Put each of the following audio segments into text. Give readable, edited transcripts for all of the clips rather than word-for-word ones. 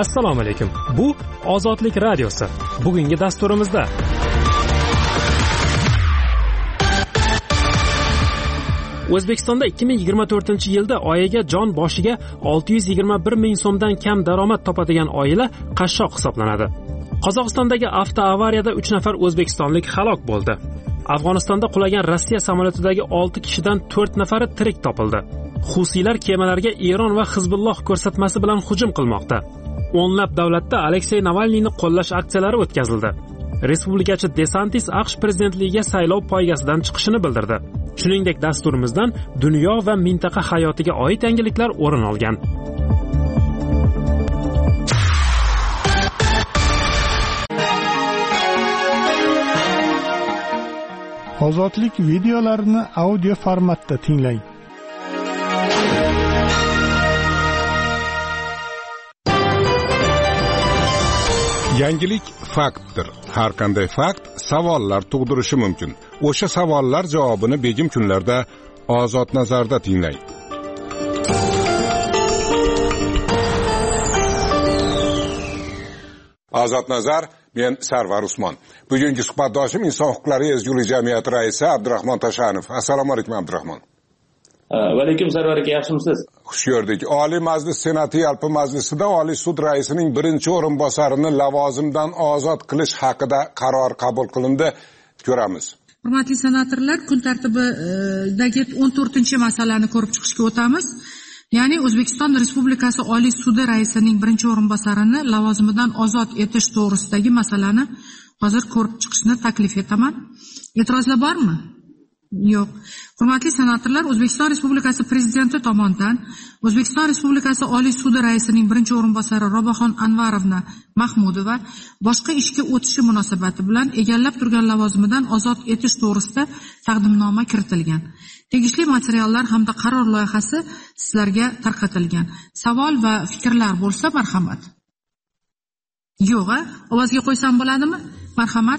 Assalomu alaykum. Bu Ozodlik radiosi. Bugungi dasturimizda O'zbekistonda 2024-yilda oyiga jon boshiga 621 ming so'mdan kam daromad topadigan oila qashshoq hisoblanadi. Qozog'istondagi avtoavariyada 3 nafar o'zbekistonlik halok bo'ldi. Afg'onistonda qulagan Rossiya samolyotidagi 6 kishidan 4 nafari tirik topildi. Husiylar kemalarga Eron va Hizbulloh ko'rsatmasi bilan hujum qilmoqda. O'nlab davlatda Aleksey Navalniyni qo'llash aksiyalari o'tkazildi. Respublikachi DeSantis AQSh prezidentligiga saylov poygasidan chiqishini bildirdi. Shuningdek, dasturimizdan dunyo va mintaqa hayotiga oid yangiliklar o'rin olgan. Ozodlik videolarini audio formatda tinglang. Yangilik faktdir. Har qanday fakt savollar tug'dirishi mumkin. O'sha savollar javobini begim kunlarda Ozod nazarda tinglang. Ozod nazar, men Sarvar Usmon. Bugungi suhbatdoshim Inson huquqlari ezgulik jamiyati raisi Abdurahmon Tashanov. Assalomu alaykum Abdurahmon. Va alaykum Sarvar aka, yaxshimisiz? Xush ko'rdik. Oliy Majlis Senati yalpi majlisida Oliy sud raisining birinchi o'rinbosarini lavozimdan ozod qilish haqida qaror qabul qilindi. Ko'ramiz. Hurmatli senatorlar, kun tartibidagi 14-masalani ko'rib chiqishga o'tamiz. Ya'ni O'zbekiston Respublikasi Oliy sudi raisining birinchi o'rinbosarini lavozimidan ozod etish to'g'risidagi masalani hozir ko'rib chiqishni taklif etaman. E'tirozlar bormi? Yo'q. Hurmatli senatorlar, O'zbekiston Respublikasi prezidenti tomonidan O'zbekiston Respublikasi Oliy sudi raisining birinchi o'rinbosari Roboxon Anvarovna Mahmudova boshqa ishga o'tishi munosabati bilan egallab turgan lavozimidan ozod etish to'g'risida taqdimnoma kiritilgan. Tegishli materiallar hamda qaror loyihasi sizlarga tarqatilgan. Savol va fikrlar bo'lsa, marhamat. Yo'q, ovozga qo'ysam bo'ladimi? Marhamat.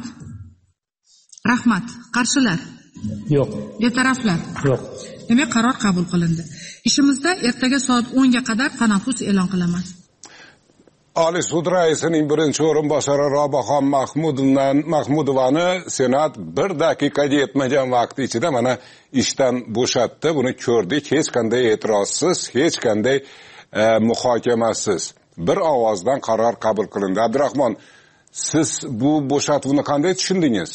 Rahmat. Qarshilar? Yo'q. Betaraflar? Yo'q. Demak, qaror qabul qilindi. Ishimizda ertaga soat 10 ga qadar tanaffus e'lon qilaman. Oliy sud raisining birinchi o'rinbosari Roboxon Mahmudovani Senat 1 daqiqaga yetmagan vaqt ichida mana ishdan bo'shatdi. Buni ko'rdik. Hech qanday e'tirozsiz, hech qanday muhokamasiz bir ovozdan qaror qabul qilindi. Abdurahmon, siz bu bo'shatuvni qanday tushundingiz?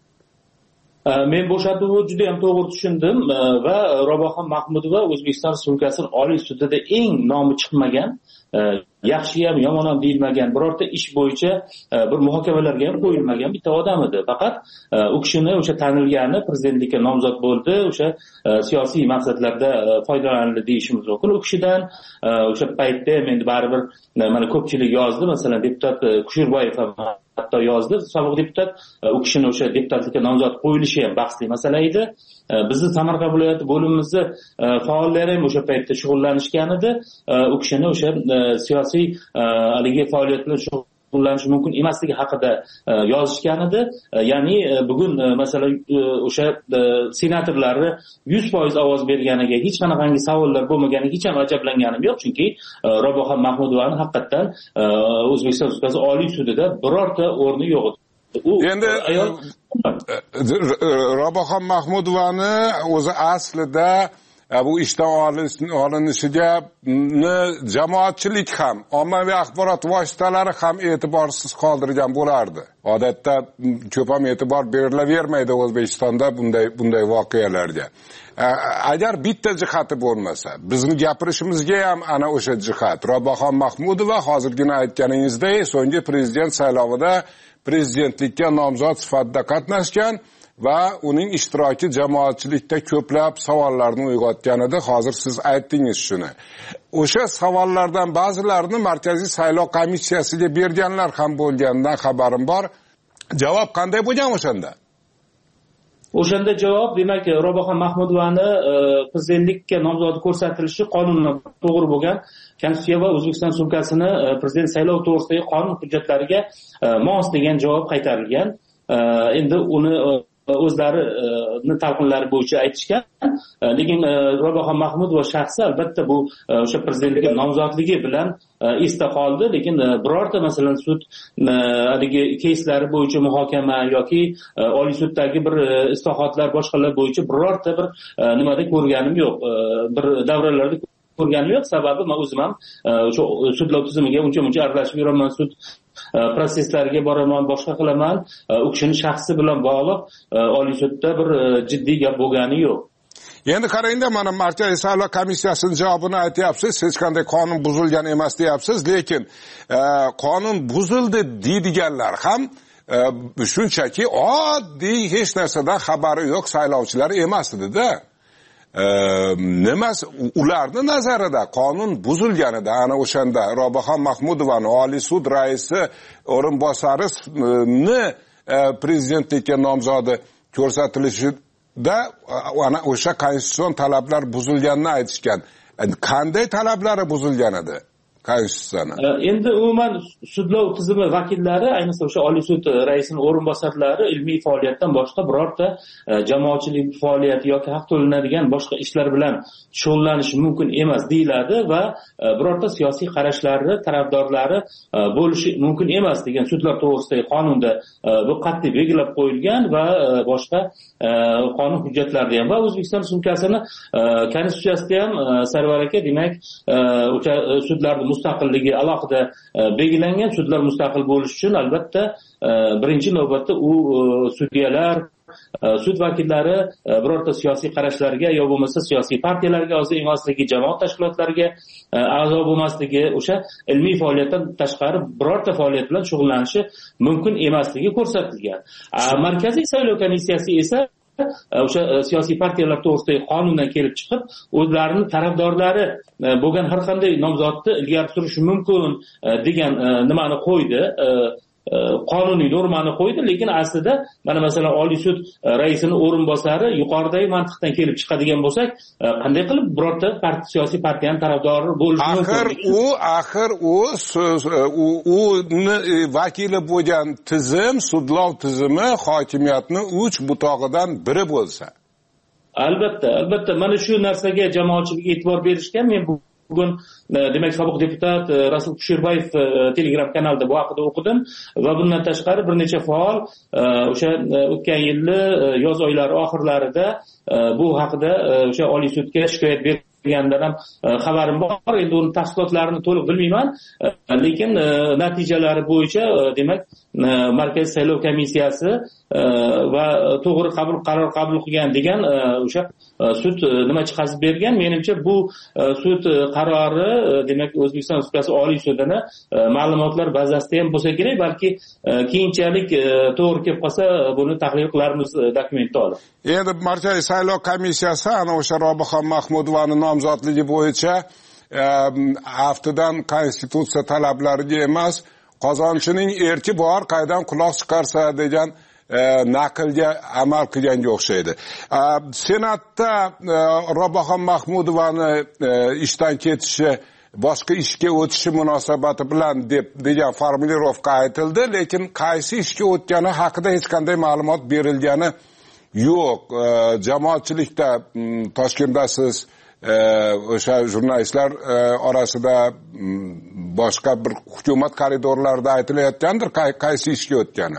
Men bo'shatuvni juda ham to'g'ri tushundim va Roboxon Mahmudova O'zbekiston Respublikasining Oliy sudida eng nomi chiqmagan, yaxshi ham yomon ham deyilmagan, birorta ish bo'yicha bir muhokamalarga ham qo'yilmagan bitta odam edi. Faqat u kishini o'sha tanilgani prezidentlikka nomzod bo'ldi, o'sha siyosiy maqsadlarda foydalanildi deyishimiz mumkin. U kishidan o'sha paytda ham endi baribir mana ko'pchilik yozdi, masalan deputat Kushurboyev ham hatto yozdi, sobiq deputat, u kishini o'sha deputatlikka nomzod qo'yilishi ham bahsli masala edi. Bizni Samarqand viloyati bo'limimizni faollari ham o'sha paytda shug'ullanishgan edi. U kishini o'sha siyosiy haligi faoliyat bilan shug'ullanishi mumkin emasligi haqida yozishgan edi. Ya'ni bugun masalan o'sha senatorlarni 100% ovoz berganiga hech qanaqangi savollar bo'lmaganiga hech ham ajablanganim yo'q, chunki Roboxon Mahmudovani haqiqatan O'zbekiston Respublikasi Oliy sudida birorta o'rni yo'q edi. Endi Roboxon Mahmudovani o'zi aslida bu ishdan olinishiga jamoatchilik ham, ommaviy axborot vositalari ham e'tiborsiz qoldirgan bo'lardi. Odatda ko'p ham e'tibor berilavermaydi O'zbekistonda bunday voqealarga. Agar bitta jihati bo'lmasa, bizni gapirishimizga ham ana o'sha jihat. Roboxon Mahmudova hozirgina aytganingizdek, so'nggi prezident saylovida prezidentlikka nomzod sifatida qatnashgan va uning ishtiroki jamoatchilikda ko'plab savollarni uyg'otgan edi. Hozir siz aytdingiz shuni. O'sha savollardan ba'zilarini Markaziy saylov komissiyasiga berganlar ham bo'lganidan xabarim bor. Javob qanday bo'lgan o'shanda? O'shanda javob, demak, Roboxon Mahmudovani prezidentlikka nomzodi ko'rsatilishi qonunga to'g'ri bo'lgan, Konstitutsiya va O'zbekiston Respublikasini prezident saylov to'g'risidagi qonun hujjatlariga mos degan javob qaytarilgan. Endi uni o'zlarini talqinlari bo'yicha aytishgan. Lekin Robiyaxon Mahmudova shaxsi albatta bu o'sha prezidentga nomzodligi bilan esda qoldi, lekin birorta masalan sud haligi keyslari bo'yicha muhokama yoki Oliy suddagi bir islohotlar boshqalar bo'yicha birorta bir nimada ko'rganim yo'q. Bir davralarda ko'rganim yo'q. Sababi men o'zim ham o'sha sudlov tizimiga uncha aralashib yuraman, sud proseslarga boraman, boshqa qilaman. U kishining shaxsi bilan bog'liq Oliy sudda bir jiddiy gap bo'lgani yo'q. Endi qarangda, mana Markaziy saylov komissiyasining javobini aytyapsiz, hech qanday qonun buzilgan emas deyapsiz, lekin qonun buzildi deydiganlar ham shunchaki oddiy hech narsadan xabari yo'q saylovchilar emas edi-da. Nimasi ularni nazarida qonun buzilganida ana o'shanda Robiyaxon Mahmudovani Oliy sud raisi o'rinbosarini prezidentlikka nomzodi ko'rsatilishida ana o'sha konstitutsion talablar buzilganini aytishgan. Qanday talablari buzilgan edi konstitutsiyani? Endi umuman sudlov tizimi vakillari, ayniqsa o'sha Oliy sud raisining o'rinbosarlari ilmiy faoliyatdan boshqa birorta jamoatchilik faoliyati yoki haq to'lanadigan boshqa ishlar bilan shug'ullanishi mumkin emas deyiladi va birorta siyosiy qarashlari tarafdorlari bo'lishi mumkin emas degan sudlar to'g'risidagi qonunda bu qat'iy belgilab qo'yilgan va boshqa qonun hujjatlarida ham va O'zbekiston Respublikasining konstitutsiyasida ham Sarvar aka, demak o'sha sudlarning mustaqilligi alohida belgilangan. Sudlar mustaqil bo'lishi uchun albatta birinchi navbatda u sudyalar, sud vakillari birorta siyosiy qarashlarga yo bo'lmasa siyosiy partiyalarga a'zo emasligi, jamoat tashkilotlariga a'zo bo'lmasligi, o'sha ilmiy faoliyatdan tashqari birorta faoliyat bilan shug'ullanishi mumkin emasligi ko'rsatilgan. Markaziy saylov komissiyasi esa o'sha siyosiy partiyalar to'g'risidagi qonundan kelib chiqib, o'zlarining tarafdorlari bo'lgan har qanday nomzodni ilgari surishi mumkin degan nimani qo'ydi, qonuniy normani qo'ydi. Lekin aslida mana masalan Oliy sud raisining o'rinbosari yuqoridagi mantiqdan kelib chiqadigan bo'lsak, qanday qilib birorta siyosiy partiyaning tarafdori bo'lishi mumkin? Axir u vakili bo'lgan tizim, sudlov tizimi hokimiyatning 3 butog'idan biri bo'lsa. Albatta mana shu narsaga jamoatchilik e'tibor berishgan. Men bugun demak sobiq deputat Rasul Kusherbayev Telegram kanalida bu haqida o'qidim va bundan tashqari bir necha faol o'sha o'tgan yilni yoz oylari oxirlarida bu haqida o'sha Oliy sudga shikoyat bergandan ham xabarim bor. Endi uni tafsilotlarini to'liq bilmayman, lekin natijalari bo'yicha demak Markaziy saylov komissiyasi va to'g'ri qaror qabul qilgan degan o'sha sud nima chiqazib bergan. Menimcha bu sud qarori demak O'zbekiston Respublikasi Oliy sudini ma'lumotlar bazasida ham bo'lsa kerak, balki keyinchalik to'g'ri kelib qolsa buni tahlil qilarmiz dokumentda olib. Endi Markaziy saylov komissiyasi ana o'sha Robiyaxon Mahmudovaning nomzodligi bo'yicha aftidan konstitutsiya talablariga emas, qozonchining erki bor, qaydan quloq chiqarsa degan naqlga amal qilganga o'xshaydi. Senatda Robiyaxon Mahmudovani ishdan ketishi, boshqa ishga o'tishi munosabati bilan degan formulirovka aytildi, lekin qaysi ishga o'tgani haqida hech qanday ma'lumot berilgani yo'q. Jamoatchilikda Toshkentdasiz o'sha jurnalistlar orasida boshqa bir hukumat koridorlarida aytilayotgandir qaysi ishga o'tgani.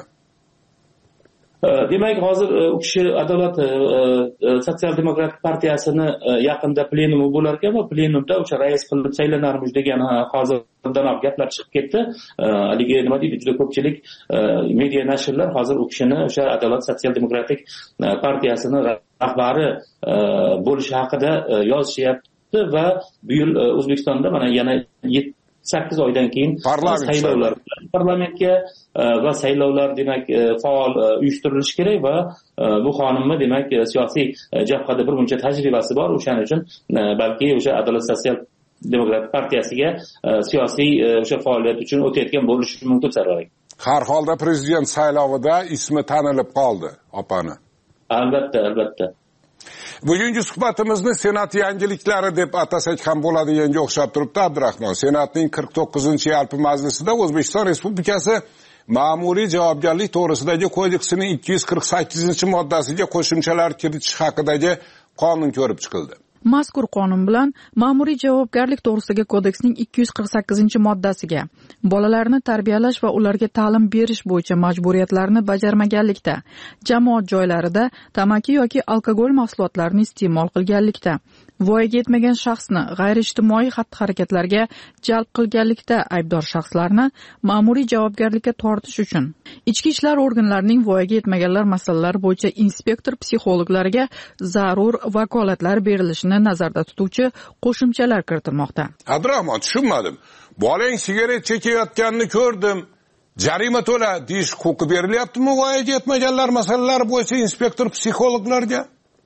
Demak, hozir u kishi Adolat sotsial-demokrat partiyasini yaqinda plenumi bo'lar ekan va plenumda o'sha rais qilib saylanarmish degan hozirdan ham gaplar chiqib ketdi. Haligi nima deydi, juda ko'pchilik media nashrlar hozir u kishini o'sha Adolat sotsial-demokratik partiyasini rahbari bo'lishi haqida yozishyapti va bu yil O'zbekistonda mana yana 8 oydan keyin saylovlar parlamentga va saylovlar demak faol uyushtirilishi kerak va bu xonimni demak siyosiy jabhada bir muncha tajribasi bor. O'shaning uchun balki o'sha Adolat sotsial demokrat partiyasiga siyosiy o'sha faoliyat uchun o'tayotgan bo'lishi mumkin. Sarvar. Har holda prezident saylovida ismi tanilib qoldi opani. Albatta. Bugungi suhbatimizni Senat yangiliklari deb atasak ham bo'ladiganga o'xshab turibdi Abdurahmon. Senatning 49-yalpi majlisida O'zbekiston Respublikasi ma'muriy javobgarlik to'g'risidagi kodeksining 248-moddasiga qo'shimchalar kiritish haqidagi qonun ko'rib chiqildi. Mazkur qonun bilan ma'muriy javobgarlik to'g'risidagi kodeksning 248-moddasiga bolalarni tarbiyalash va ularga ta'lim berish bo'yicha majburiyatlarni bajarmaganlikda, jamoat joylarida tamaki yoki alkogol mahsulotlarini iste'mol qilganlikda, voyaga yetmagan shaxsni g'ayriijtimoiy xatti-harakatlarga jalb qilganlikda aybdor shaxslarni ma'muriy javobgarlikka tortish uchun ichki ishlar organlarining voyaga yetmaganlar masalalari bo'yicha inspektor psixologlariga zarur vakolatlar berilishini nazarda tutuvchi qo'shimchalar kiritilmoqda. Abdurahmon, tushunmadim. Bolang sigaret chekayotganini ko'rdim. Jarima to'la deyish huquqi berilyaptimi voyaga yetmaganlar masalalari bo'yicha inspektor psixologlarga?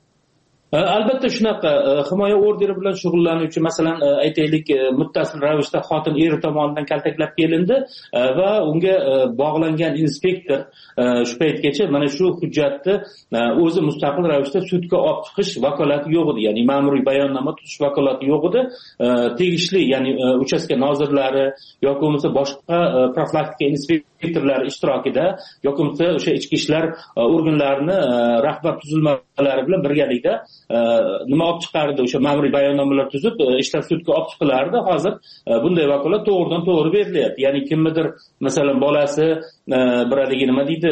Albatta shunaqa himoya orderi bilan shug'ullanuvchi, masalan, aytaylik, muttasil ravishda xotin eri tomonidan kaltaklab kelindi va unga bog'langan inspektor shu paytgacha mana shu hujjatni o'zi mustaqil ravishda sudga olib chiqish vakolati yo'q edi, ya'ni ma'muriy bayonnoma tutish vakolati yo'q edi. Tegishli, ya'ni uchastka nozirlari yoki bo'lmasa boshqa profilaktika inspektorlari ishtirokida yoki bo'lmasa o'sha ichki ishlar organlarini rahbar tuzilmalari bilan birgalikda nima olib chiqardi, o'sha ma'muriy bayonnomalar tuzib ishlar sudga olib chiqilardi. Hozir bunday vakolat to'g'ridan to'g'ri berilyapti. Ya'ni kimnidir masalan bolasi biradagi nima deydi,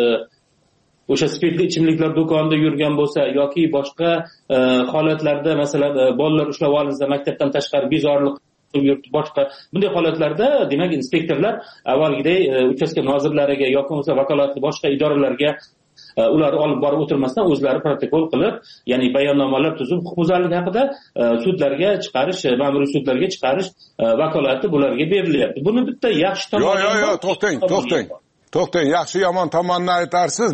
o'sha spirtli ichimliklar do'konida yurgan bo'lsa yoki boshqa holatlarda masalan bolalar ushlab olinsa maktabdan tashqari bezorilik boshqa bunday holatlarda demak inspektorlar avvalgidek uchastka nozirlariga yoki bo'lmasa vakolatli boshqa idoralarga ular olib borib o'tirmasdan o'zlari protokol qilib, ya'ni bayonnomalar tuzib huquqbuzarlik haqida sudlarga chiqarish, ma'muriy sudlarga chiqarish vakolati bularga berilyapti. Buni bitta yaxshi tomoni. Yo'q, to'xtang. Yaxshi yomon tomonini aytarsiz.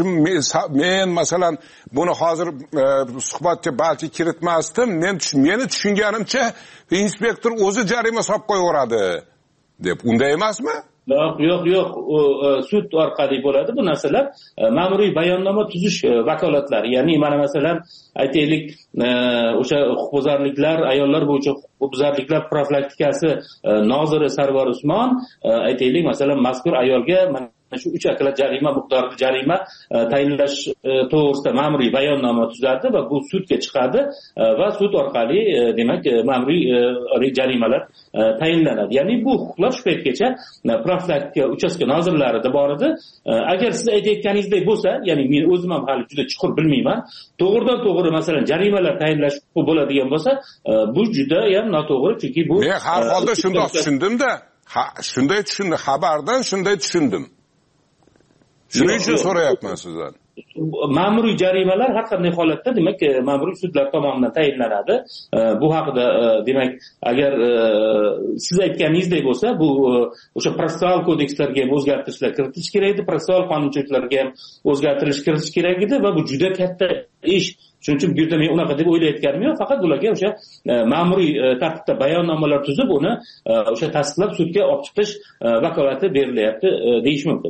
Men masalan buni hozir suhbatga balki kiritmasdim. Meni tushunganimcha inspektor o'zi jarima solib qo'yaveradi deb. Unday emasmi? Yo'q, sud orqali bo'ladi bu narsalar. Ma'muriy bayonnoma tuzish vakolatlari, ya'ni mana masalan aytaylik, o'sha huquqbuzarliklar, ayollar bo'yicha huquqbuzarliklar profilaktikasi noziri Sarvar Usmon aytaylik masalan mazkur ayolga shu 3 oklad jarima miqdorida jarima tayinlash to'g'risida ma'muriy bayonnoma tuzadi va bu sudga chiqadi va sud orqali demak ma'muriy jarimalar tayinlanadi. Ya'ni bu huquqlar shu paytgacha profilaktika uchastka nozirlarida bor edi. Agar siz aytayotganingizdek bo'lsa, ya'ni men o'zim ham hali juda chuqur bilmayman, to'g'ridan to'g'ri masalan jarimalar tayinlash huquqi bo'ladigan bo'lsa, bu juda ham noto'g'ri, chunki bu men har holda shunday tushundim-da. Shunday tushundim, xabardan shunday tushundim. Shuning uchun so'rayapman sizdan. Ma'muriy jarimalar har qanday holatda demak ma'muriy sudlar tomonidan tayinlanadi. Bu haqida demak agar siz aytganingizdek bo'lsa, bu o'sha protsessual kodekslarga ham o'zgartirishlar kiritish kerak edi, protsessual qonunchiliklarga ham o'zgartirish kiritish kerak edi va bu juda katta ish. Shuning uchun bu yerda men unaqa deb o'ylayotganim yo'q, faqat ularga o'sha ma'muriy tartibda bayonnomalar tuzib, uni o'sha tasdiqlab sudga olib chiqish vakolati berilyapti deyish mumkin.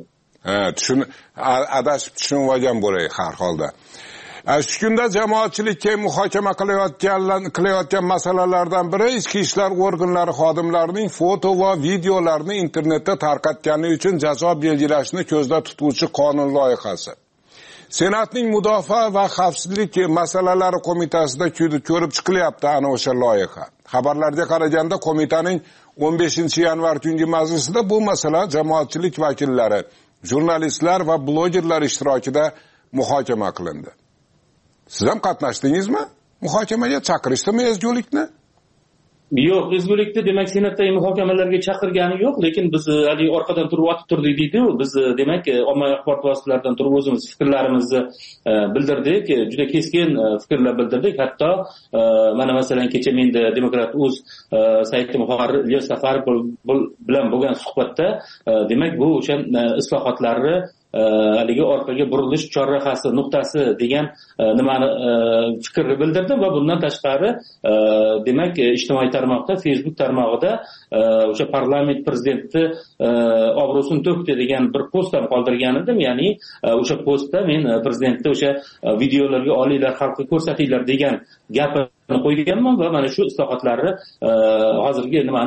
Adashib tushunib olgan bo'lay har holda. Shu kunda jamoatchilikka muhokama qilayotgan masalalardan biri ichki ishlar organlari xodimlarining foto va videolarini internetda tarqatgani uchun jazo belgilashni ko'zda tutuvchi qonun loyihasi. Senatning mudofaa va xavfsizlik masalalari qo'mitasida ko'rib chiqilyapti ana o'sha loyiha. Xabarlarga qaraganda qo'mitaning 15-yanvar tungi majlisida bu masala jamoatchilik vakillari, jurnalistlar va blogerlar ishtirokida muhokama qilindi. Siz ham qatnashdingizmi? Muhokamaga chaqirishdimi ezgulikni? Yo'q, ezgulikni demak senatdagi muhokamalarga chaqirgani yo'q, lekin biz hali orqadan turib otib turdik deydi-ku. Biz demak ommaviy axborot vositalaridan turib o'zimiz fikrlarimizni bildirdik, juda keskin fikrlar bildirdik. Hatto mana masalan kecha menda Demokrat.uz sayti muharrir Ilyos Safarov bilan bo'lgan suhbatda demak bu o'sha islohotlarni haligi orqaga burilish chorrahasi nuqtasi degan nimani fikrni bildirdim va bundan tashqari demak ijtimoiy tarmoqda, Facebook tarmog'ida o'sha parlament prezidenti obro'sini to'kdi degan bir post ham qoldirgan edim. Ya'ni o'sha postda men prezidentni o'sha videolarga olinglar, xalqqa ko'rsatinglar degan gapni qo'yganman va mana shu islohotlarni hozirgi nimani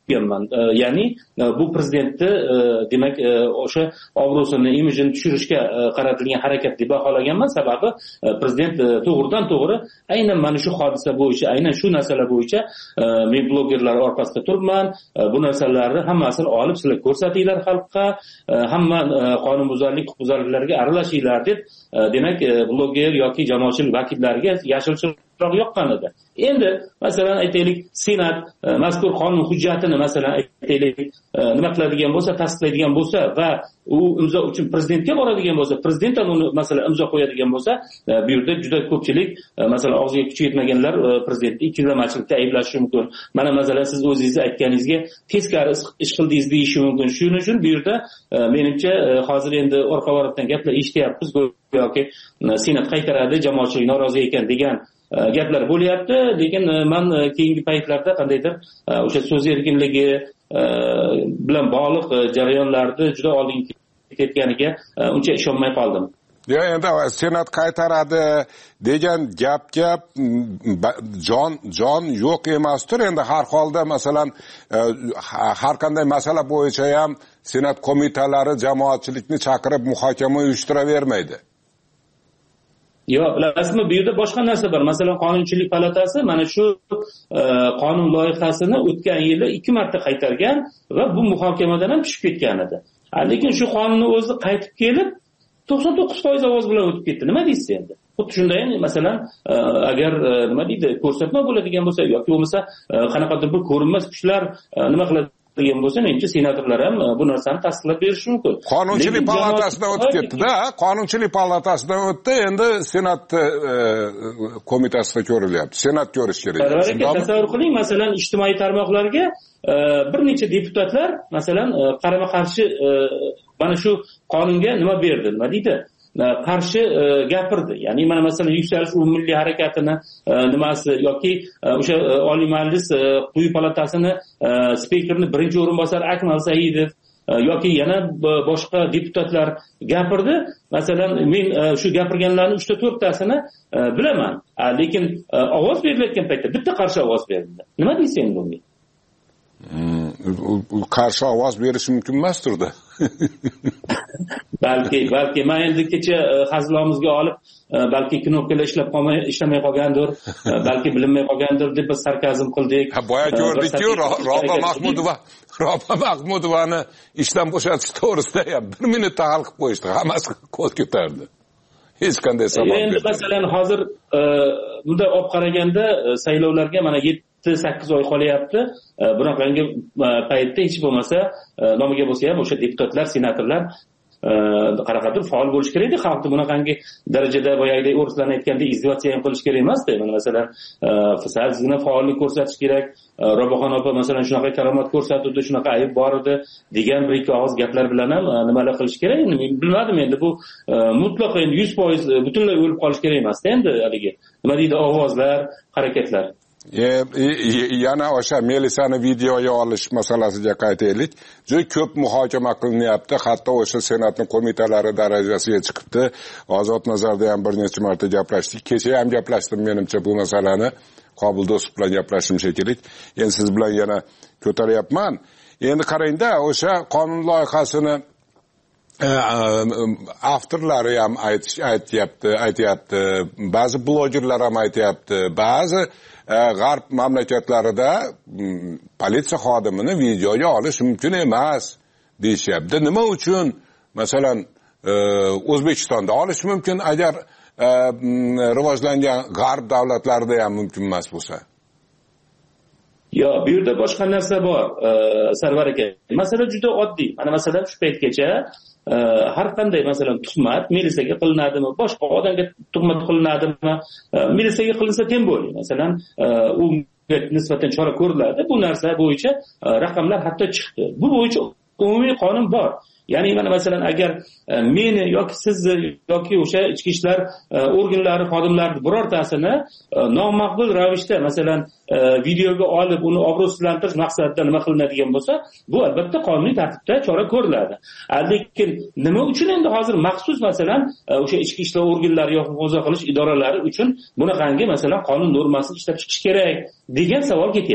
ya'ni bu prezidentni demak o'sha obro'sini, imijini tushirishga qaratilgan harakat deb baholaganman. Sababi prezident to'g'ridan to'g'ri aynan mana shu hodisa bo'yicha, aynan shu narsalar bo'yicha men blogerlar orqasida turibman, bu narsalarni hammasini olib sizlar ko'rsatinglar xalqqa, hamma qonunbuzarlik, huquqbuzarliklarga aralashinglar deb demak bloger yoki jamoatchilik vakillariga yashil yoqqan edi. Endi masalan aytaylik, Senat mazkur qonun hujjatini masalan aytaylik nima qiladigan bo'lsa, tasdiqlaydigan bo'lsa va u imzo uchun prezidentga boradigan bo'lsa, prezident ham uni masalan imzo qo'yadigan bo'lsa, bu yerda juda ko'pchilik masalan og'ziga kuchi yetmaganlar prezidentni ikkilamachilikda ayblashi mumkin. Mana masalan siz o'zingiz aytganingizga teskari ish qildingiz deyishi mumkin. Shuning uchun bu yerda menimcha hozir endi orqa-varaqdan gaplar eshityapmiz, yoki Senat qaytaradi, jamoatchilik norozi ekan degan gaplar bo'lyapti. Lekin men keyingi paytlarda qandaydir o'sha so'z erkinligi bilan bog'liq jarayonlarni juda oldinga ketganiga uncha ishonmay qoldim. Endi Senat qaytaradi degan gapga jon yo'q emasdir. Endi har holda masalan har qanday masala bo'yicha ham Senat qo'mitalari jamoatchilikni chaqirib muhokama uyushtiravermaydi. Yo'q, bilasizmi, bu yerda boshqa narsa bor. Masalan, Qonunchilik palatasi mana shu qonun loyihasini o'tgan yili 2 marta qaytargan va bu muhokamadan ham tushib ketgan edi. Lekin shu qonunni o'zi qaytib kelib 99% ovoz bilan o'tib ketdi. Nima deysiz endi? Xuddi shunday masalan agar nima deydi, ko'rsatma bo'ladigan bo'lsa yoki bo'lmasa qanaqadir bir ko'rinmas kuchlar nima qiladi degan bo'lsa, menimcha senatorlar ham bu narsani tasdiqlab berishi mumkin. Qonunchilik palatasidan o'tib ketdi-da, Qonunchilik palatasidan o'tdi, endi Senat qo'mitasida ko'rilyapti. Senat ko'rish kerak. Tasavvur qiling, masalan, ijtimoiy tarmoqlarga bir necha deputatlar masalan qarama-qarshi mana shu qonunga nima berdi, nima deydi? Qarshi gapirdi. Ya'ni mana masalan Yuksalish umummilliy harakatini nimasi yoki o'sha Oliy Majlis quyi palatasini spikerini birinchi o'rinbosari Akmal Saidov yoki yana boshqa deputatlar gapirdi. Masalan, men shu gapirganlarning 3-4 tasini bilaman. Lekin ovoz berilayotgan paytda bitta qarshi ovoz berildi. Nima deysiz bunga? Qarshi ovoz berish mumkin emasdir-da. balki men endi kecha hazilomizga olib balki knopkalar ishlamay qolgandir, balki bilinmay qolgandir deb biz sarkazm qildik. Boya ko'rdik-ku, Roba Mahmudovani ishdan bo'shatish to'g'risida ham 1 minutda hal qilib qo'yishdi. Hammasi qo'l ko'tardi. Hech qanday sabab endi masalan hozir bunda olib qaraganda saylovlarga mana 7-8 oy qolyapti. Bunaqangi paytda hech bo'lmasa nomiga bo'lsa ham o'sha deputatlar, senatorlar qanaqadir faol bo'lish kerak edi. Xalqni bunaqangi darajada boyagidek o'rislarni aytgandek izolyatsiya ham qilish kerak emasdi. Mana masalan sazgina faollik ko'rsatish kerak. Roboxon opa masalan shunaqa karomat ko'rsatdi, shunaqa ayb bor edi degan bir ikki og'iz gaplar bilan ham nimalar qilish kerak. Men bilmadim, endi bu mutlaqo endi 100% butunlay o'lib qolish kerak emasdi. Endi haligi nima deydi, ovozlar, harakatlar. Yana o'sha Melisani videoga olish masalasiga qaytaylik. Juda ko'p muhokama qilinyapti. Hatto o'sha Senatning qo'mitalari darajasiga chiqibdi. Ozod Nazarda ham bir necha marta gaplashdik. Kecha ham gaplashdim, menimcha bu masalani Qobil Do'stov bilan gaplashim kerak. Endi siz bilan yana ko'taryapman. Endi qarangda, o'sha qonun loyihasini avtorlari ham aytyapti. Ba'zi blogerlar ham aytyapti. Ba'zi g'arb mamlakatlarida politsiya xodimini videoga olish mumkin emas deyishyapti. Nima uchun masalan O'zbekistonda olish mumkin, agar rivojlangan g'arb davlatlarida ham mumkin emas bo'lsa? Yo'q, bu yerda boshqa narsa bor, Sarvar aka. Masala juda oddiy. Mana masalan shu paytgacha har qanday masalan tuhmat militsiyaga qilinadimi, boshqa odamga tuhmat qilinadimi, militsiyaga qilinsa tem bo'ling. Masalan, u nisbatan chora ko'riladi. Bu narsa bo'yicha raqamlar hatto chiqdi. Bu bo'yicha umumiy qonun bor. Ya'ni mana masalan agar meni yoki sizni yoki o'sha ichki ishlar organlari xodimlari birortasini nomaqbul ravishda masalan videoga olib uni obro'sizlantirish maqsadida nima qilinadigan bo'lsa, bu albatta qonuniy tartibda chora ko'riladi. Lekin nima uchun endi hozir maxsus masalan o'sha ichki ishlar organlari yoki qo'zg'olon qilish idoralari uchun bunaqangi masalan qonun normasini ishlab chiqish kerak degan savol ketyapti.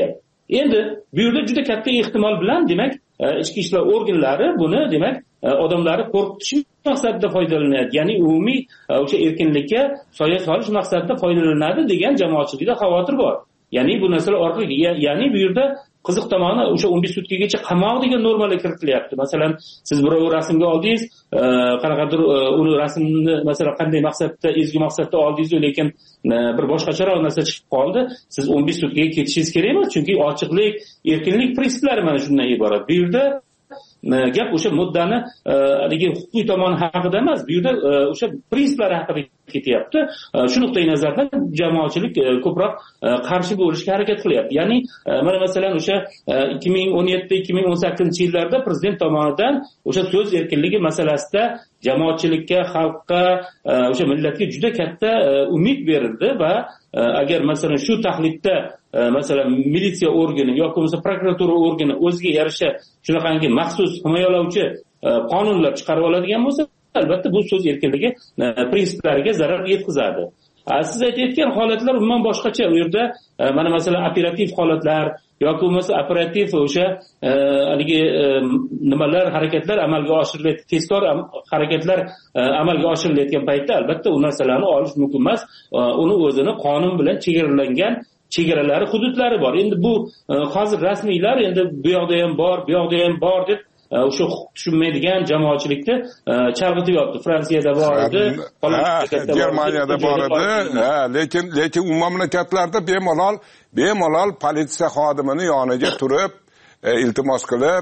Endi bu yerda juda katta ehtimol bilan demak ichki ishlar organlari buni demak odamlarni qo'rqitish maqsadida foydalanadi, ya'ni umumiy o'sha erkinlikka soya solish maqsadida foydalanadi degan jamoatchilikda xavotir bor. Ya'ni bu narsalar orqali, ya'ni bu yerda qiziq tomoni o'sha 15 sutkagacha qamoq degan normalar kiritilyapti. Masalan, siz birov rasmga oldingiz, qanaqadir uni rasmni masalan qanday maqsadda, ezgu maqsadda oldingiz, lekin bir boshqacharoq narsa chiqib qoldi, siz 15 sutkaga ketishingiz kerak emas, chunki ochiqlik, erkinlik prinsiplari mana shundan iborat. Bu yerda gap o'sha muddani haligi huquqiy tomoni haqida emas, bu yerda o'sha prinsiplar haqida ketyapti. Shu nuqtai nazardan jamoatchilik ko'proq qarshi bo'lishga harakat qilyapti. Ya'ni mana masalan o'sha 2017-2018 yillarda prezident tomonidan o'sha so'z erkinligi masalasida jamoatchilikka, xalqqa, o'sha millatga juda katta umid berildi va agar masalan shu tahlilda masalan militsiya organi yoki bo'lmasa prokuratura organi o'ziga yarasha shunaqangi maxsus himoyalovchi qonunlar chiqarib oladigan bo'lsa, albatta bu so'z erkinligi prinsiplariga zarar yetkazadi. Siz aytayotgan holatlar umuman boshqacha. U yerda mana masalan operativ holatlar yoki bo'lmasa operativ o'sha haligi nimalar, harakatlar amalga oshirilayotgan, tezkor harakatlar amalga oshirilayotgan paytda albatta u narsalarni olish mumkin emas. Uni o'zini qonun bilan chegaralangan chegaralari, hududlari bor. Endi bu hozir rasmiylar endi bu yoqda ham bor, bu yoqda ham bor deb o'sha huquq tushunmaydigan jamoatchilikni chalg'itib yotdi. Fransiyada bor edi, Germaniyada bor edi, lekin u mamlakatlarda bemalol politsiya xodimini yoniga turib, iltimos qilib,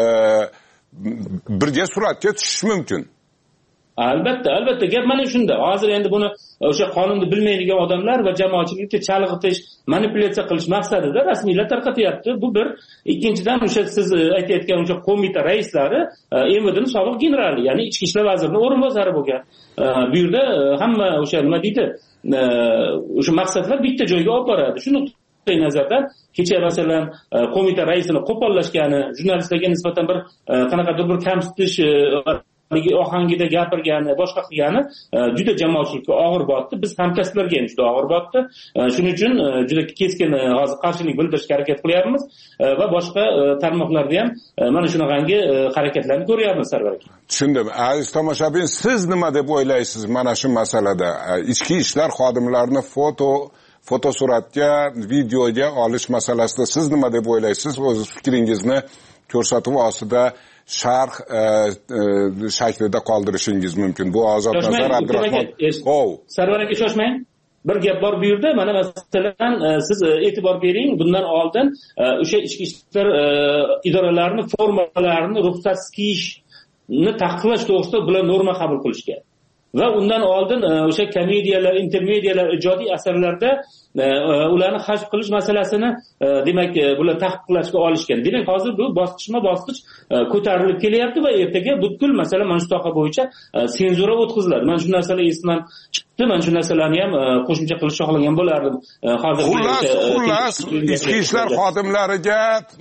birga suratga tushish mumkin. Albatta gap mana shunda. Hozir endi buni o'sha qonunni bilmaydigan odamlar va jamoatchilikni chalg'itish, manipulyatsiya qilish maqsadida rasmiylar tarqatyapti. Bu bir. Ikkinchidan o'sha siz aytayotgan o'sha qo'mita raislari MVDning sobiq generali, ya'ni ichki ishlar vazirining o'rinbosari bo'lgan. Bu yerda hamma o'sha nima deydi, o'sha maqsadlar bitta joyga olib boradi. Shu nuqtai nazardan kecha masalan qo'mita raisini qo'pollashgani, jurnalistlarga nisbatan bir qanaqadir bir kamsitish ohangida gapirgani, boshqa qilgani juda jamoatchilikka og'ir botdi. Biz hamkasblarga ham juda og'ir botdi. Shuning uchun juda keskin hozir qarshilik bildirishga harakat qilyapmiz va boshqa tarmoqlarda ham mana shunaqangi harakatlarni ko'ryapmiz. Sarvar aka. Tushundim. Aziz tomoshabin, siz nima deb o'ylaysiz mana shu masalada? Ichki ishlar xodimlarini fotosuratga, videoga olish masalasida siz nima deb o'ylaysiz? O'z fikringizni ko'rsatuv ostida sharh shaklida qoldirishingiz mumkin. Bu Ozodnazar Abdurahmon. Sarvar aka, shoshmang. Bir gap bor bu yerda. Mana masalan siz e'tibor bering, bundan oldin o'sha ichki ishlar idoralarining formalarini ruxsatsiz kiyishni taqiqlash to'g'risida bular norma qabul qilishgan. Va undan oldin o'sha komediyalar, intermediyalar, ijodiy asarlarda ularni hajb qilish masalasini demak bular taqiqlashga olishgan. Demak hozir bu bosqichma-bosqich ko'tarilib kelyapti va ertaga butkul masala mana shu soha bo'yicha senzura o'tkaziladi. Men shu narsalar esimdan chiqdi, men shu narsalarni ham qo'shimcha qilishni xohlagan bo'lardim. Hozir xullas ichki ishlar xodimlariga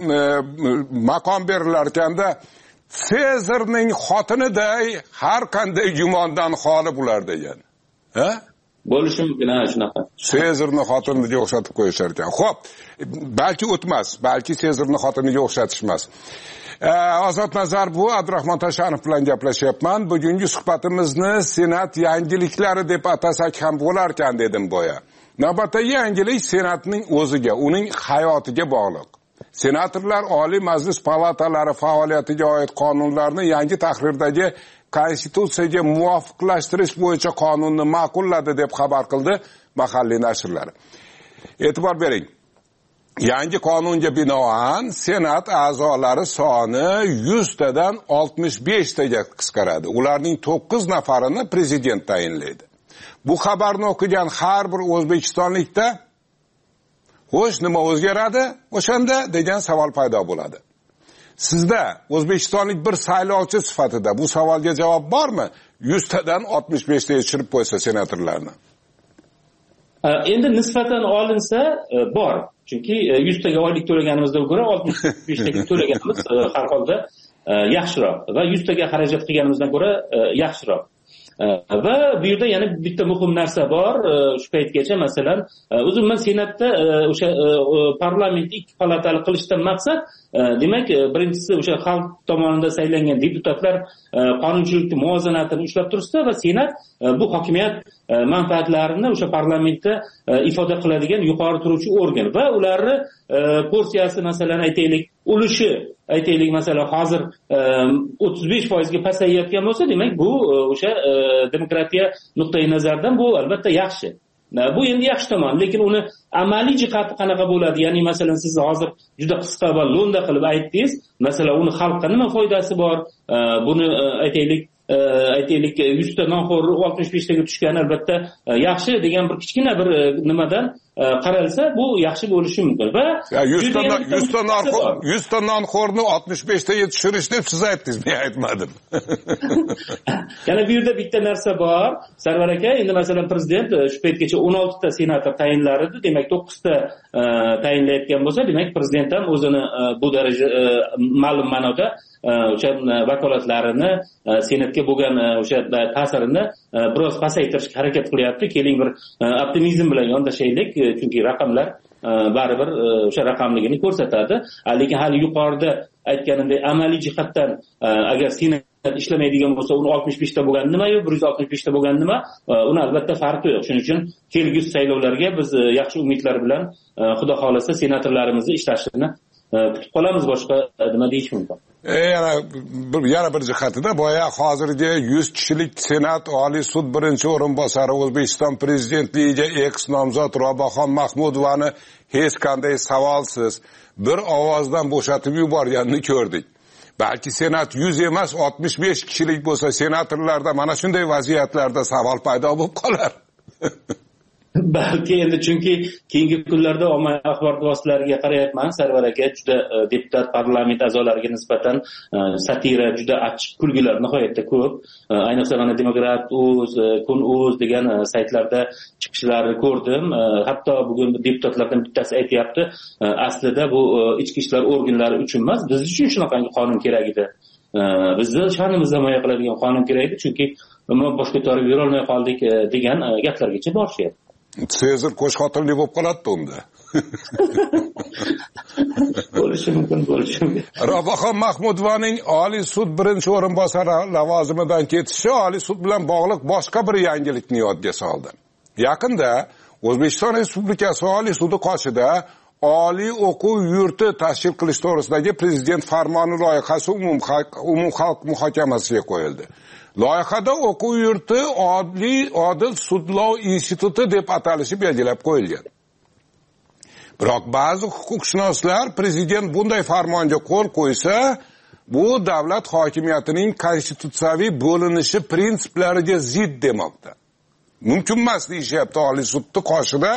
maqom berilar ekanda, Sezarning xotiniday har qanday gumondan xoli bular degan. Bo'lishi mumkin shunaqa. Sezarning xotiniga o'xshatib qo'yishar ekan. Xo'p, balki o'tmas, balki Sezarning xotiniga o'xshatishmas. Ozodnazar bu Abdurahmon Tashanov bilan gaplashyapman. Bugungi suhbatimizni Senat yangiliklari deb atasak ham bo'lar ekan dedim boya. Navbatdagi yangilik Senatning o'ziga, uning hayotiga bog'liq. Senatorlar Oliy Majlis palatalari faoliyatiga oid qonunlarni yangi tahrirdagi konstitutsiyaga muvofiqlashtirish bo'yicha qonunni ma'qulladi deb xabar qildi mahalliy nashrlari. E'tibor bering. Yangi qonunga binoan Senat a'zolari soni 100 tadan 65 taga qisqaradi. Ularning 9 nafarini prezident tayinlaydi. Bu xabarni o'qigan har bir o'zbekistonlikda xo'sh, nima o'zgaradi o'shanda degan savol paydo bo'ladi. Sizda o'zbekistonlik bir saylovchi sifatida bu savolga javob bormi? 100 tadan 65 taga tushirib qo'ysa senatorlarni. Endi nisbatan olinsa bor. Chunki 100 taga oylik to'laganimizdan ko'ra 65 taga to'laganimiz har holda yaxshiroq va 100 taga xarajat qilganimizdan ko'ra yaxshiroq. Va bu yerda yana bitta muhim narsa bor. Shu paytgacha masalan o'zimman senatda o'sha parlamentni ikki palatali qilishdan maqsad demak birinchisi o'sha xalq tomonidan saylangan deputatlar qonunchilikni muvozanatini ushlab turishsa va senat bu hokimiyat manfaatlarini o'sha parlamentda ifoda qiladigan yuqori turuvchi organ va ularni porsiyasi masalan aytaylik ulushi aytaylik masalan hozir 35% ga pasayayotgan bo'lsa, demak bu o'sha demokratiya nuqtai nazaridan bu albatta yaxshi. Bu endi yaxshi tomon, lekin uni amaliy jihati qanaqa bo'ladi? Ya'ni masalan siz hozir juda qisqa va lo'nda qilib aytdingiz. Masalan, uni xalqqa nima foydasi bor? Buni aytaylik 100 ta nonxo'r 65 taga tushgani albatta yaxshi degan bir kichkina bir nimadan qaralsa bu yaxshi bo'lishi mumkin. Va 100 ta nonxo'rni 65 taga tushirish deb siz aytdingiz, men aytmadim. Yana bu yerda bitta narsa bor. Sarvar aka, endi masalan prezident shu paytgacha 16 ta senator tayinlar edi, demak 9 ta tayinlayotgan bo'lsa, demak prezident ham o'zini bu daraja ma'lum ma'noda o'sha vakolatlarini senatga bo'lgan o'sha ta'sirini biroz pasaytirishga harakat qilyapti. Keling bir optimizm bilan yondashaylik, chunki raqamlar baribir o'sha raqamligini ko'rsatadi. Lekin hali yuqorida aytganimdek amaliy jihatdan agar senat ishlamaydigan bo'lsa, uni 65 ta bo'lgan nima-yu, 165 ta bo'lgan nima? Uni albatta farqi yo'q. Shuning uchun kelgusi saylovlarga biz yaxshi umidlar bilan xudo xolasa senatorlarimizni ishlashini kutib qolamiz. Boshqa nima deyish mumkin? Yana bir jihatida boya hozirgi 100 kishilik senat Oliy sud birinchi o'rinbosari O'zbekiston prezidentligiga eks nomzod Robaxon Mahmudovani hech qanday savolsiz bir ovozdan bo'shatib yuborganini ko'rdik. Balki senat 100 emas 65 kishilik bo'lsa, senatorlarda mana shunday vaziyatlarda savol paydo bo'lib qolar. Balki endi chunki keyingi kunlarda ommaviy axborot vositalariga qarayapman, Sarvar aka, juda deputat parlament a'zolariga nisbatan satira, juda achchiq kulgilar nihoyatda ko'p. Ayniqsa mana Demokrat.uz, Kun.uz degan saytlarda chiqishlarini ko'rdim. Hatto bugun deputatlardan bittasi aytayapti, aslida bu ichki ishlar organlari uchun emas, biz uchun shunaqangi qonun kerak edi. Bizni sha'nimizni himoya qiladigan qonun kerak edi, chunki boshqa ko'tarib yura olmay qoldik degan gaplargacha borishyapti. Sezir qo'shxotinli bo'lib qoladi unda. Bo'lishi mumkin. Robaxon Mahmudovaning Oliy sud birinchi o'rinbosari lavozimidan ketishi Oliy sud bilan bog'liq boshqa bir yangilikni yodga soldi. Yaqinda O'zbekiston Respublikasi Oliy sudi qoshida Oliy o'quv yurti tashkil qilish to'g'risidagi prezident farmoni loyihasi umumxalq muhokamasiga qo'yildi. Loyihada o'quv yurti Odil sudlov instituti deb atalishi belgilab qo'yilgan. Biroq ba'zi huquqshunoslar prezident bunday farmonga qo'l qo'ysa, bu davlat hokimiyatining konstitutsiyaviy bo'linishi prinsiplariga zid demoqda. Mumkin emas deyishyapti Oliy sudning qoshida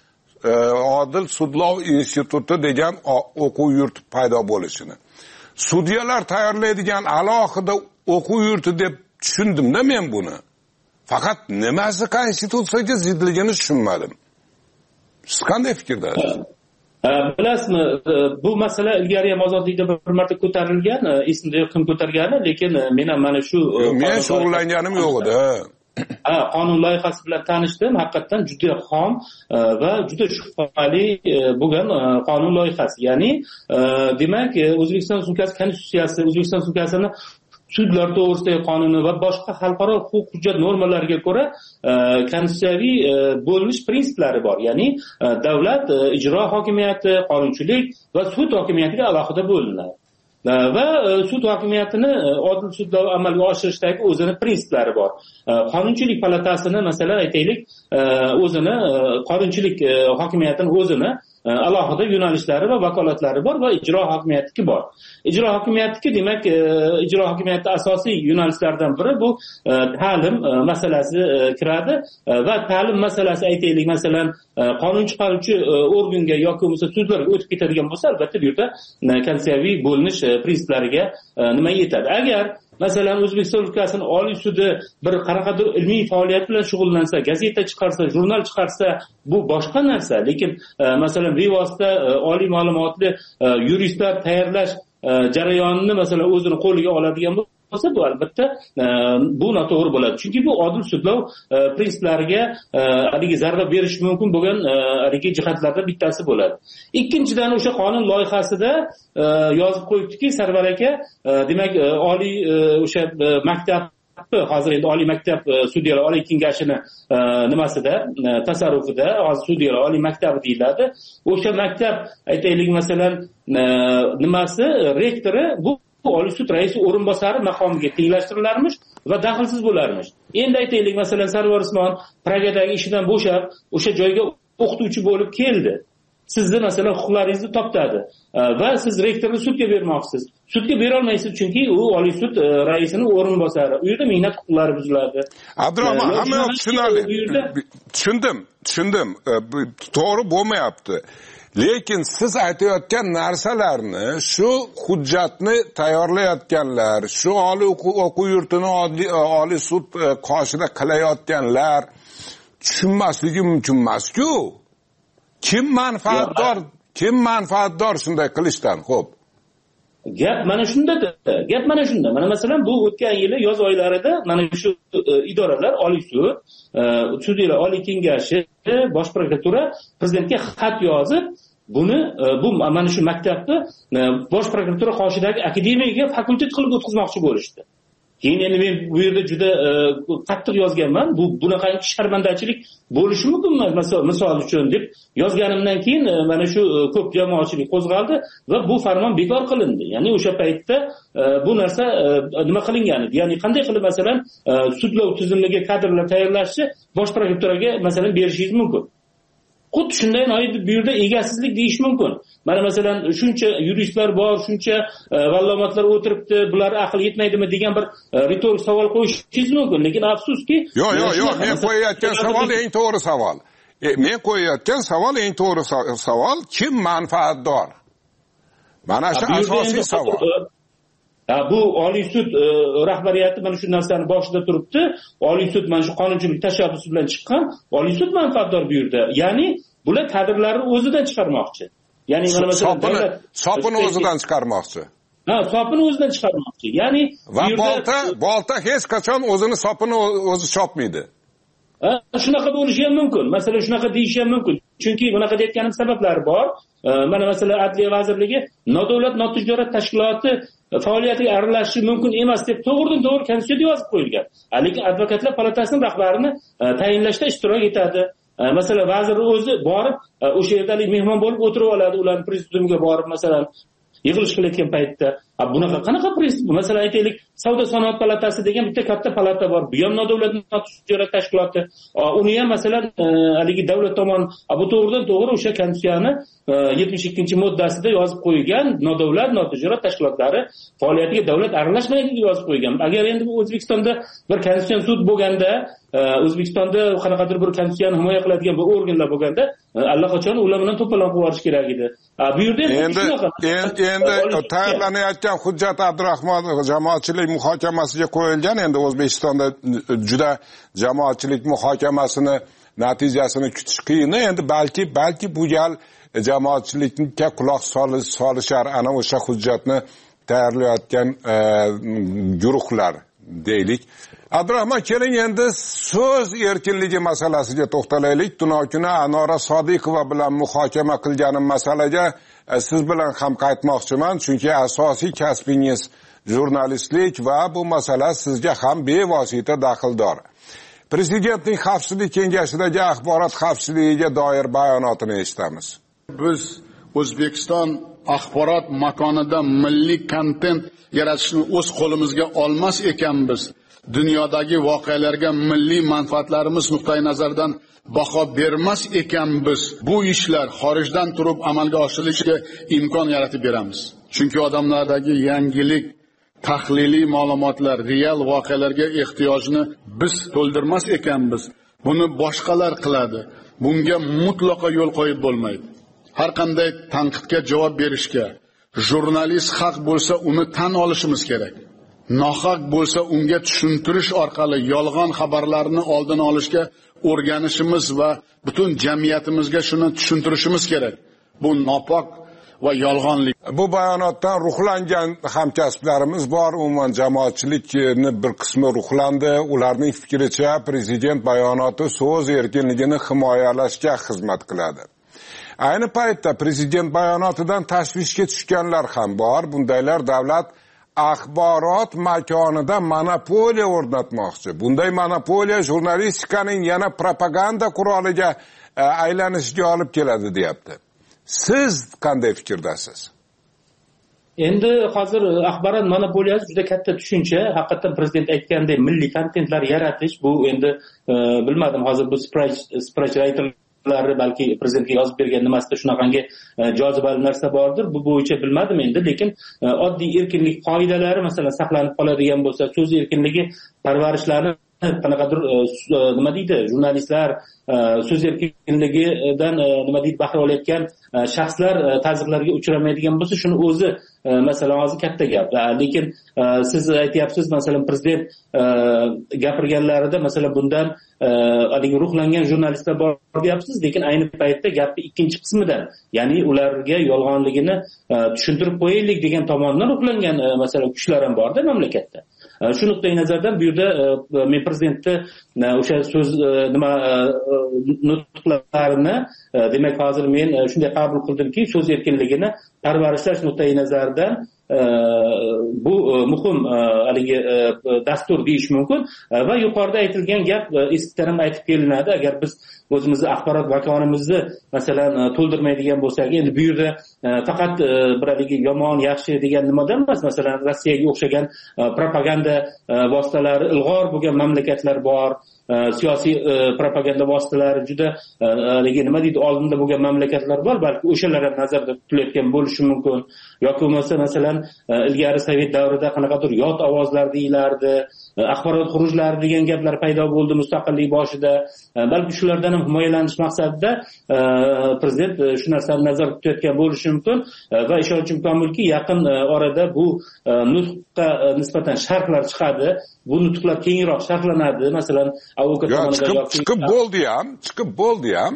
Odil sudlov instituti degan o'quv yurti paydo bo'lishini. Sudyalar tayyorlaydigan alohida o'quv yurti deb tushundimda men buni. Faqat nimasi konstitutsiyaga zidligini tushunmadim. Siz qanday fikrdasiz? Bilasizmi, bu masala ilgari ham ozodlikda bir marta ko'tarilgan, esimda yo'q kim ko'targani, lekin men ham mana shu men shug'ullanganim yo'q edi. Qonun loyihasi bilan tanishdim. Haqiqatan juda xom va juda shubhali bo'lgan qonun loyihasi. Ya'ni demak, O'zbekiston Respublikasi Konstitutsiyasi, O'zbekiston Respublikasining sudlar to'g'risidagi qonuni va boshqa xalqaro huquq hujjat normalariga ko'ra konstitutsiyaviy bo'linish prinsiplari bor. Ya'ni davlat ijro hokimiyati, qonunchilik va sud hokimiyatiga alohida bo'linadi. Va sud hokimiyatini odil sudda amalga oshirishdagi o'zini prinsiplari bor. Qonunchilik palatasini masalan aytaylik, o'zini qonunchilik hokimiyatining o'zini alohida yo'nalishlari va vakolatlari bor va ijro hokimiyatiki bor. Ijro hokimiyatiki demak, ijro hokimiyatning asosiy yo'nalishlaridan biri bu ta'lim masalasi kiradi va ta'lim masalasi aytaylik masalan qonun chiqaruvchi organga yoki bo'lmasa sudlarga o'tib ketadigan bo'lsa, albatta bu yerda konstitutsiyaviy bo'linish prinsiplariga nima yetadi. Agar masalan O'zbekiston Respublikasining Oliy sudi bir qanaqadir ilmiy faoliyat bilan shug'ullansa, gazeta chiqarsa, jurnal chiqarsa, bu boshqa narsa. Lekin masalan bevosita oliy ma'lumotli yuristlar tayyorlash jarayonini masalan o'zini qo'liga oladigan bo'lsa, bu albatta bu noto'g'ri bo'ladi. Chunki bu odil sudlov prinsiplariga haligi zarba berish mumkin bo'lgan haligi jihatlardan bittasi bo'ladi. Ikkinchidan, o'sha qonun loyihasida yozib qo'yibdiki, Sarvar aka, demak oliy o'sha maktab, hozir endi oliy maktab sudyalar oliy kengashini nimasida, tasarrufida, hozir sudyalar oliy maktabi deyiladi. O'sha maktab, aytaylik masalan, nimasi, rektori bu Oliy sud raisi o'rinbosari maqomiga tenglashtirilarmish va daxlsiz bo'larmish. Endi aytaylik masalan, Sarvar Usmon Pragadagi ishidan bo'shab, o'sha joyga o'qituvchi bo'lib keldi. Sizni masalan huquqlaringizni toptadi va siz rektorni sudga bermoqchisiz. Sudga bera olmaysiz, chunki u Oliy sud raisining o'rinbosari. U yerda mehnat huquqlari buziladi. Abdurahmon, hamma tushunarli. Tushundim. To'g'ri bo'lmayapti. Lekin siz aytayotgan narsalarni, shu hujjatni tayyorlayotganlar, shu oliy o'quv yurtini oliy sud qoshida qilayotganlar tushunmasligi mumkin emas-ku. Kim manfaatdor shunday qilishdan? Xo'p. Gap mana shunda. Mana masalan, bu o'tgan yili yoz oylarida mana shu idoralar, Oliy sud, sudyalar oliy kengashi, bosh prokuratura prezidentga xat yozib, buni bu mana shu maktabni bosh prokuratura qoshidagi akademiyaga fakultet qilib o'tkazmoqchi bo'lishdi. Keyin endi men bu yerda juda qattiq yozganman. Bunaqa sharmandachilik bo'lishi mumkinmi? Misol uchun deb yozganimdan keyin mana shu ko'p jamoatchilik qo'zg'aldi va bu farmon bekor qilindi. Ya'ni o'sha paytda bu narsa nima qilingan edi? Ya'ni qanday qilib masalan sudlov tizimiga kadrlar tayyorlashni bosh prokuraturaga masalan berishingiz mumkin. Xuddi shunday bu yerda egasizlik deyish mumkin. Mana masalan shuncha yuristlar bor, shuncha vallomatlar o'tiribdi, bular aql yetmaydimi degan bir ritorik savol qo'yishingiz mumkin. Lekin afsuski, yo'q, men qo'yayotgan savol eng to'g'ri savol. Men qo'yayotgan savol eng to'g'ri savol, kim manfaatdor? Mana shu asosiy savol. Bu Oliy sud rahbariyati mana shu narsani boshida turibdi. Oliy sud mana shu qonunchilik tashabbusi bilan chiqqan. Oliy sud manfaatdor bu yerda. Ya'ni bular kadrlarni o'zidan chiqarmoqchi. Ya'ni mana masalan sopini o'zidan chiqarmoqchi. Sopini o'zidan chiqarmoqchi. Ya'ni va bolta hech qachon o'zini sopini o'zi chopmaydi. Shunaqa bo'lishi ham mumkin. Masalan, shunaqa deyish ham mumkin. Chunki bunaqa deyotganim sabablari bor. Mana masalan Adliya vazirligi nodavlat notijorat tashkiloti faoliyatiga aralashishi mumkin emas deb to'g'ridan-to'g'ri konstitutsiyada yozib qo'yilgan. Lekin advokatlar palatasining rahbarini tayinlashda ishtirok etadi. Masalan, vazir o'zi borib o'sha yerda mehmon bo'lib o'tirib oladi, ularning prezidiumiga borib masalan yig'ilish qilayotgan paytda. Bunaqa qanaqa prinsip? Masalan aytaylik, Savdo sanoat palatasi degan bitta katta palata bor. Bu ham nodavlat notijorat tashkiloti. Uni ham masalan haligi davlat tomonidan bu to'g'ridan-to'g'ri o'sha konstitutsiyani 72-moddasida yozib qo'ygan nodavlat notijorat tashkilotlari faoliyatiga davlat aralashmaydi deb yozib qo'ygan. Agar endi bu O'zbekistonda bir konstitutsion sud bo'lganda, O'zbekistonda qanaqadir bir konstitutsiyani himoya qiladigan bir organlar bo'lganda, allaqachon ular bilan to'polon qilib yuborish kerak edi. Bu yerda endi tayyorlanayotgan hujjat Abdurahmon jamoatchilik muhokamasiga qo'yilgan. Endi O'zbekistonda juda jamoatchilik muhokamasini natijasini kutish qiyin. Endi balki bu gal jamoatchilikka quloq solishar ana o'sha hujjatni tayyorlayotgan guruhlar deylik. Abdurahmon, keling endi so'z erkinligi masalasiga to'xtalaylik. Tunokuni Anora Sodiqova bilan muhokama qilganim masalaga siz bilan ham qaytmoqchiman, chunki asosiy kasbingiz jurnalistlik va bu masala sizga ham bevosita daxldor. Prezidentning Xavfsizlik kengashidagi axborot xavfsizligiga doir bayonotini eshitamiz. Biz O'zbekiston axborot makonida milliy kontent yaratishni o'z qo'limizga olmas ekanmiz. Dunyodagi voqealarga milliy manfaatlarimiz nuqtai nazaridan baho bermas ekanmiz. Bu ishlar xorijdan turib amalga oshirilishiga imkon yaratib beramiz. Chunki odamlardagi yangilik, tahliliy ma'lumotlar, real voqealarga ehtiyojni biz to'ldirmas ekanmiz. Buni boshqalar qiladi. Bunga mutlaqo yo'l qo'yib bo'lmaydi. Har qanday tanqidga javob berishga, jurnalist haq bo'lsa uni tan olishimiz kerak. Nohaq bo'lsa unga tushuntirish orqali yolg'on xabarlarni oldini olishga o'rganishimiz va butun jamiyatimizga shuni tushuntirishimiz kerak. Bu nopok va yolg'onlik. Bu bayonotdan ruhlangan hamkasblarimiz bor. Umuman jamoatchilikni bir qismi ruhlandi. Ularning fikricha prezident bayonoti so'z erkinligini himoyalashga xizmat qiladi. Ayni paytda prezident bayonotidan tashvishga tushganlar ham bor. Bundaylar davlat axborot makonida monopoliya o'rnatmoqchi. Bunday monopoliya jurnalistikaning yana propaganda quroliga aylanishiga olib keladi, deyapti. Siz qanday fikrdasiz? Endi hozir axborot monopoliyasi juda katta tushuncha. Haqiqatan prezident aytgandek, milliy kontentlar yaratish bu endi bilmadim, hozir bu speech writerlar balki prezidentga yozib bergan nimasida shunaqangi jozibali narsa bordir. Bu bo'yicha bilmadim endi, lekin oddiy erkinlik qoidalari masalan saqlanib qoladigan bo'lsa, so'z erkinligi parvarishlari qanaqadir nima deydi, jurnalistlar so'z erkinligidan nima deydi bahra olayotgan shaxslar ta'zirlarga uchramaydigan bo'lsa, shuni o'zi masalan hozir katta gap. Lekin siz aytyapsiz masalan prezident gapirganlarida masalan bundan haligi ruhlangan jurnalistlar bor deyapsiz, lekin ayni paytda gapni ikkinchi qismidan, ya'ni ularga yolg'onligini tushuntirib qo'yaylik degan tomondan ruhlangan masalan kuchlar ham borda mamlakatda. Shu nuqtai nazardan bu yerda men prezidentni o'sha so'z nima nutqlarini demak hozir men shunday qabul qildimki, so'z erkinligini parvarishlash nuqtai nazaridan bu muhim haligi dastur deyish mumkin va yuqorida aytilgan gap eskidan ham aytib kelinadi. Agar biz o'zimizni axborot makonimizni masalan to'ldirmaydigan bo'lsak, endi bu yerda faqat bir haligi yomon yaxshi degan nimadan emas, masalan Rossiyaga o'xshagan propaganda vositalari ilg'or bo'lgan mamlakatlar bor. Siyosiy propaganda vositalari juda haligi nima deydi, oldinda bo'lgan mamlakatlar bor, balki o'shalar ham nazarda tutilayotgan bo'lishi mumkin. Yoki bo'lmasa masalan ilgari sovet davrida qanaqadir yot ovozlar deyilardi, axborot xurujlari degan gaplar paydo bo'ldi mustaqillik boshida. Balki shulardan ham himoyalanish maqsadida prezident shu narsani nazarda tutayotgan bo'lishi mumkin va ishonchim komilki, yaqin orada bu nutqqa nisbatan sharhlar chiqadi. Bu nutqlar kengroq sharhlanadi. Masalan, avokat tomonidan chiqib bo'ldi ham.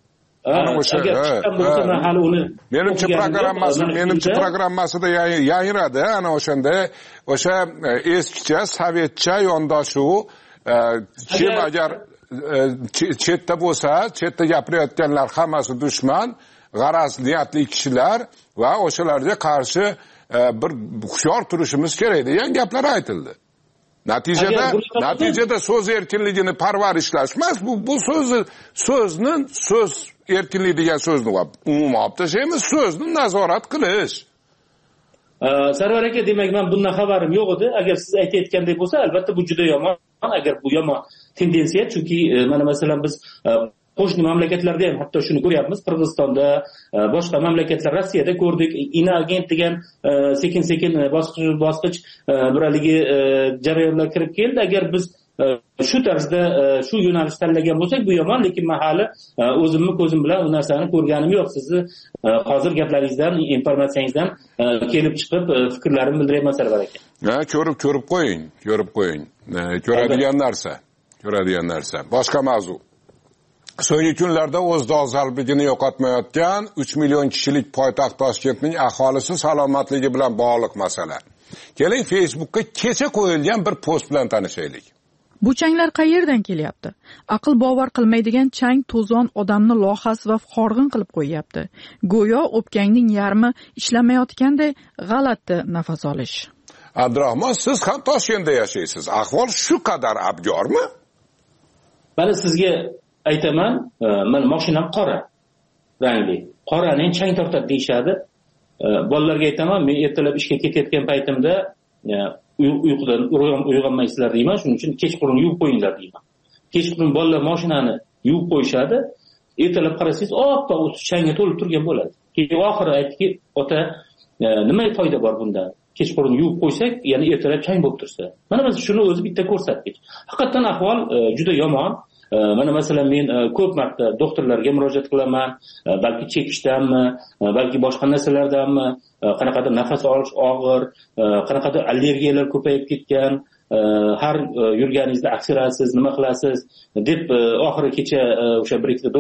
Menimcha programmasida yayiradi. Ana o'shanda o'sha eskicha sovetcha yondashuv kim agar chetda bo'lsa, chetda gapirayotganlar hammasi dushman, g'araz niyatli kishilar va o'shalarga qarshi bir hushyor turishimiz kerak degan gaplar aytildi. Natijada so'z erkinligini parvarishlash emas, bu so'z erkinligi degan so'zni umuman olib tashlaymiz, so'zni nazorat qilish. Sarvar aka, demak men bundan xabarim yo'q edi. Agar siz aytayotgandek bo'lsa, albatta bu juda yomon. Agar bu yomon tendensiya, chunki mana masalan biz qo'shni mamlakatlarda ham hatto shuni ko'ryapmiz. Qirg'izistonda, boshqa mamlakatlar, Rossiyada ko'rdik. Inoagent degan sekin-sekin bosqich bir haligi jarayonlar kirib keldi. Agar biz shu tarzda shu yo'nalish tanlagan bo'lsak, bu yomon, lekin men hali o'zimni ko'zim bilan u narsani ko'rganim yo'q. Sizni hozir gaplaringizdan, informatsiyangizdan kelib chiqib fikrlarimni bildiryapman Sarvar aka. Ko'rib qo'ying. Ko'radigan narsa. Boshqa mavzu. So'nggi kunlarda o'z dolzarbligini yo'qotmayotgan 3 million kishilik poytaxt Toshkentning aholisi salomatligi bilan bog'liq masala. Keling, Facebookka kecha qo'yilgan bir post bilan tanishaylik. Bu changlar qayerdan kelyapti? Aql bovar qilmaydigan chang to'zon odamni lohas va horg'in qilib qo'yyapti. Go'yo o'pkangning yarmi ishlamayotganday g'alati nafas olish. Abdurahmon, siz ham Toshkentda yashaysiz. Ahvol shu qadar abgormi? Mana sizga aytaman, men mashinam qora rangli. Qoraning chang tortadi deyshadi. Bolalarga aytaman, men ertalab ishga ketayotgan paytimda uyqudan uyg'onmaysizlar deyman, shuning uchun kechqurun yuvib qo'yinglar deyman. Kechqurun bolalar mashinani yuvib qo'yishadi. Ertalab qarasangiz, oppoq changga to'lib turgan bo'ladi. Keyin oxiri aytdiki, ota, nima foyda bor bundan? Kechqurun yuvib qo'ysak, ya'ni ertalab chang bo'lib tursa. Mana biz shuni o'zi bitta ko'rsatkich. Haqiqatan ahvol juda yomon. Mana masalan men ko'p marta doktorlarga murojaat qilaman, balki chekishdanmi, balki boshqa narsalardanmi, qanaqadir nafas olish og'ir, qanaqadir allergiyalar ko'payib ketgan, har yurganingizda aksirasiz, nima qilasiz deb oxiri kecha o'sha bir ikkita doktor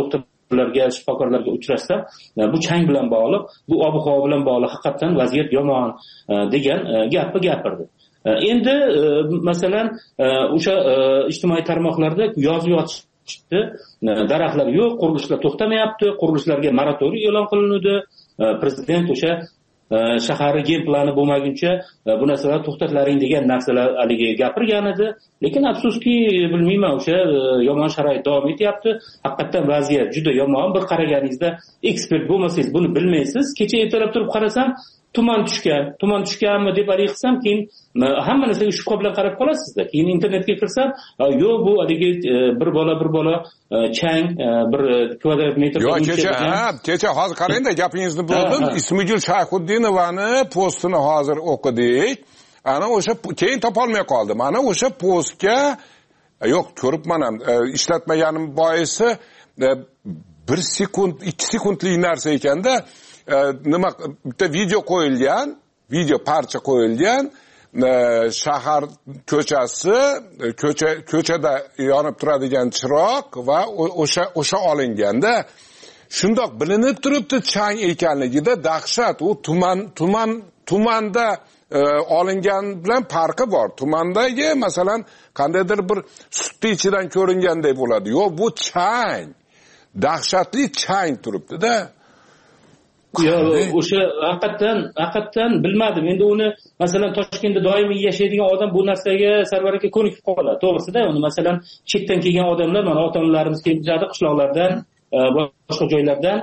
doktorlarga, shifokorlarga uchrashsam, bu chang bilan bog'liq, bu ob-havo bilan bog'liq, haqiqatan vaziyat yomon degan gapni gapirdi. Endi masalan o'sha ijtimoiy tarmoqlarda yozib yotishdi, daraxtlar yo'q, qurilishlar to'xtamayapti, qurilishlarga moratoriy e'lon qilinadi, prezident o'sha shahar gen plani bo'lmaguncha bu narsalar to'xtatlaring degan narsalar haligi gapirgan edi. Lekin afsuski, bilmayman, o'sha yomon sharoit davom etyapti. Haqiqatan vaziyat juda yomon. Bir qaraganingizda ekspert bo'lmasangiz buni bilmaysiz. Kecha ertalab turib qarasam, tuman tushganmi deb hali qilsam, keyin hamma narsaga shubha bilan qarab qolasizda. Keyin internetga kirsam, yo'q, bu haligi bir bola chang bir kvadrat metr. Yo'q, kecha hozir qarangda, gapingizni bo'ldim. Ismigul Shayxuddinovani postini hozir o'qidik. Ana o'sha keyin topolmay qoldim. Ana o'sha postga yo'q, ko'ribman ham, ishlatmaganim boisi 1 sekund, 2 sekundlik narsa ekanda, nima bitta video qo'yilgan, video parcha qo'yilgan, shahar ko'chasi, ko'chada yonib turadigan chiroq va o'sha olinganda shundoq bilinib turibdi chang ekanligida dahshat. U tumanda olingan bilan farqi bor. Tumandagi masalan qandaydir bir sutni ichidan ko'ringanday bo'ladi. Yo'q, bu chang. Dahshatli chang turibdi-da. O'sha haqiqatan bilmadim. Endi uni masalan Toshkentda doimiy yashaydigan odam bu narsaga Sarvar aka ko'nikib qoladi. To'g'risida, uni masalan chetdan kelgan odamlar, mana ota-onalarimiz kelishadi qishloqlardan, boshqa joylardan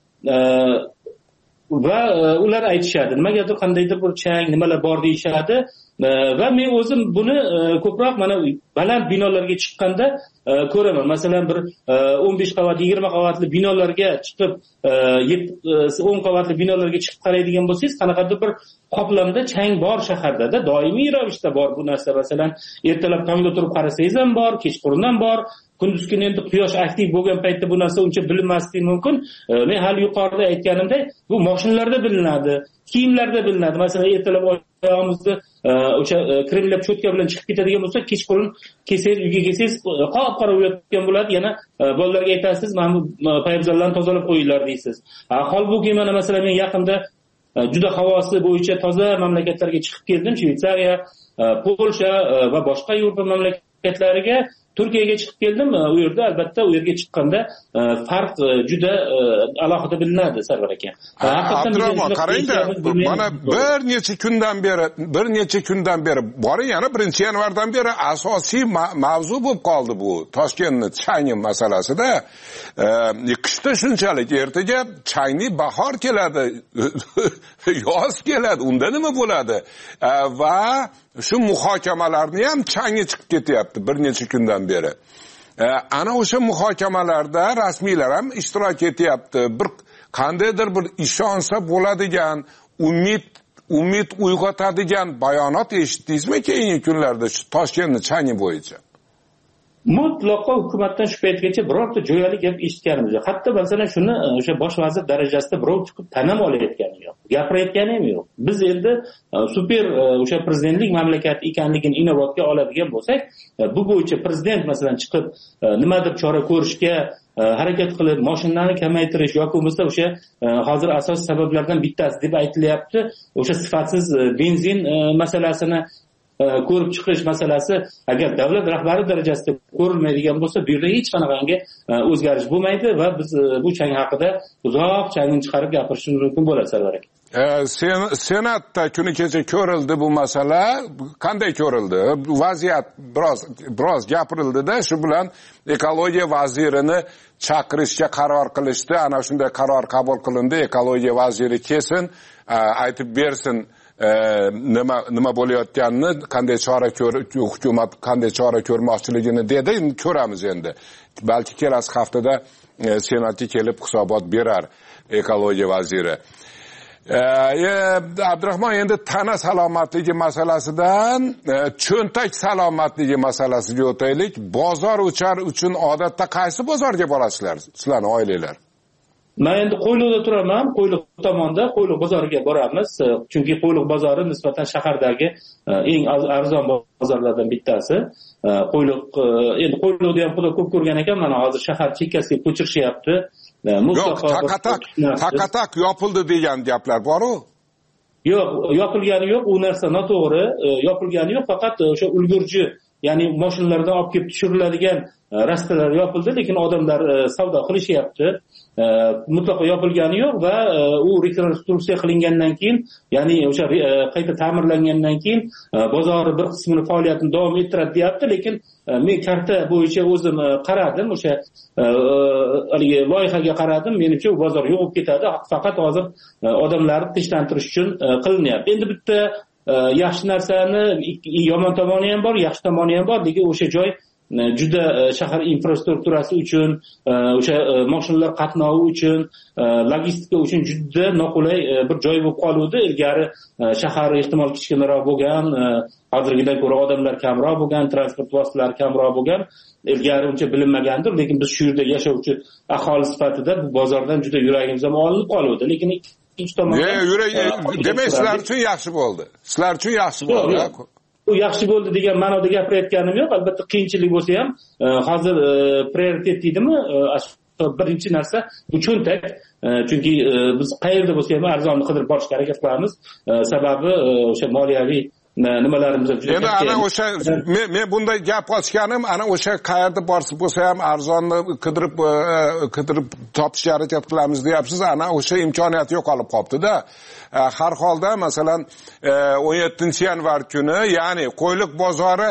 va ular aytishadi, nimagadir qandaydir bir chang, nimalar bor deyishadi. Va men o'zim buni ko'proq mana baland binolarga chiqqanda ko'raman. Masalan bir 15 qavat, 20 qavatli binolarga chiqib, 10 qavatli binolarga chiqib qaraydigan bo'lsangiz, qanaqadir bir qoplamda chang bor shaharda-da, doimiy ravishda bor bu narsa. Masalan, ertalab tongda turib qarasangiz ham bor, kechqurun ham bor. Kunduz kuni endi quyosh aktiv bo'lgan paytda bu narsa uncha bilinmasligi mumkin. Men hali yuqorida aytganimdek, bu mashinalarda bilinadi, kiyimlarda bilinadi. Masalan, ertalab oyog'imizni o'sha kremlab cho'tka bilan chiqib ketadigan bo'lsa, kechqurun kelsangiz, uyga kelsangiz, qop-qora uyatgan bo'ladi. Yana bolalarga aytasiz, "Mana bu poyabzallarni tozalab qo'yinglar" deysiz. Holbuki mana masalan men yaqinda juda havosi bo'yicha toza mamlakatlarga chiqib keldim, Shveysariya, Polsha va boshqa Yevropa mamlakatlariga, Turkiyaga chiqib keldim. U yerda albatta u yerga chiqqanda farq juda alohida bilinadi, Sarvar aka. Abdurahmon, qarangda, mana bir necha kundan beri boring, yana 1-yanvardan beri asosiy mavzu bo'lib qoldi bu Toshkentning changi masalasida. Qishda shunchalik, ertaga changli bahor keladi, yoz keladi, unda nima bo'ladi? Va shu muhokamalarni ham changi chiqib ketyapti bir necha kundan beri. Ana o'sha muhokamalarda rasmiylar ham ishtirok etyapti. Bir qandaydir bir ishonsa bo'ladigan, umid uyg'otadigan bayonot eshitdingizmi keyingi kunlarda shu Toshkentning changi bo'yicha? Mutlaqo hukumatdan shu paytgacha birorta jo'yali gap eshitganimiz yo'q. Hatto masalan shuni o'sha bosh vazir darajasida birov chiqib tanam olayotgani yo'q, gapirayotgani ham yo'q. Biz endi super o'sha prezidentlik mamlakat ekanligini inobatga oladigan bo'lsak, bu bo'yicha prezident masalan chiqib nimadir chora ko'rishga harakat qilib, mashinani kamaytirish yoki bo'lmasa o'sha hozir asosiy sabablardan bittasi deb aytilyapti, o'sha sifatsiz benzin masalasini ko'rib chiqish masalasi agar davlat rahbari darajasida ko'rilmaydigan bo'lsa, bu yerda hech qanaqangi o'zgarish bo'lmaydi va biz bu chang haqida uzoq changni chiqarib gapirishimiz mumkin bo'ladi, Sarvar aka. Senatda kuni kecha ko'rildi bu masala. Qanday ko'rildi? Vaziyat biroz gapirildi-da, shu bilan ekologiya vazirini chaqirishga qaror qilishdi. Ana shunday qaror qabul qilindi. Ekologiya vaziri kesin aytib bersin nima bo'layotganini, qanday chora hukumat qanday chora ko'rmoqchiligini dedi. Ko'ramiz endi. Balki kelasi haftada senatga kelib hisobot berar ekologiya vaziri. Abdurahmon, endi tana salomatligi masalasidan cho'ntak salomatligi masalasiga o'taylik. Bozor uchun odatda qaysi bozorga borasizlar, sizlarning oilalar? Men endi Qo'yliqda turaman, Qo'yliq tomonda, Qo'yliq bozoriga boramiz. Chunki Qo'yliq bozori nisbatan shahardagi eng arzon bozorlardan bittasi. Qo'yliq, endi Qo'yliqda ham xudo ko'p ko'rgan ekan, mana hozir shahar chekkasiga ko'chirishyapti. yo'q, taqatak yopildi degan gaplar bor-ku. Yo'q, yopilgani yo'q, u narsa noto'g'ri. Yopilgani yo'q, faqat o'sha ulgurji, ya'ni mashinalardan olib kelib tushiriladigan rastalar yopildi, lekin odamlar savdo qilishyapti. Mutlaqo yopilgani yo'q va u rekonstruksiya qilingandan keyin, ya'ni o'sha qayta ta'mirlangandan keyin bozor bir qismini faoliyatini davom ettiradi deyapti, lekin men karta bo'yicha o'zim qaradim, o'sha haligi loyihaga qaradim, menimcha u bozor yo'qib ketadi, faqat hozir odamlarni tinchlantirish uchun qilinyapti. Endi bitta yaxshi narsani yomon tomoni ham bor, yaxshi tomoni ham bor, lekin o'sha joy juda shahar infrastrukturasi uchun, o'sha mashinalar qatnovi uchun, logistika uchun juda noqulay bir joy bo'lib qoluvdi. Ilgari shahar ehtimol kichkinaroq bo'lgan, hozirgidan ko'ra odamlar kamroq bo'lgan, transport vositalari kamroq bo'lgan, ilgari uncha bilinmagandir, lekin biz shu yerda yashovchi aholi sifatida bu bozordan juda yuragimiz ham olinib qoluvdi. Lekin ikkinchi tomondan demak sizlar uchun yaxshi bo'ldi. Sizlar uchun yaxshi bo'ldi. Bu yaxshi bo'ldi degan ma'noda gapirayotganim yo'q. Albatta qiyinchilik bo'lsa ham, hozir prioritet deydimi, birinchi narsa bu cho'ntak. Chunki biz qayerda bo'lsa ham arzonni qidirib borishga harakat qilamiz. Sababi o'sha moliyaviy nimalarimiz juda katta. Endi ana o'sha men bunday gap ochganim, ana o'sha qayerda bo'lsa ham arzonni qidirib topishga harakat qilamiz deyapsiz. Ana o'sha imkoniyat yo'qolib qolibdi-da. Har holda masalan 17-yanvar kuni, ya'ni Qo'yliq bozori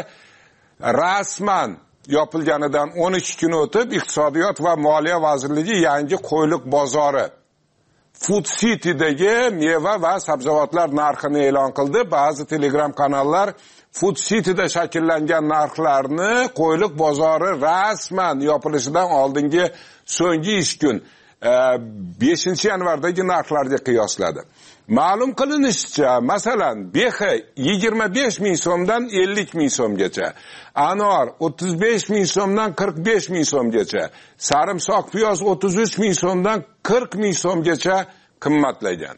rasman yopilganidan 12 kun o'tib Iqtisodiyot va Moliya vazirligi yangi Qo'yliq bozori Food City'dagi meva va sabzavotlar narxini e'lon qildi. Ba'zi Telegram kanallar Food City'da shakllangan narxlarni Qo'yliq bozori rasman yopilishidan oldingi so'nggi ish kun 5-yanvardagi narxlarga qiyosladi. Ma'lum qilinishicha, masalan, behi 25 ming so'mdan 50 ming so'mgacha, anor 35 ming so'mdan 45 ming so'mgacha, sarimsoq piyoz 33 ming so'mdan 40 ming so'mgacha qimmatlagan.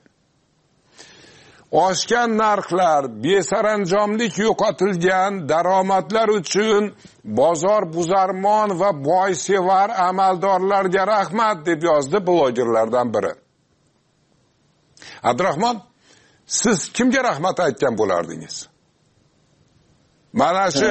Oshgan narxlar, besaranjomlik yo'qotilgan, daromadlar uchun bozor buzarmon va boysevar amaldorlarga rahmat deb yozdi blogerlardan biri. Abdurahmon, siz kimga rahmat aytgan bo'lardingiz? Mana shu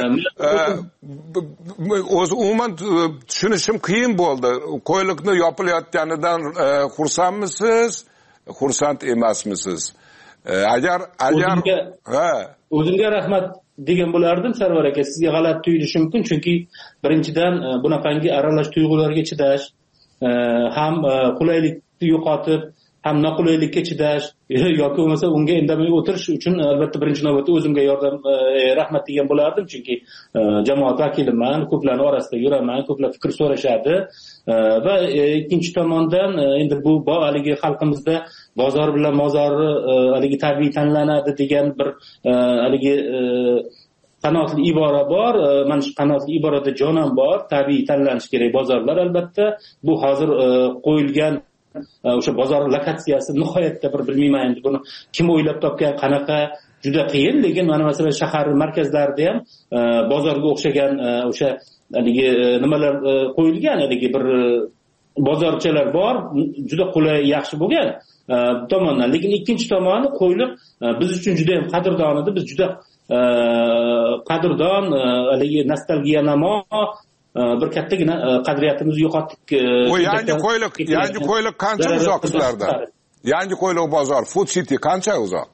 o'zi umuman tushunishim qiyin bo'ldi. Qo'yliqni yopilayotganidan xursandmisiz, xursand emasmisiz? Agar o'zimga rahmat degan bo'lardim, Sarvar aka. Sizga g'alati tuyulishi mumkin, chunki birinchidan bunaqangi aralash tuyg'ularga chidash, ham qulaylikni yo'qotib, ham noqulaylikka chidash yoki bo'lmasa unga indamay o'tirish uchun albatta birinchi navbatda o'zimga rahmat degan bo'lardim, chunki jamoat vakiliman, ko'plarni orasida yuraman, ko'plar fikr so'rashadi va ikkinchi tomondan endi bu haligi xalqimizda bozor bilan mozori haligi tabiiy tanlanadi degan bir haligi qanotli ibora bor. Mana shu qanotli iborada jon ham bor. Tabiiy tanlanishi kerak bozorlar albatta. Bu hozir qo'yilgan o'sha bozor lokatsiyasi nihoyatda bir bilmayman endi buni kim o'ylab topgan, qanaqa, juda qiyin. Lekin mana masalan shahar markazlarida ham bozorga o'xshagan o'sha haligi nimalar qo'yilgan, haligi bir bozorchalar bor, juda qulay, yaxshi bo'lgan tomondan. Lekin ikkinchi tomoni Qo'yliq biz uchun juda ham qadrdon edi. Biz juda qadrdon, haligi nostalgiyanamo bir kattagina qadriyatimizni yo'qotdik. O yangi Qo'yliq qancha uzoq sizlardan? Yangi Qo'yliq bozor, Food City qancha uzoq?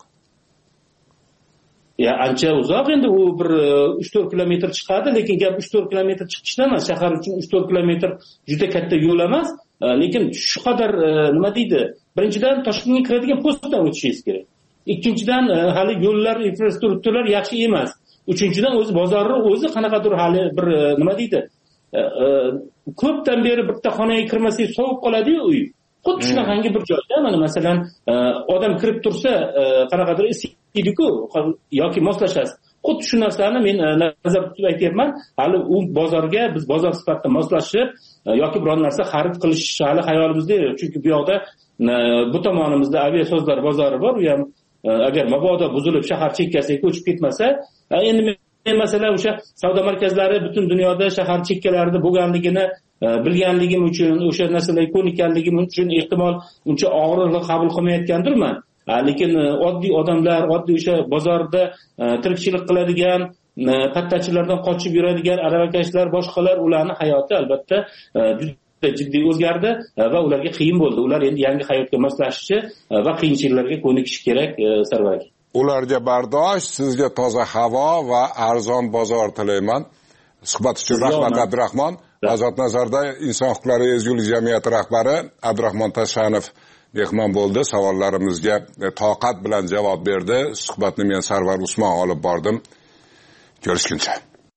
Ya ancha uzoq, endi u bir 3-4 kilometr chiqadi, lekin gap 3-4 kilometr chiqishda emas. Shahar uchun 3-4 kilometr juda katta yo'l emas, lekin shu qadar nima deydi? Birinchidan Toshkentga kiradigan postdan o'tishingiz kerak. Ikkinchidan hali yo'llar, infrastrukturalar yaxshi emas. Uchinchidan o'zi bozorni o'zi qanaqadir hali bir nima deydi? Ko'pdan beri bitta xonaga kirmasak sovib qoladi-yu uy. Xuddi shunaqangi bir joyda, mana masalan, odam kirib tursa, qanaqadir isiydi-ku yoki moslashasiz. Xuddi shu narsani men nazarda tutib aytyapman. Hali u bozorga biz bozor sifatida moslashib yoki biron narsa xarid qilish hali xayolimizda yo'q. Chunki bu yoqda bu tomonimizda aviasozlar bozori bor. U ham agar mabodo buzilib shahar chekkasiga ko'chib ketmasa, endi men masalan o'sha savdo markazlari butun dunyoda shahar chekkalarida bo'lganligini bilganligim uchun, o'sha narsalarga ko'nikkanligim uchun ehtimol uncha og'irlik qabul qilmayotgandirman. Lekin oddiy odamlar, oddiy o'sha bozorda tirikchilik qiladigan, pattachilardan qochib yuradigan aravakashlar, boshqalar, ularning hayoti albatta juda jiddiy o'zgardi va ularga qiyin bo'ldi. Ular endi yangi hayotga moslashishi va qiyinchiliklarga ko'nikishi kerak, Sarvar aka. Ularga bardosh, sizga toza havo va arzon bozor tilayman. Suhbat uchun rahmat Abdurahmon. Ozod nazarda Inson huquqlari ezgulik jamiyati rahbari Abdurahmon Tashanov mehmon bo'ldi. Savollarimizga toqat bilan javob berdi. Suhbatni men Sarvar Usmon olib bordim. Ko'rishguncha.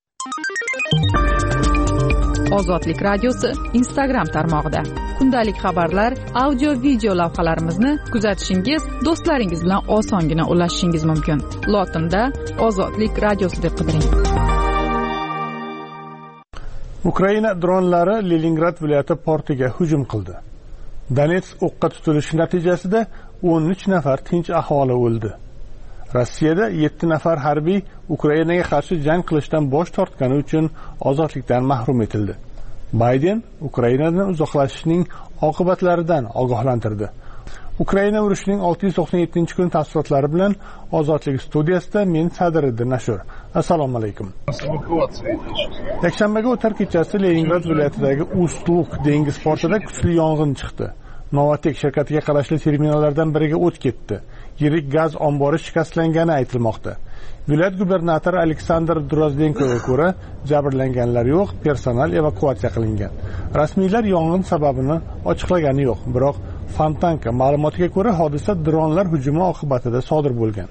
Ozodlik radiosi Instagram tarmog'ida kundalik xabarlar, audio, video lavhalarimizni kuzatishingiz, do'stlaringiz bilan osongina ulashishingiz mumkin. Lotinda Ozodlik radiosi deb qidiring. Ukraina dronlari Leningrad viloyati portiga hujum qildi. Donetsk o'qqa tutilishi natijasida 13 nafar tinch aholi o'ldi. Rossiyada 7 nafar harbiy Ukrainaga qarshi jang qilishdan bosh tortgani uchun ozodlikdan mahrum etildi. Bayden Ukrainadan uzoqlashishning oqibatlaridan ogohlantirdi. Ukraina urushining 697-kun tafsilotlari bilan Ozodlik studiyasida men Sadiriddin Nashur. Assalomu alaykum. Yakshanbaga o'tar kechasi Leningrad viloyatidagi Ustluk dengiz portida kuchli yong'in chiqdi. Novatek shirkatiga qarashli terminallardan biriga o't ketdi. Yirik gaz ombori shikastlangani aytilmoqda. Viloyat gubernatori Aleksandr Drozdenkoga ko'ra, jabrlanganlar yo'q, personal evakuatsiya qilingan. Rasmiylar yong'in sababini ochiqlagani yo'q, biroq Fontanka ma'lumotiga ko'ra, hodisa dronlar hujumi oqibatida sodir bo'lgan.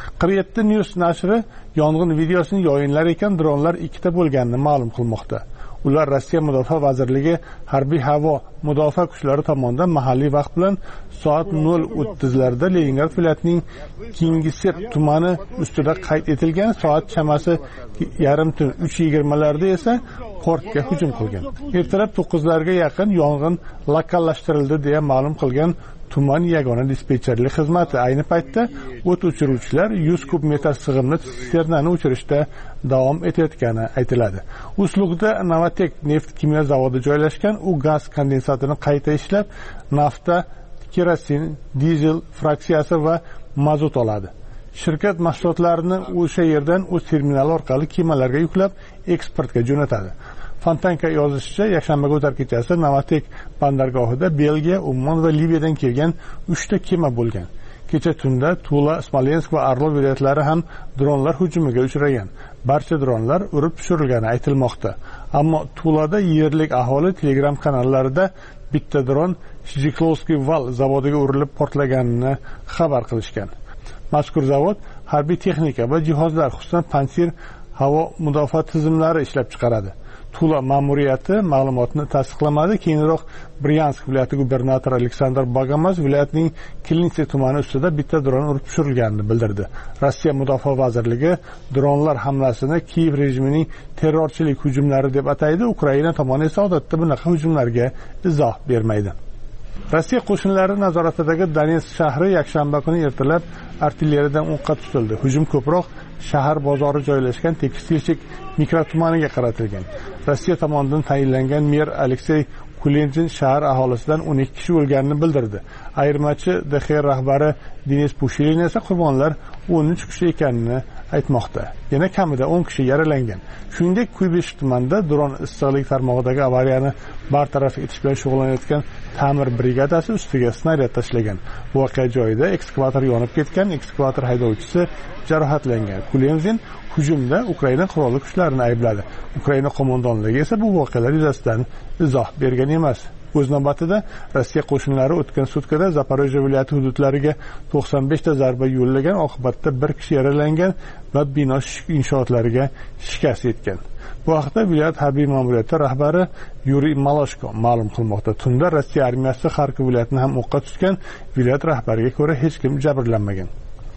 47 News nashri yong'in videosini yoyinlar ekan, dronlar ikkita bo'lganini ma'lum qilmoqda. Ular Rossiya Mudofaa vazirligi harbiy havo mudofaa kuchlari tomonidan mahalliy vaqt bilan soat 0:30larda Leningrad viloyatining Kingisepp tumani ustida qayd etilgan, soat chamasi yarim tun 3:20larda esa portga hujum qilgan. Ertalab 9larga yaqin yong'in lokallashtirildi deya ma'lum qilgan tuman yagona dispetcherlik xizmati. Ayni paytda o't o'chiruvchilar 100 kub metr sig'imli sisternani o'chirishda davom etayotgani aytiladi. Uslug'da Novatek neft kimyo zavodi joylashgan. U gaz kondensatini qayta ishlab, nafta, kerosin, dizel fraksiyasi va mazut oladi. Shirkat mahsulotlarini o'sha yerdan o'z terminali orqali kemalarga yuklab, eksportga jo'natadi. Fontanka yozishicha, yakshanbaga o'tar kechasi Novatek bandargohida Belgiya, Ummon va Liviyadan kelgan 3 ta kema bo'lgan. Kecha tunda Tula, Smolensk va Orlov viloyatlari ham dronlar hujumiga uchragan. Barcha dronlar urib tushirilgani aytilmoqda. Ammo Tulada yerlik aholi Telegram kanallarida bitta dron Shchiklovskiy val zavodiga urilib portlaganini xabar qilishgan. Mazkur zavod harbiy texnika va jihozlar, xususan Pansir havo mudofaa tizimlari ishlab chiqaradi. Tula ma'muriyati ma'lumotni tasdiqlamadi. Keyinroq Bryansk viloyati gubernatori Aleksandr Bogomaz viloyatining Kilinsi tumani ustida bitta dron urib tushirilganini bildirdi. Rossiya Mudofaa vazirligi dronlar hamlasini Kiyev rejimining terrorchilik hujumlari deb ataydi. Ukraina tomoni esa odatda bunaqa hujumlarga izoh bermaydi. Rossiya qo'shinlari nazoratidagi Donetsk shahri yakshanba kuni ertalab artilleriyadan o'qqa tutildi. Hujum ko'proq shahar bozori joylashgan Tekstilchik mikrotumaniga qaratilgan. Rossiya tomonidan tayinlangan mer Aleksey Kulentin shahar aholisidan 12 kishi o'lganini bildirdi. Ayirmachi DXR rahbari Denis Pushilin esa qurbonlar 13 kishi ekanini aytmoqda. Yana kamida 10 kishi yaralangan. Shuningdek, Kuybek tumanida dron issiqlik tarmog'idagi avariyani bartaraf etish bilan shug'ullanayotgan ta'mir brigadasi ustiga snaryad tashlagan. Voqea joyida ekskavator yonib ketgan, ekskavator haydovchisi jarohatlangan. Kulentin hujumda Ukraina qurolli kuchlarini aybladi. Ukraina qo'mondonligi esa bu voqealar yuzasidan izoh bergan emas. O'z navbatida Rossiya qo'shinlari o'tgan sutkada Zaporojye viloyati hududlariga 95 ta zarba yo'llagan, oqibatda 1 kishi yaralangan va bino inshootlariga shikast yetgan. Bu haqda viloyat harbiy ma'muriyati rahbari Yuriy Maloshko ma'lum qilmoqda. Tunda Rossiya armiyasi Xarkov viloyatini ham o'qqa tutgan. Viloyat rahbariga ko'ra hech kim jabrlanmagan.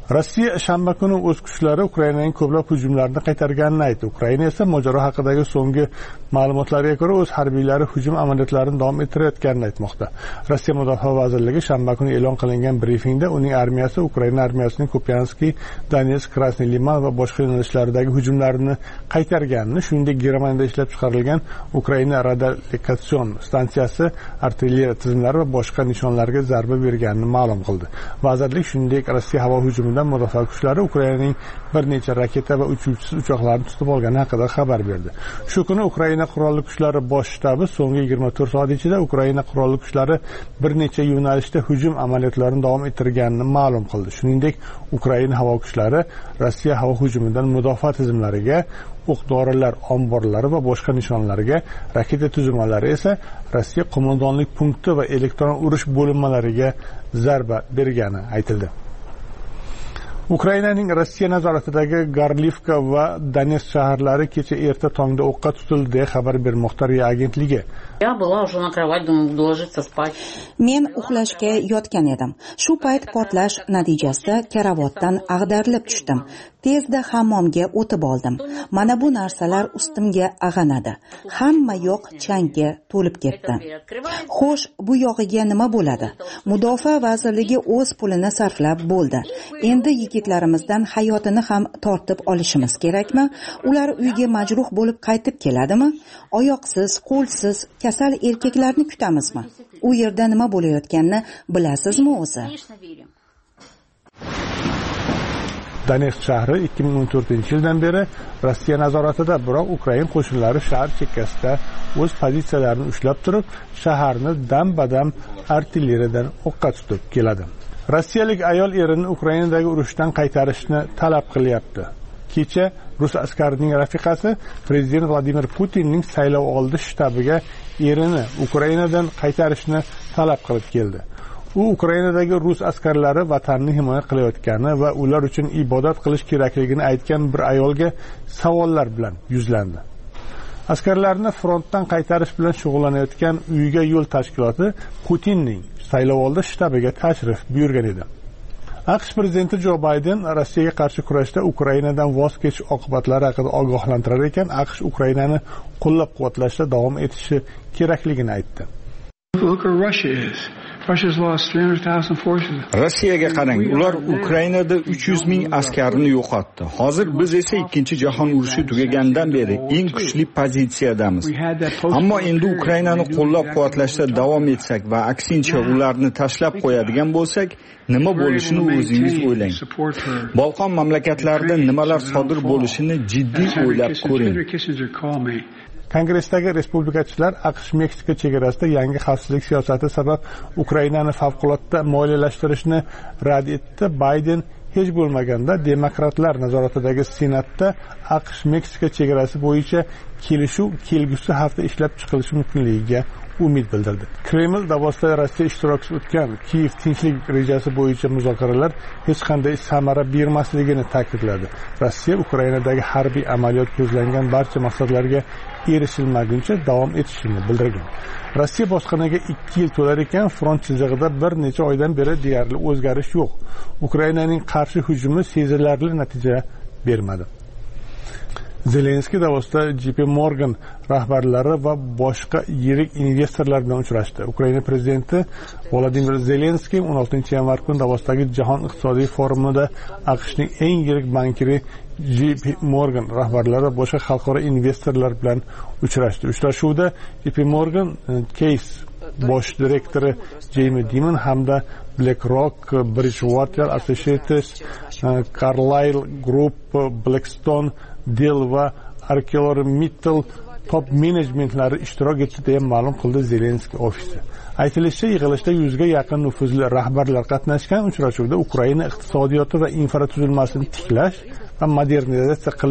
Rossiya shanba kuni o'z kuchlari Ukrainaning ko'plab hujumlarini qaytarganini aytdi. Ukraina esa mojaro haqidagi so'nggi ma'lumotlarga ko'ra o'z harbiylari hujum amaliyotlarini davom ettirayotganini aytmoqda. Rossiya Mudofaa vazirligi shanba kuni e'lon qilingan brifingda uning armiyasi Ukraina armiyasining Kupianskiy, Donetsk, Krasniy Liman va boshqa yo'nalishlardagi hujumlarini qaytarganini, shuningdek Germaniyada ishlab chiqarilgan Ukraina radiolokatsion stansiyasi, artilleriya tizimlari va boshqa nishonlarga zarba berganini ma'lum qildi. Vazirlik shuningdek Rossiya havo hujumidan mudofaa kuchlari Ukrainaning bir necha raketa va uchuvchisiz uchoqlarni tutib olgani haqida xabar berdi. Shu kuni Ukraina qurolli kuchlari bosh shtabi so'nggi 24 soat ichida Ukraina qurolli kuchlari bir necha yo'nalishda hujum amaliyotlarini davom ettirganini ma'lum qildi. Shuningdek, Ukraina havo kuchlari Rossiya havo hujumidan mudofaa tizimlariga, o'q-dorilar omborlari va boshqa nishonlarga, raketa tuzilmalari esa Rossiya qo'mondonlik punkti va elektron urush bo'linmalariga zarba bergani aytildi. Ukrainaning Rossiya nazoratidagi Garlivka va Donetsk shaharlari kecha erta tongda o'qqa tutildi deya xabar bermoqda RIA agentligi. Men uxlashga yotgan edim. Shu payt portlash natijasida karavotdan ag'darilib tushdim. Tezda hammomga o'tib oldim. Mana bu narsalar ustimga ag'anadi. Hamma yoq changga to'lib ketdi. Xo'sh, bu yog'iga nima bo'ladi? Mudofaa vazirligi o'z pulini sarflab bo'ldi. Endi yigitlarimizdan hayotini ham tortib olishimiz kerakmi? Ular uyga majruh bo'lib qaytib keladimi? Oyoqsiz, qo'lsiz, kasal erkaklarni kutamizmi? U yerda nima bo'layotganini bilasizmi o'zi? Donetsk shahri 2014-yildan beri Rossiya nazoratida, biroq Ukraina qo'shinlari shahar chekkasida o'z pozitsiyalarini ushlab turib, shaharni dam-badam artilleriyadan o'qqa tutib keladi. Rossiyalik ayol erini Ukrainadagi urushdan qaytarishni talab qilyapti. Kecha rus askarining rafiqasi prezident Vladimir Putinning saylovoldi shtabiga erini Ukrainadan qaytarishni talab qilib keldi. U Ukrainadagi rus askarlari vatanni himoya qilayotgani va ular uchun ibodat qilish kerakligini aytgan bir ayolga savollar bilan yuzlandi. Askarlarni frontdan qaytarish bilan shug'ullanayotgan Uyga yo'l tashkiloti Putinning saylovoldi shtabiga tashrif buyurgan edi. AQSh prezidenti Jo Bayden Rossiyaga qarshi kurashda Ukrainadan voz kechish oqibatlari haqida ogohlantirar ekan, AQSh Ukrainani qo'llab-quvvatlashda davom etishi kerakligini aytdi. Rossiyaga qarang, ular Ukrainada 300 ming askarni yo'qotdi. Hozir biz esa Ikkinchi jahon urushi tugagandan beri eng kuchli pozitsiyadamiz. Ammo endi Ukrainani qo'llab-quvvatlashda davom etsak va aksincha ularni tashlab qo'yadigan bo'lsak, nima bo'lishini o'zingiz o'ylang. Balqon mamlakatlarida nimalar sodir bo'lishini jiddiy o'ylab ko'ring. Kongressdagi respublikachilar AQSh-Meksika chegarasida yangi xavfsizlik siyosati sabab Ukrainani favqulodda moliyalashtirishni rad etdi. Bayden hech bo'lmaganda demokratlar nazoratidagi Senatda AQSh-Meksika chegarasi bo'yicha kelishuv kelgusi hafta ishlab chiqilishi mumkinligiga umid bildirdi. Kreml Davosda Rossiya ishtirokisiz o'tgan Kiyev tinchlik rejasi bo'yicha muzokaralar hech qanday samara bermasligini ta'kidladi. Rossiya Ukrainadagi harbiy amaliyot ko'zlangan barcha maqsadlarga erishilmaguncha davom etishini bildirgan. Rossiya bosqiniga 2 yil to'lar ekan, front chizig'ida bir necha oydan beri deyarli o'zgarish yo'q. Ukrainaning qarshi hujumi sezilarli natija bermadi. Zelenskiy Davosda JP Morgan rahbarlari va boshqa yirik investorlar bilan uchrashdi. Ukraina prezidenti Volodimir Zelenskiy 16-yanvar kuni Davosdagi Jahon iqtisodiy forumida AQShning eng yirik bankiri JP Morgan rahbarlari va boshqa xalqaro investorlar bilan uchrashdi. Uchrashuvda JP Morgan Case bosh direktori Jamie Dimon hamda BlackRock, Bridgewater Associates, Carlyle Group, Blackstone, Dell va ArcelorMittal top menejmentlari ishtirok etdi deya ma'lum qildi Zelenskiy ofisi. Aytilishicha, yig'ilishda 100 ga yaqin nufuzli rahbarlar qatnashgan. Uchrashuvda Ukraina iqtisodiyoti va infratuzilmasini tiklash va modernizatsiya qilish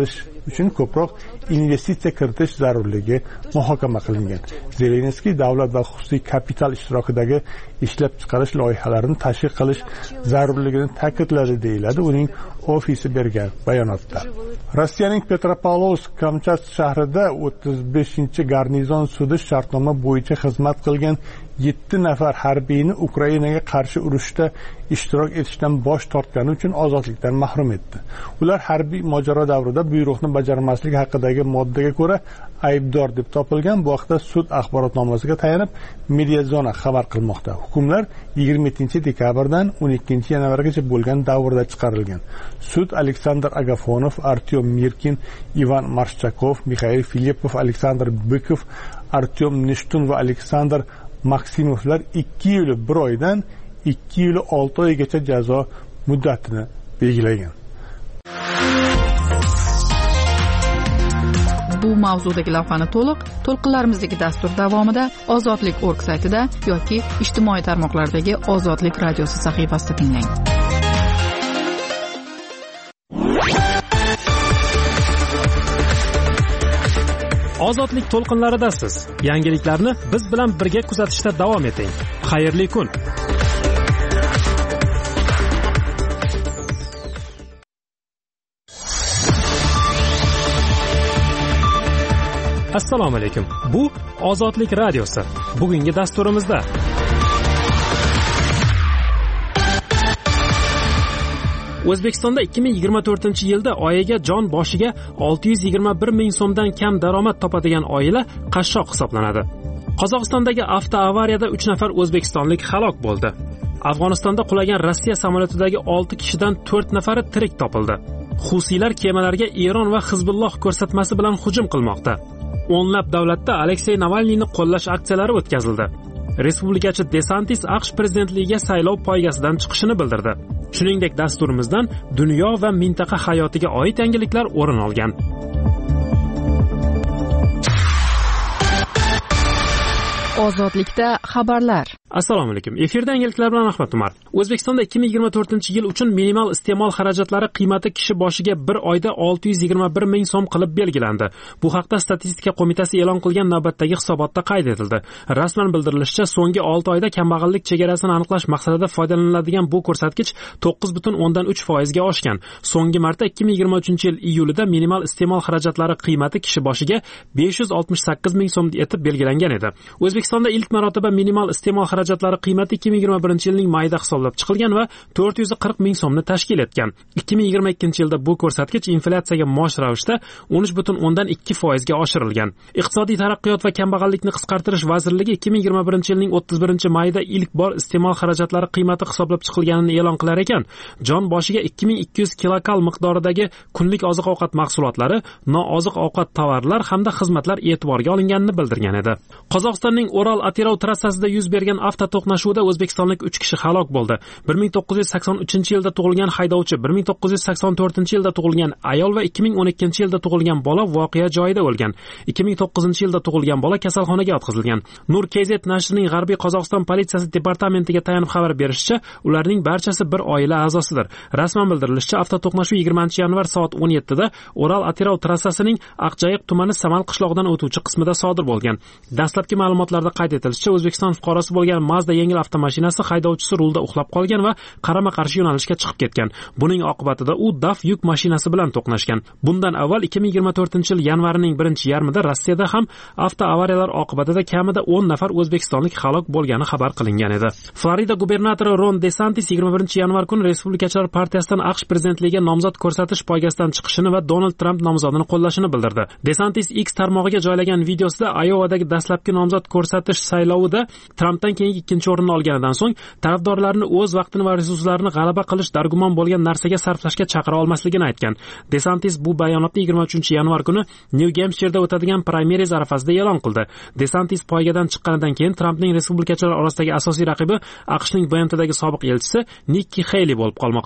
uchun ko'proq investitsiya kiritish zarurligi muhokama qilingan. Zelenskiy davlat va xususiy kapital ishtirokidagi ishlab chiqarish loyihalarini tashviq qilish zarurligini ta'kidladi, deyiladi uning ofisi bergan bayonotda. Rossiyaning Petropavlovsk-Kamchatsk shahrida 35-garnizon sudi shartnoma bo'yicha xizmat qilgan 7 nafar harbiyni Ukrainaga qarshi urushda ishtirok etishdan bosh tortgani uchun ozodlikdan mahrum etdi. Ular harbiy mojaro davrida buyruqni bajarmaslik haqidagi moddaga ko'ra aybdor deb topilgan. Bu haqda sud axborotnomasiga tayanib Mediazona xabar qilmoqda. Hukmlar 27-dekabrdan 12-yanvargacha bo'lgan davrda chiqarilgan. Sud Aleksandr Agafonov, Artyom Mirkin, Ivan Marshchakov, Mikhail Filipov, Aleksandr Bykov, Artyom Nishtun va Aleksandr Maksimovlar 2 yil 1 oydan 2 yil 6 oygacha jazo muddatini belgilagan. Bu mavzudagi lavhani to'lqinlarimizdagi dastur davomida Ozodlik.org saytida yoki ijtimoiy tarmoqlardagi Ozodlik radiosi sahifasida tinglang. Ozodlik to'lqinlaridasiz. Yangiliklarni biz bilan birga kuzatishda davom eting. Xayrli kun. Assalomu alaykum. Bu Ozodlik radiosi. Bugungi dasturimizda O'zbekistonda 2024-yilda oyiga jon boshiga 621 ming so'mdan kam daromad topadigan oila qashshoq hisoblanadi. Qozog'istondagi avtoavariyada 3 nafar o'zbekistonlik halok bo'ldi. Afg'onistonda qulagan Rossiya samolyotidagi 6 kishidan 4 nafari tirik topildi. Husiylar kemalarga Eron va Hizbulloh ko'rsatmasi bilan hujum qilmoqda. O'nlab davlatda Aleksey Navalniyni qo'llash aksiyalari o'tkazildi. Respublikachi DeSantis AQSh prezidentligiga saylov poygasidan chiqishini bildirdi. Shuningdek, dasturimizdan dunyo va mintaqa hayotiga oid yangiliklar o'rin olgan. Ozodlikda xabarlar. Assalomu alaykum. Efirda yangiliklar bilan Ahmad Umar. O'zbekistonda 2024-yil uchun minimal iste'mol xarajatlari qiymati kishi boshiga bir oyda 621 ming so'm qilib belgilandi. Bu haqda Statistika qo'mitasi e'lon qilgan navbatdagi hisobotda qayd etildi. Rasman bildirilishicha, so'nggi 6 oyda kambag'allik chegarasini aniqlash maqsadida foydalaniladigan bu ko'rsatkich 9.3% ga oshgan. So'nggi marta 2023-yil iyulida minimal iste'mol xarajatlari qiymati kishi boshiga 568 ming so'm etib belgilangan edi. O'zbekistonda ilk marotaba minimal iste'mol xarajatlari qiymati 2021-yilning mayida hisoblab chiqilgan va 440 ming so'mni tashkil etgan. 2022-yilda bu ko'rsatkich inflyatsiyaga mos ravishda 13.2% ga oshirilgan. Iqtisodiy taraqqiyot va kambag'allikni qisqartirish vazirligi 2021-yilning 31-mayida ilk bor iste'mol xarajatlari qiymati hisoblab chiqilganini e'lon qilar ekan, jon boshiga 2200 kilokal miqdoridagi kunlik oziq-ovqat mahsulotlari, nooziq-ovqat tovarlar hamda xizmatlar e'tiborga olinganini bildirgan edi. Qozog'istonning Oral-Atirov trassasida yuz bergan avtoto'qnashuvda o'zbekistonlik 3 kishi halok bo'ldi. 1983-yilda tug'ilgan haydovchi, 1984-yilda tug'ilgan ayol va 2012-yilda tug'ilgan bola voqea joyida o'lgan. 2009-yilda tug'ilgan bola kasalxonaga yotqizilgan. Nur KZ nashrining G'arbiy Qozog'iston politsiyasi departamentiga tayanib xabar berishicha, ularning barchasi bir oila a'zosidir. Rasman bildirilishicha, avtoto'qnashuv 20-yanvar soat 17da Oral-Atirov trassasining Aqjayiq tumani Samal qishlog'idan o'tuvchi qismida sodir bo'lgan. Dastlabki ma'lumotlarda qayd etilishicha, O'zbekiston fuqarosi bo'lgan Mazda yengil avtomashinasi haydovchisi rulda uxlab qolgan va qarama-qarshi yo'nalishga chiqib ketgan. Buning oqibatida u DAF yuk mashinasi bilan to'qnashgan. Bundan avval 2024-yil yanvarining 1-yarmida Rossiyada ham avtoavariyalar oqibatida kamida 10 nafar o'zbekistonlik halok bo'lgani xabar qilingan edi. Florida gubernatori Ron DeSantis 21-yanvar kuni Respublikachilar partiyasidan AQSh prezidentligiga nomzod ko'rsatish poygasidan chiqishini va Donald Trump nomzodini qo'llashini bildirdi. DeSantis X tarmog'iga joylagan videosida Ayovadagi dastlabki nomzod ko'rsatish saylovida Trumpdan keyingi ikkinchi o'rinni olganidan so'ng tarafdorlarni o'z vaqtini va resurslarini g'alaba qilish dargumon bo'lgan narsaga sarflashga chaqira olmasligini aytgan. DeSantis bu bayonotni 23-yanvar kuni New Hampshire'da o'tadigan primaries arafasida e'lon qildi. DeSantis poygadan chiqqanidan keyin Trumpning respublikachilar orasidagi asosiy raqibi AQShning BMTdagi sobiq elchisi Nikki Haley bo'lib qolmoqda.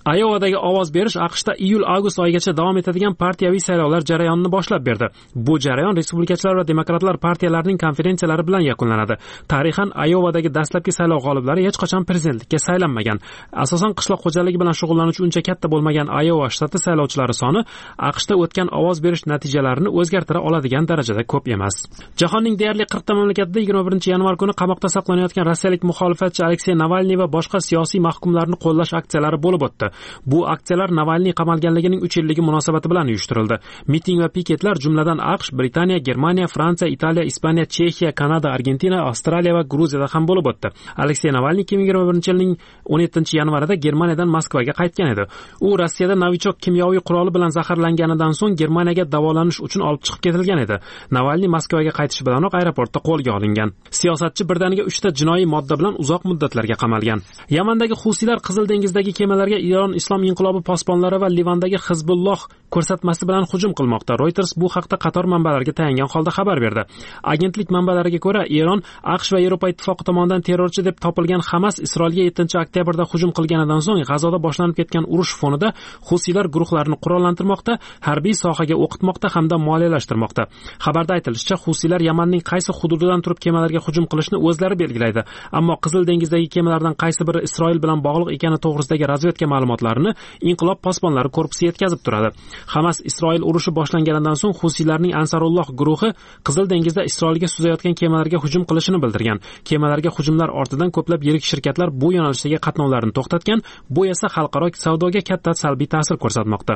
Ayovadagi ovoz berish AQShda iyul-avgust oyigacha davom etadigan partiyaviy saylovlar jarayonini boshlab berdi. Bu jarayon respublikachilar va demokratlar partiyalarining konferensiyalari bilan yakunlanadi. Tarixan Ayovadagi dastlabki saylov g'oliblari hech qachon prezidentlikka saylanmagan. Asosan qishloq xo'jaligi bilan shug'ullanuvchi uncha katta bo'lmagan Ayova shtati saylovchilari soni AQShda o'tgan ovoz berish natijalarini o'zgartira oladigan darajada ko'p emas. Jahonning deyarli 40 ta mamlakatida 21-yanvar kuni qamoqda saqlanayotgan rossiyalik muxolifatchi Aleksey Navalniy va boshqa siyosiy mahkumlarni qo'llash aksiyalari bo'lib o'tdi. Bu aksiyalar Navalniy qamalganligining 3 yilligi munosabati bilan uyushtirildi. Miting va piketlar jumladan AQSh, Britaniya, Germaniya, Fransiya, Italiya, Ispaniya, Chexiya, Kanada, Argentina, Avstraliya va Gruziyada ham bo'lib o'tdi. Aleksey Navalniy 2021-yilning 17-yanvarida Germaniyadan Moskvaga qaytgan edi. U Rossiyada novichok kimyoviy quroli bilan zaharlanganidan so'ng Germaniyaga davolanish uchun olib chiqib ketilgan edi. Navalniy Moskvaga qaytishi bilanoq aeroportda qo'lga olingan. Siyosatchi birdaniga 3 ta jinoiy modda bilan uzoq muddatlarga qamalgan. Yamandagi Husiylar Qizil dengizdagi kemalarga Iron Islom inqilobi posbonlari va Livandagi Hizbulloh ko'rsatmasi bilan hujum qilmoqda. Reuters bu haqda qator manbalarga tayangan holda xabar berdi. Agentlik manbalariga ko'ra, Eron AQSh va Yevropa ittifoqi tomonidan terrorchi deb topilgan Hamas Isroilga 7-oktyabrda hujum qilganidan so'ng G'azoda boshlanib ketgan urush fonida Husiylar guruhlarini qurollantirmoqda, harbiy sohaga o'qitmoqda hamda moliyalashtirmoqda. Xabarda aytilishicha, Husiylar Yamanning qaysi hududidan turib kemalarga hujum qilishni o'zlari belgilaydi, ammo Qizil dengizdagi kemalardan qaysi biri Isroil bilan bog'liq ekani to'g'risidagi razvedka ma'lumotlarini Inqilob posbonlari korpusi yetkazib turadi. Hamas Isroil urushi boshlanganidan so'ng Husiylarning Ansarulloh guruhi Qizil dengizda Isroilga suzayotgan kemalarga hujum qilishini bildirgan. Kemalarga hujumlar ortidan ko'plab yirik shirkatlar bu yo'nalishdagi qatnovlarni to'xtatgan, bu esa xalqaro savdoga katta salbiy ta'sir ko'rsatmoqda.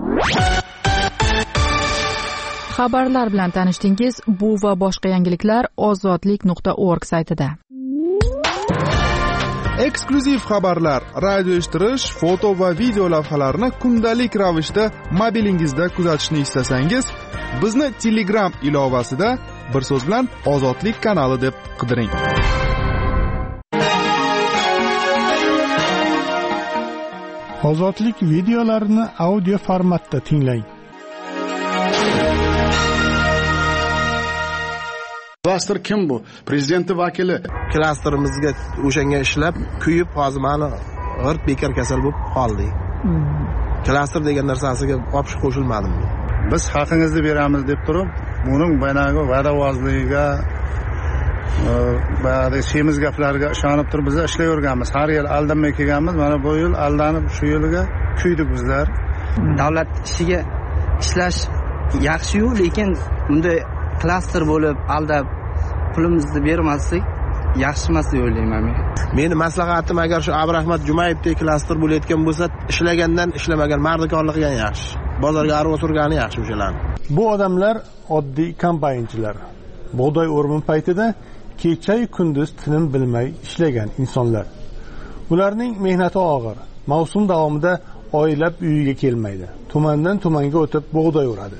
Xabarlar bilan tanishdingiz. Bu va boshqa yangiliklar ozodlik.org saytida. Eksklyuziv xabarlar, radio eshittirish, foto va video lavhalarni kundalik ravishda mobilingizda kuzatishni istasangiz, bizni Telegram ilovasida bir so'z bilan Ozodlik kanali deb qidiring. Ozodlik videolarini audio formatda tinglang. Klaster kim bu? Prezidenti vakili. Klasterimizga o'shanga ishlab, kuyib, hozir mana g'irt bekor kasal bo'lib qoldi. Klaster degan narsasiga olib qo'shilmadim. Biz haqingizni beramiz deb turib, buning bayonagi va'davozligiga, ba'zi semiz gaplarga ishonib turib biz ishlayverganmiz. Har yil aldanmay kelganmiz. Mana bu yil aldanib shu yilga kuydik bizlar. Davlat ishiga ishlash yaxshi-yu, lekin bunday klaster bo'lib aldab pulimizni bermaslik yaxshi emas deb o'ylayman men. Meni maslahatim, agar shu Abrahmat Jumayevdek klaster bo'layotgan bo'lsa, ishlagandan ishlamagan mardikorlik qilgan yaxshi. Bozorga arvo surgani yaxshi o'shalarni. Bu odamlar oddiy kombaynchilar. Bug'doy o'rimi paytida kecha-yu kunduz tinim bilmay ishlagan insonlar. Ularning mehnati og'ir. Mavsum davomida oylab uyiga kelmaydi. Tumandan tumanga o'tib bug'doy o'radi.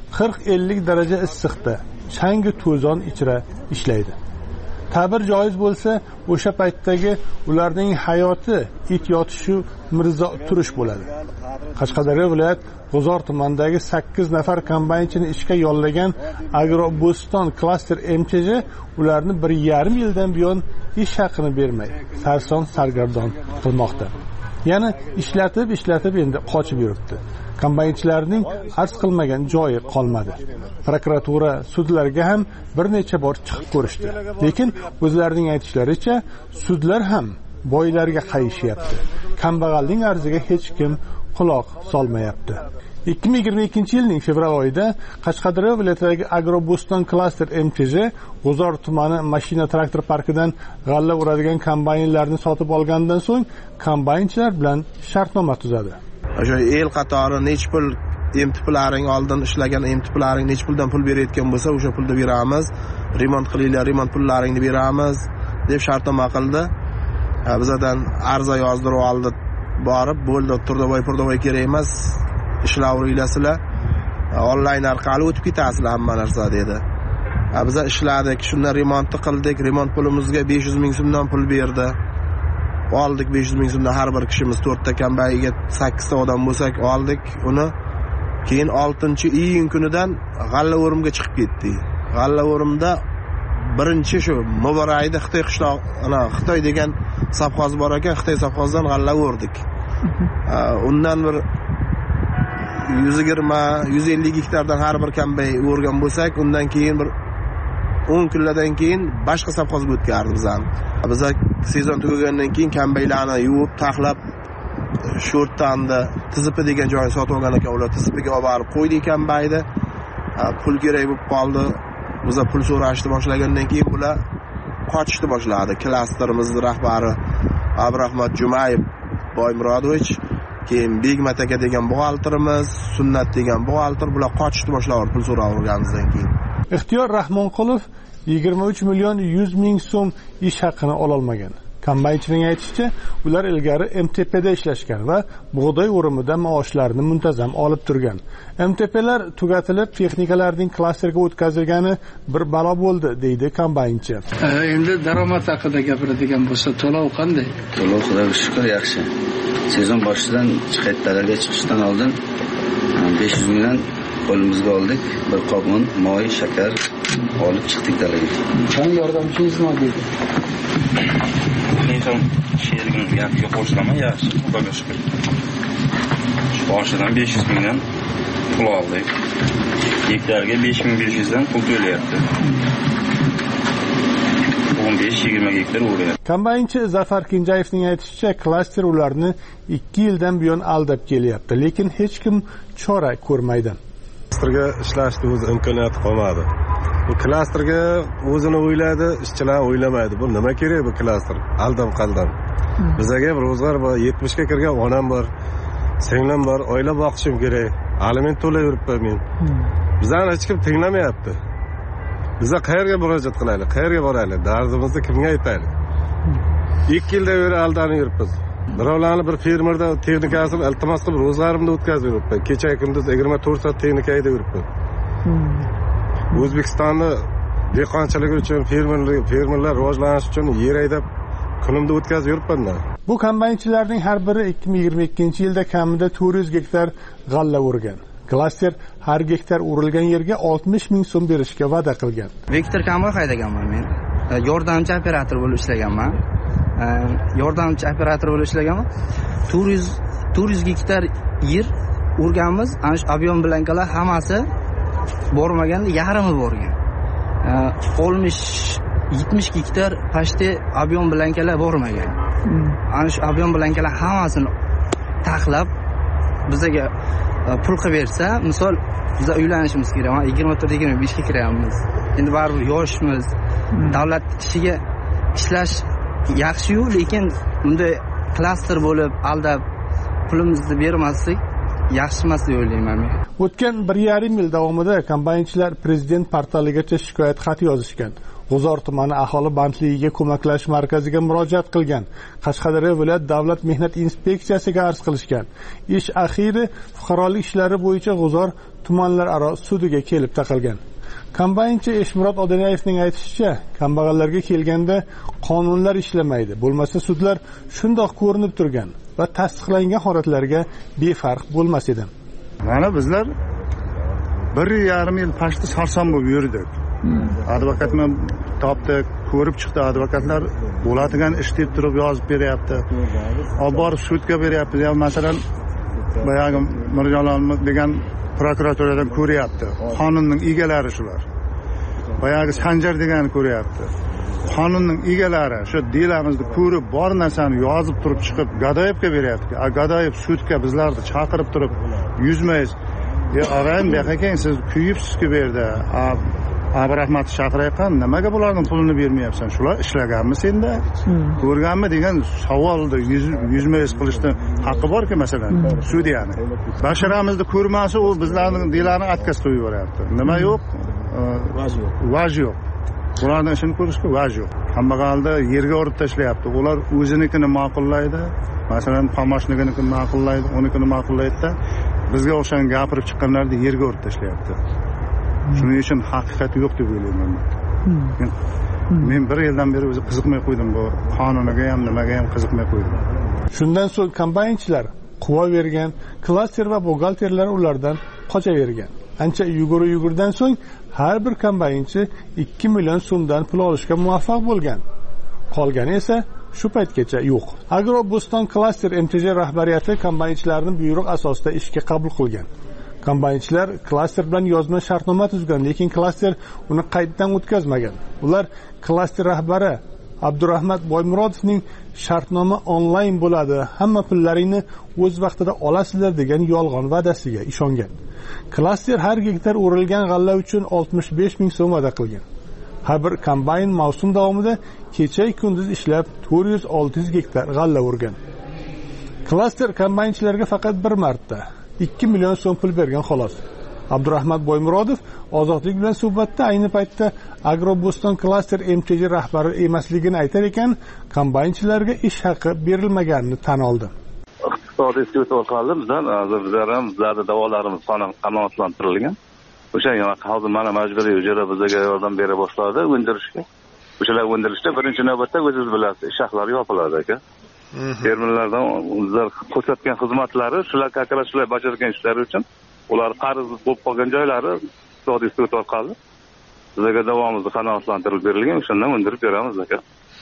40-50 daraja issiqda, changi to'zon ichra ishlaydi. Ta'bir joiz bo'lsa, o'sha paytdagi ularning hayoti it yotishu mirzo turish bo'ladi. Qashqadaryo viloyat G'uzor tumanidagi 8 nafar kombaynchini ishga yollagan Agroboston klaster MCJ ularni 1,5 yildan buyon ish haqini bermay, sarson sargardon qilmoqda. Yana ishlatib endi qochib yuribdi. Kombaynchilarning arz qilmagan joyi qolmadi. Prokuratura, sudlarga ham bir necha bor chiqib ko'rishdi. Lekin o'zlarining aytishlaricha, sudlar ham boylarga qayishyapti. Kambag'alning arziga hech kim quloq solmayapti. 2022-yilning fevral oyida Qashqadaryo viloyatidagi Agroboston klaster MCJ G'uzor tumani mashina traktor parkidan g'alla uradigan kombaynlarni sotib olgandan so'ng kombaynchilar bilan shartnoma tuzadi. O'sha el qatori nech pul MTPlaring oldin ishlagan MTPlaring nech puldan pul berayotgan bo'lsa, o'sha pulni beramiz. Remont qilinglar, remont pullaringni beramiz deb shartnoma qildi. Bizdan arza yozdirib oldi. Borib, bo'ldi, turdovoy kerak emas. Ishlayveringlar, onlayn orqali o'tib ketasizlar hamma narsa dedi. Biz ishladik, shundan remontni qildik. Remont pulimizga 500 ming so'mdan pul berdi. Oldik 500 ming so'mdan har bir kishimiz 4 ta kombayniga 8 ta odam bo'lsak oldik uni. Keyin 6-iyun kunidan G'allao'rimga chiqib ketdik. G'allao'rimda birinchi shu Mubarayda Xitoy qishloq, Xitoy degan savxoz bor ekan, Xitoy savxozidan g'alla o'rdik. undan bir 120-150 gektardan har bir kambay o'rgan bo'lsak, undan keyin bir 10 kunlardan keyin boshqa savxozga o'tkardi bizani. Biz sezon tugagandan keyin kambaylarni yuvib, taxlab sho'rtanda tizipi degan joyni sotib olgan ekan, ular tizipiga olib borib qo'ydi kambayni. Pul kerak bo'lib qoldi. Biz pul so'rashni boshlagandan keyin bular qochishni boshladi. Klasterimizning rahbari Abrahmat Jumayev Boymurodovich, keyin Begmat aka degan buxgalterimiz, Sunnat degan buxgalter, bular qochishni boshladi pul so'raganimizdan keyin. Ixtiyor Rahmonqulov 23 million 100 ming so'm ish haqini ola olmagan. Kombaynchining aytishicha, ular ilgari MTPda ishlashgan va bug'doy o'rimida maoshlarini muntazam olib turgan. MTPlar tugatilib, texnikalarning klasterga o'tkazilgani bir balo bo'ldi, deydi kombaynchi. Endi daromad haqida gapiradigan bo'lsa, to'lov qanday? To'lov Xudoga shukr yaxshi. Sezon boshidan chiqayotlarga chiqishdan oldin 500 mingdan qo'limizga oldik. Bir qop un, moy, shakar olib chiqdik dalaga. Qanday yordamchingiz nima deydi? Inson sherigim gapiga qo'shilaman, yaxshi, Xudoga shukr. Boshidan 500 mingdan pul oldik. Gektarga 5500 dan pul to'layapti. 15-20 gektar o'rayapti. Kombaynchi Zafar Kenjayevning aytishicha, klaster ularni 2 yildan buyon aldab kelyapti, lekin hech kim chora ko'rmaydi. Klasterga ishlashni o'z imkoniyati qolmadi. Bu klasterga o'zini o'yladi, ishchilar o'ylamaydi. Bu nima kerak bu klaster? Aldam qaldam. Bizga bir ro'zg'or bor, 70 ga kirgan onam bor, singlim bor, oila boqishim kerak. Aliment to'lab yuribman men. Bizlarni hech kim tinglamayapti. Bizlar qayerga murojaat qilaylik, qayerga boraylik, dardimizni kimga aytaylik? 2 yildan beri aldanib yuribmiz. Birovlarni bir fermerda texnikasini iltimos qilib ro'zg'orimda o'tkazib yuribman. Kecha kunduz 24 soat texnika haydab yuribman. O'zbekistonni dehqonchiligi uchun, fermerlar rivojlanish uchun yer haydab kunimda o'tkazib yuribman-da. Bu kombaynchilarning har biri 2022-yilda kamida 400 gektar g'alla o'rgan. Klaster har gektar o'rilgan yerga 60 ming so'm berishga va'da qilgan. Viktor Kamol haydaganman men. Yordamchi operator bo'lib ishlaganman. 400 gektar yer o'rganmiz. Ana shu ob'yom bilankalar hammasi bormaganda yarimi borgan. 60-70 gektar pashte ob'yom bilankalar bormagan. Ana shu ob'yom bilankalar hammasini taxlab bizga pul qilib bersa, misol biz uylanishimiz kerak. 24-25 ga kiramiz. Endi baribir yoshmiz. Davlat ishiga ishlash yaxshi-yu, lekin bunday klaster bo'lib aldab pulimizni bermaslik yaxshi emas deb o'ylayman men. O'tgan 1,5 yil davomida kombaynchilar prezident portaligacha shikoyat xat yozishgan. G'uzor tumani aholi bandligiga ko'maklash markaziga murojaat qilgan. Qashqadaryo viloyat davlat mehnat inspeksiyasiga arz qilishgan. Ish axiri fuqarolik ishlari bo'yicha G'uzor tumanlararo sudiga kelib taqalgan. Kombaynchi Eshmurod Odanayevning aytishicha, kambag'allarga kelganda qonunlar ishlamaydi, bo'lmasa sudlar shundoq ko'rinib turgan va tasdiqlangan holatlarga befarq bo'lmas edi. Mana bizlar 1,5 yil pashti sarson bo'lib yurdik. Advokatni topdik, ko'rib chiqdi, advokatlar bo'ladigan ish deb turib yozib beryapti. Olib borib sudga beryapti. Masalan, boyagi Mirjalolov degan prokuraturadan ko'ryapti. Qonunning egalari shular. Boyagi Sanjar degani ko'ryapti. Qonunning egalari shu delamizni ko'rib, bor narsani yozib turib chiqib Gadoyevga beryapti. Gadoyev sudga bizlarni chaqirib turib, yuzmaysiz. Og'ayim, baqaken siz kuyibsiz-ku bu yerda. Abrahmatni chaqirayotgan, nimaga bularning pulini bermayapsan? Shular ishlaganmi senda? Ko'rganmi degan savolni yuzmaysiz qilishdan haqqi bor-ku, masalan, sudiyani. Basharamizni ko'rmasa, u bizlarning delarini atkaz qo'yib yuboryapti. Nima yo'q? Vaj yo'q. Ularning ishini ko'rishga vaj yo'q. Kambag'alni yerga urib tashlayapti. Ular o'zinikini ma'qullaydi. Masalan, Qamashnikini ma'qullaydi, unikini ma'qullaydi-da, bizga o'xshagan gapirib chiqqanlarni yerga urib tashlayapti. Shuning uchun haqiqat yo'q deb o'ylayman. Men 1 yildan beri o'zi qiziqmay qo'ydim, bu qonuniga ham, nimaga ham qiziqmay qo'ydim. Shundan so'ng kombaynchilar quva bergan, klaster va buxgalterlar ulardan qochavergan. Ancha yugurdan so'ng har bir kombaynchi 2 million so'mdan pul olishga muvaffaq bo'lgan. Qolgani esa shu paytgacha yo'q. Agroboston klaster MTJ rahbariyati kombaynchilarni buyruq asosida ishga qabul qilgan. Kombaynchilar klaster bilan yozma shartnoma tuzgan, lekin klaster uni qayddan o'tkazmagan. Ular klaster rahbari Abdurahmat Boymurodovning shartnoma onlayn bo'ladi, hamma pullaringni o'z vaqtida olasizlar degan yolg'on va'dasiga ishongan. Klaster har gektar o'rilgan g'alla uchun 65 ming so'm va'da qilgan. Har bir kombayn mavsum davomida kecha kunduz ishlab 400-600 gektar g'alla o'rgan. Klaster kombaynchilarga faqat bir marta 2 million so'm pul bergan xolos. Abdurahmat Boymurodov Ozodlik bilan suhbatda ayni paytda Agroboston klaster MTJ rahbari emasligini aytar ekan, kombaynchilarga ish haqi berilmaganini tan oldi. Iqtisodiy institut orqali bizlarda davolarimiz qanoatlantirilgan. O'sha hozir mana majburiy ijara bizga yordam bera boshladi o'ndirishga. O'shalar o'ndirishda birinchi navbatda o'zingiz bilasiz, ish haqlari yopiladi aka. Fermerlardan bizlar ko'rsatgan xizmatlari, shular haqida shular bajargan ishlari uchun ular qarz bo'lib qolgan joylari iqtisodiy institut orqali bizga davomimizni qanoatlantirib berilgan, o'shandan o'ndirib beramiz aka.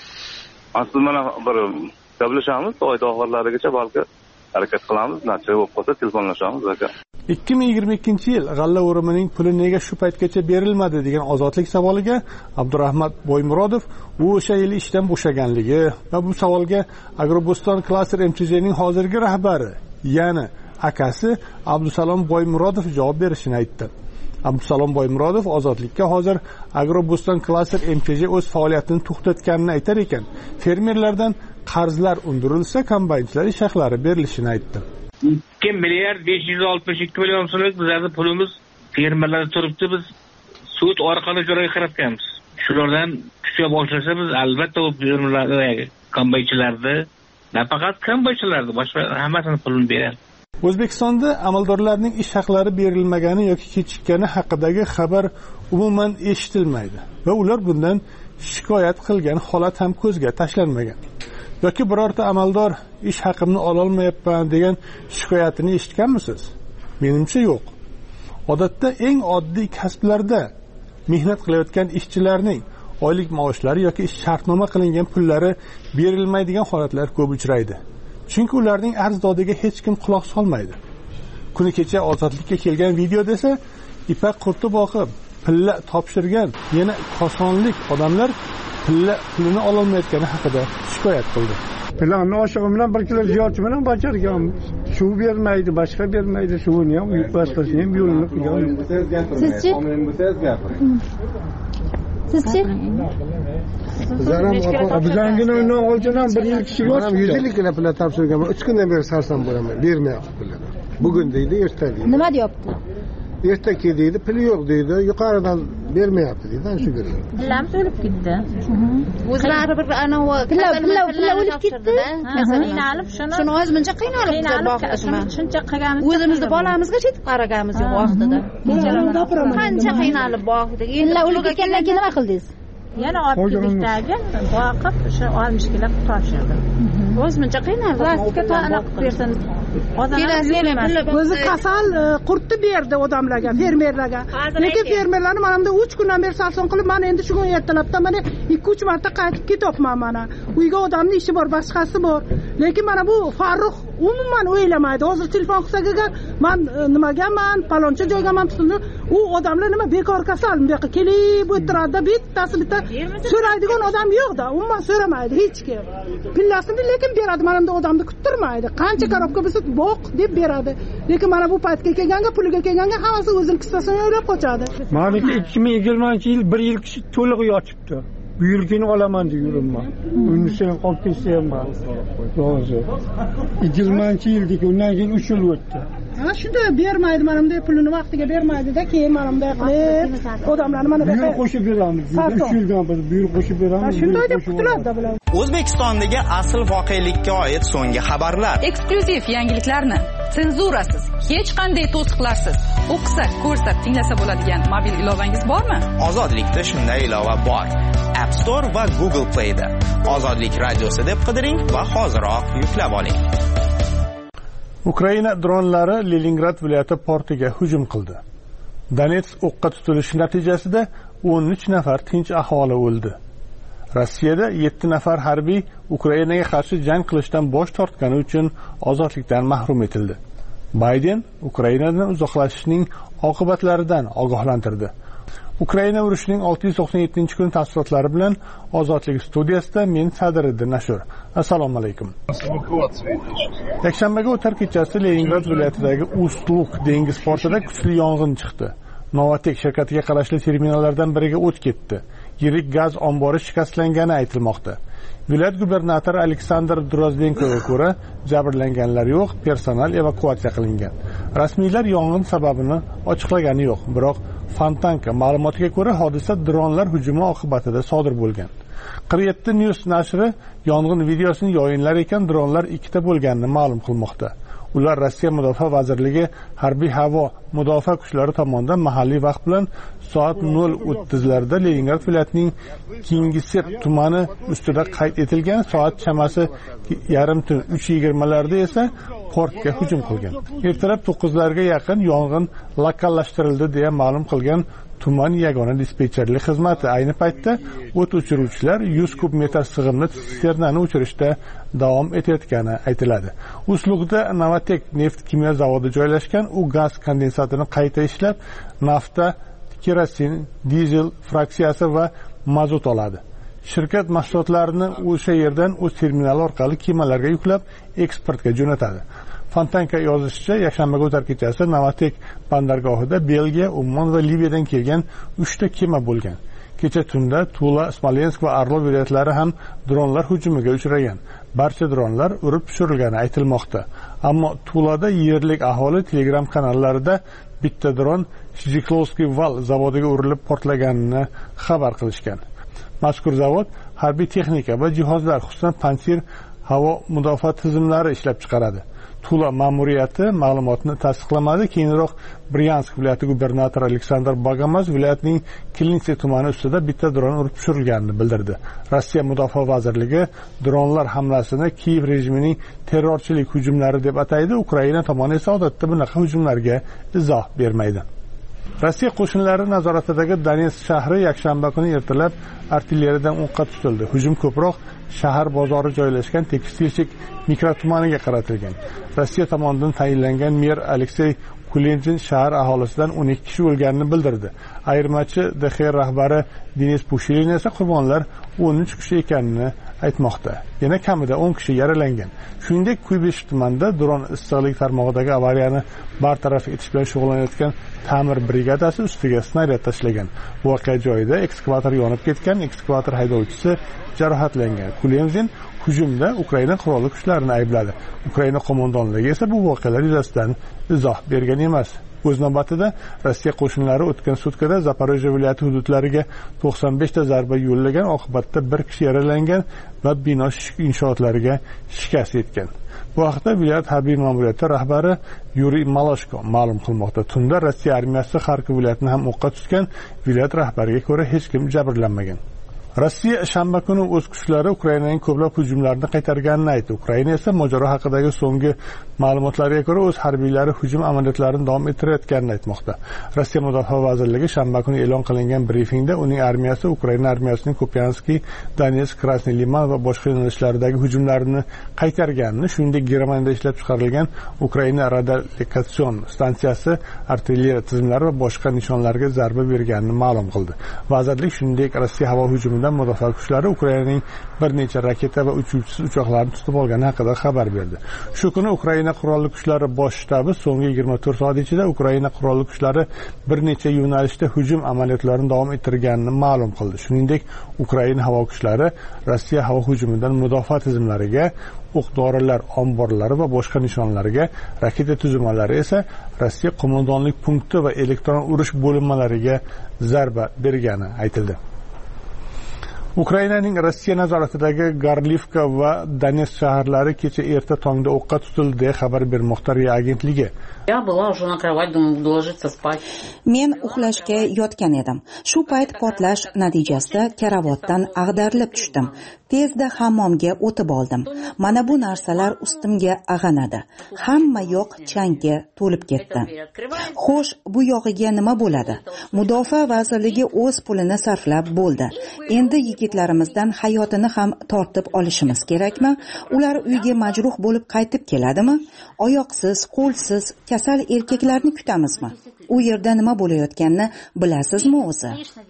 Asli mana bir gaplashamiz, oy oxirlarigacha balki harakat qilamiz, natija bo'lib qolsa telefonlashamiz aka. 2022-yil g'alla o'rimining puli nega shu paytgacha berilmadi degan Ozodlik savoliga Abdurahmat Boymurodov u o'sha yil ishdan bo'shaganligi va bu savolga Agroboston klaster MTJning hozirgi rahbari, ya'ni akasi Abdusalom Boymurodov javob berishini aytdi. Abdusalom Boymurodov Ozodlikka hozir Agroboston klaster MTJ o'z faoliyatini to'xtatganini aytar ekan, fermerlardan qarzlar undirilsa, kombaynchilar ish haqlari berilishini aytdi. 2 milliard 562 million so'mlik bizning pulimiz fermerlarda turibdi, biz sud orqali joyga kiritganmiz. Shulardan tusha boshlasa biz albatta u fermerlarga, kombaynchilarga, nafaqat kombaynchilarga, boshqa hammasini pulini beramiz. O'zbekistonda amaldorlarning ish haqlari berilmagani yoki kechikkani haqidagi xabar umuman eshitilmaydi va ular bundan shikoyat qilgan holat ham ko'zga tashlanmagan. Yoki birorta amaldor ish haqimni ola olmayapman degan shikoyatini eshitganmisiz? Menimcha yo'q. Odatda eng oddiy kasblarda mehnat qilayotgan ishchilarning oylik maoshlari yoki ish shartnoma qilingan pullari berilmaydigan holatlar ko'p uchraydi. Chunki ularning arzdodiga hech kim quloq solmaydi. Kuni kecha Ozodlikka kelgan video desa, ipak qurti boqib, pilla topshirgan, yana kosonlik odamlar pulini ola olmayotgani haqida shikoyat qildi. Planni oshig'i bilan bir kilo ziyotchi bilan bajarganmiz. Suv bermaydi, boshqa bermaydi, suvini ham, boshqasini ham yo'lini qilgan. Sizchi? Sizchi? Bizangina undan oldin ham bir yil kishi yo'q. 100 yilgina pul topshirganman. 3 kundan beri sarsam bo'laman, bermayapti pulini. Bugun deydi, erta deydi. Nima deyapti? Erta deydi, puli yo'q deydi, yuqoridan bermayapti deydi, shu beradi. Pullam o'lib ketdi. O'zlari bir ana pilla o'lib ketdi. Qiynalib shuni o'zimizcha qiynalib shuncha qilganmiz. O'zimizni bolamizga yetib qaraganmiz yo'q vaqtida. Qancha qiynalib boqdik. Pilla o'lib ketgandan keyin nima qildingiz? Yana olibdagi boqib o'sha 60 kilo topshirdim. O'zimcha qiynalib plastikka ta'na qilib bersin. O'zi kasal qurtni berdi odamlarga, fermerlarga. Lekin fermerlarni mana bunda 3 kundan beri salson qilib, mana endi shu kun ertalabdan mana 2-3 marta qaytib ketyapman mana. Uyga odamning ishi bor, boshqasi bor. Lekin mana bu Farruh umuman o'ylamaydi. Hozir telefon qilsa, men nimaganman, paloncha joygaman tutdim. U odamlar nima bekor kasal, bu yoqqa kelib o'tiradi, bitta so'raydigan odam yo'q-da, umuman so'ramaydi hech kim. Pillasini lekin beradi, mana bunda odamni kuttirmaydi. Qancha korobka bo'lsa boq deb beradi. Lekin mana bu paytga kelganga, puliga kelganga hammasi o'zining qissasini o'ylab qochadi. Mana 2020-yil 1 yil kishi to'liq yotibdi. Bu yilgini olaman deb yuribman. Unisi qolib ketsa ham hozir. 20-yildagi undan keyin 3 yil o'tdi. Ha, shunda bermaydi, mana bunday pulini vaqtiga bermaydi-da, keyin mana bunday qilib odamlarni mana bunday qo'shib beramiz. 3 yildan biz buyruq qo'shib beramiz. Shunday deb kutiladi bular. O'zbekistondagi asl voqelikka oid so'nggi xabarlar, eksklyuziv yangiliklarni senzurasiz, hech qanday to'siqlarsiz o'qisa, ko'rsa, tinglasa bo'ladigan mobil ilovangiz bormi? Ozodlikda shunday ilova bor. App Store va Google Play da Ozodlik radiosi deb qidiring va hoziroq yuklab oling. Ukraina dronlari Leningrad viloyati portiga hujum qildi. Donetsk o'qqa tutilishi natijasida 13 nafar tinch aholi o'ldi. Rossiyada 7 nafar harbiy Ukrainaga qarshi jang qilishdan bosh tortgani uchun ozodlikdan mahrum etildi. Bayden Ukrainadan uzoqlashishning oqibatlaridan ogohlantirdi. Ukraina urushining 697-kun tafsilotlari bilan Ozodlik studiyasida men Sadiriddin Ashur. Assalomu alaykum. Yakshanbaga o'tar kechasi Leningrad viloyatidagi Ustluk dengiz portida kuchli yong'in chiqdi. Novatek shirkatiga qarashli terminallardan biriga o't ketdi. Yirik gaz ombori shikastlangani aytilmoqda. Viloyat gubernatori Aleksandr Drozdenkoga ko'ra, jabrlanganlar yo'q, personal evakuatsiya qilingan. Rasmiylar yong'in sababini ochiqlagani yo'q, biroq Fontanka ma'lumotiga ko'ra, hodisa dronlar hujumi oqibatida sodir bo'lgan. 47 News nashri yong'in videosini yoyinlar ekan, dronlar ikkita bo'lganini ma'lum qilmoqda. Ular Rossiya Mudofaa vazirligi harbiy havo mudofaa kuchlari tomonidan mahalliy vaqt bilan soat 0:30larda Leningrad viloyatining Kingisepp tumani ustida qayd etilgan, soat chamasi yarim tun 3:20larda esa portga hujum qilgan. Ertalab 9larga yaqin yong'in lokallashtirildi deya ma'lum qilgan tuman yagona dispetcherlik xizmati. Ayni paytda o't o'chiruvchilar 100 kub metr sig'imli sisternani o'chirishda davom etayotgani aytiladi. Uslug'da Novatek neft kimyo zavodi joylashgan. U gaz kondensatini qayta ishlab, nafta, kerosin, dizel fraksiyasi va mazut oladi. Shirkat mahsulotlarini o'sha yerdan o'z terminali orqali kemalarga yuklab, eksportga jo'natadi. Fontanka yozishicha, yakshanbaga o'tar kechasi Novatek bandargohida Belgiya, Ummon va Liviyadan kelgan 3 ta kema bo'lgan. Kecha tunda Tula, Smolensk va Orlov viloyatlari ham dronlar hujumiga uchragan. Barcha dronlar urib tushirilgani aytilmoqda. Ammo Tulada yerlik aholi Telegram kanallarida bitta dron Shchiklovskiy val zavodiga urilib portlaganini xabar qilishgan. Mazkur zavod harbiy texnika va jihozlar, xususan Pansir havo mudofaa tizimlari ishlab chiqaradi. Tula ma'muriyati ma'lumotni tasdiqlamadi. Keyinroq Bryansk viloyati gubernatori Aleksandr Bogomaz viloyatining Kilinse tumani ustida bitta dron urib tushirilganini bildirdi. Rossiya Mudofaa vazirligi dronlar hamlasini Kiyev rejimining terrorchilik hujumlari deb ataydi. Ukraina tomoni esa odatda bunaqa hujumlarga izoh bermaydi. Rossiya qo'shinlari nazoratidagi Donetsk shahri yakshanba kuni ertalab artilleriyadan o'qqa tutildi. Hujum ko'proq shahar bozori joylashgan Tekstilchik mikrotumaniga qaratilgan. Rossiya tomonidan tayinlangan mer Aleksey Kulentin shahar aholisidan 12 kishi o'lganini bildirdi. Ayirmachi DXR rahbari Denis Pushilin esa qurbonlar 13 kishi ekanini aytmoqda. Yana kamida 10 kishi yaralangan. Shuningdek, Kuybek tumanida dron issiqlik tarmog'idagi avariyani bartaraf etish bilan shug'ullanayotgan ta'mir brigadasi ustiga snaryad tashlagan. Voqea joyida ekskavator yonib ketgan, ekskavator haydovchisi jarohatlangan. Kulentin hujumda Ukraina qurolli kuchlarini aybladi. Ukraina qo'mondonligi esa bu voqealar yuzasidan izoh bergan emas. O'z navbatida Rossiya qo'shinlari o'tgan sutkada Zaporojye viloyati hududlariga 95 ta zarba yo'llagan, oqibatda 1 kishi yaralangan va bino inshootlariga shikast yetgan. Bu haqda viloyat harbiy ma'muriyati rahbari Yuriy Maloshko ma'lum qilmoqda. Tunda Rossiya armiyasi Xarkov viloyatini ham o'qqa tutgan. Viloyat rahbariga ko'ra hech kim jabrlanmagan. Rossiya shanba kuni o'z kuchlari Ukrainaning ko'plab hujumlarini qaytarganini aytdi. Ukraina esa mojaro haqidagi so'nggi ma'lumotlarga ko'ra o'z harbiylari hujum amaliyotlarini davom ettirayotganini aytmoqda. Rossiya Mudofaa vazirligi shanba kuni e'lon qilingan brifingda uning armiyasi Ukraina armiyasining Kupiansk, Donetsk, Krasnoy Liman va boshqa yo'nalishlardagi hujumlarini qaytarganini, shuningdek Germaniyada ishlab chiqarilgan Ukraina radiolokatsion stansiyasi, artilleriya tizimlari va boshqa nishonlarga zarba berganini ma'lum qildi. Vazirlik shuningdek Rossiya havo hujumidan mudofaa kuchlari Ukrainaning bir necha raketa va uchuvchisiz uchoqlarni tutib olgani haqida xabar berdi. Shu kuni Ukraina qurolli kuchlari bosh shtabi so'nggi 24 soat ichida Ukraina qurolli kuchlari bir necha yo'nalishda hujum amaliyotlarini davom ettirganini ma'lum qildi. Shuningdek, Ukraina havo kuchlari Rossiya havo hujumidan mudofaa tizimlariga, o'q-dorilar omborlari va boshqa nishonlarga, raketa tuzilmalari esa Rossiya qo'mondonlik punkti va elektron urush bo'linmalariga zarba bergani aytildi. Ukrainaning Rossiya nazoratidagi Garlivka va Donetsk shaharlari kecha erta tongda o'qqa tutildi deya xabar bermoqda RIA agentligi. Men uxlashga yotgan edim. Shu payt portlash natijasida karavotdan ag'darilib tushdim. Tezda hammomga o'tib oldim. Mana bu narsalar ustimga ag'anadi. Hamma yoq changga to'lib ketdi. Xo'sh, bu yog'iga nima bo'ladi? Mudofaa vazirligi o'z pulini sarflab bo'ldi. Endi yigitlarimizdan hayotini ham tortib olishimiz kerakmi? Ular uyga majruh bo'lib qaytib keladimi? Oyoqsiz, qo'lsiz, kasal erkaklarni kutamizmi? U yerda nima bo'layotganini bilasizmi o'zi?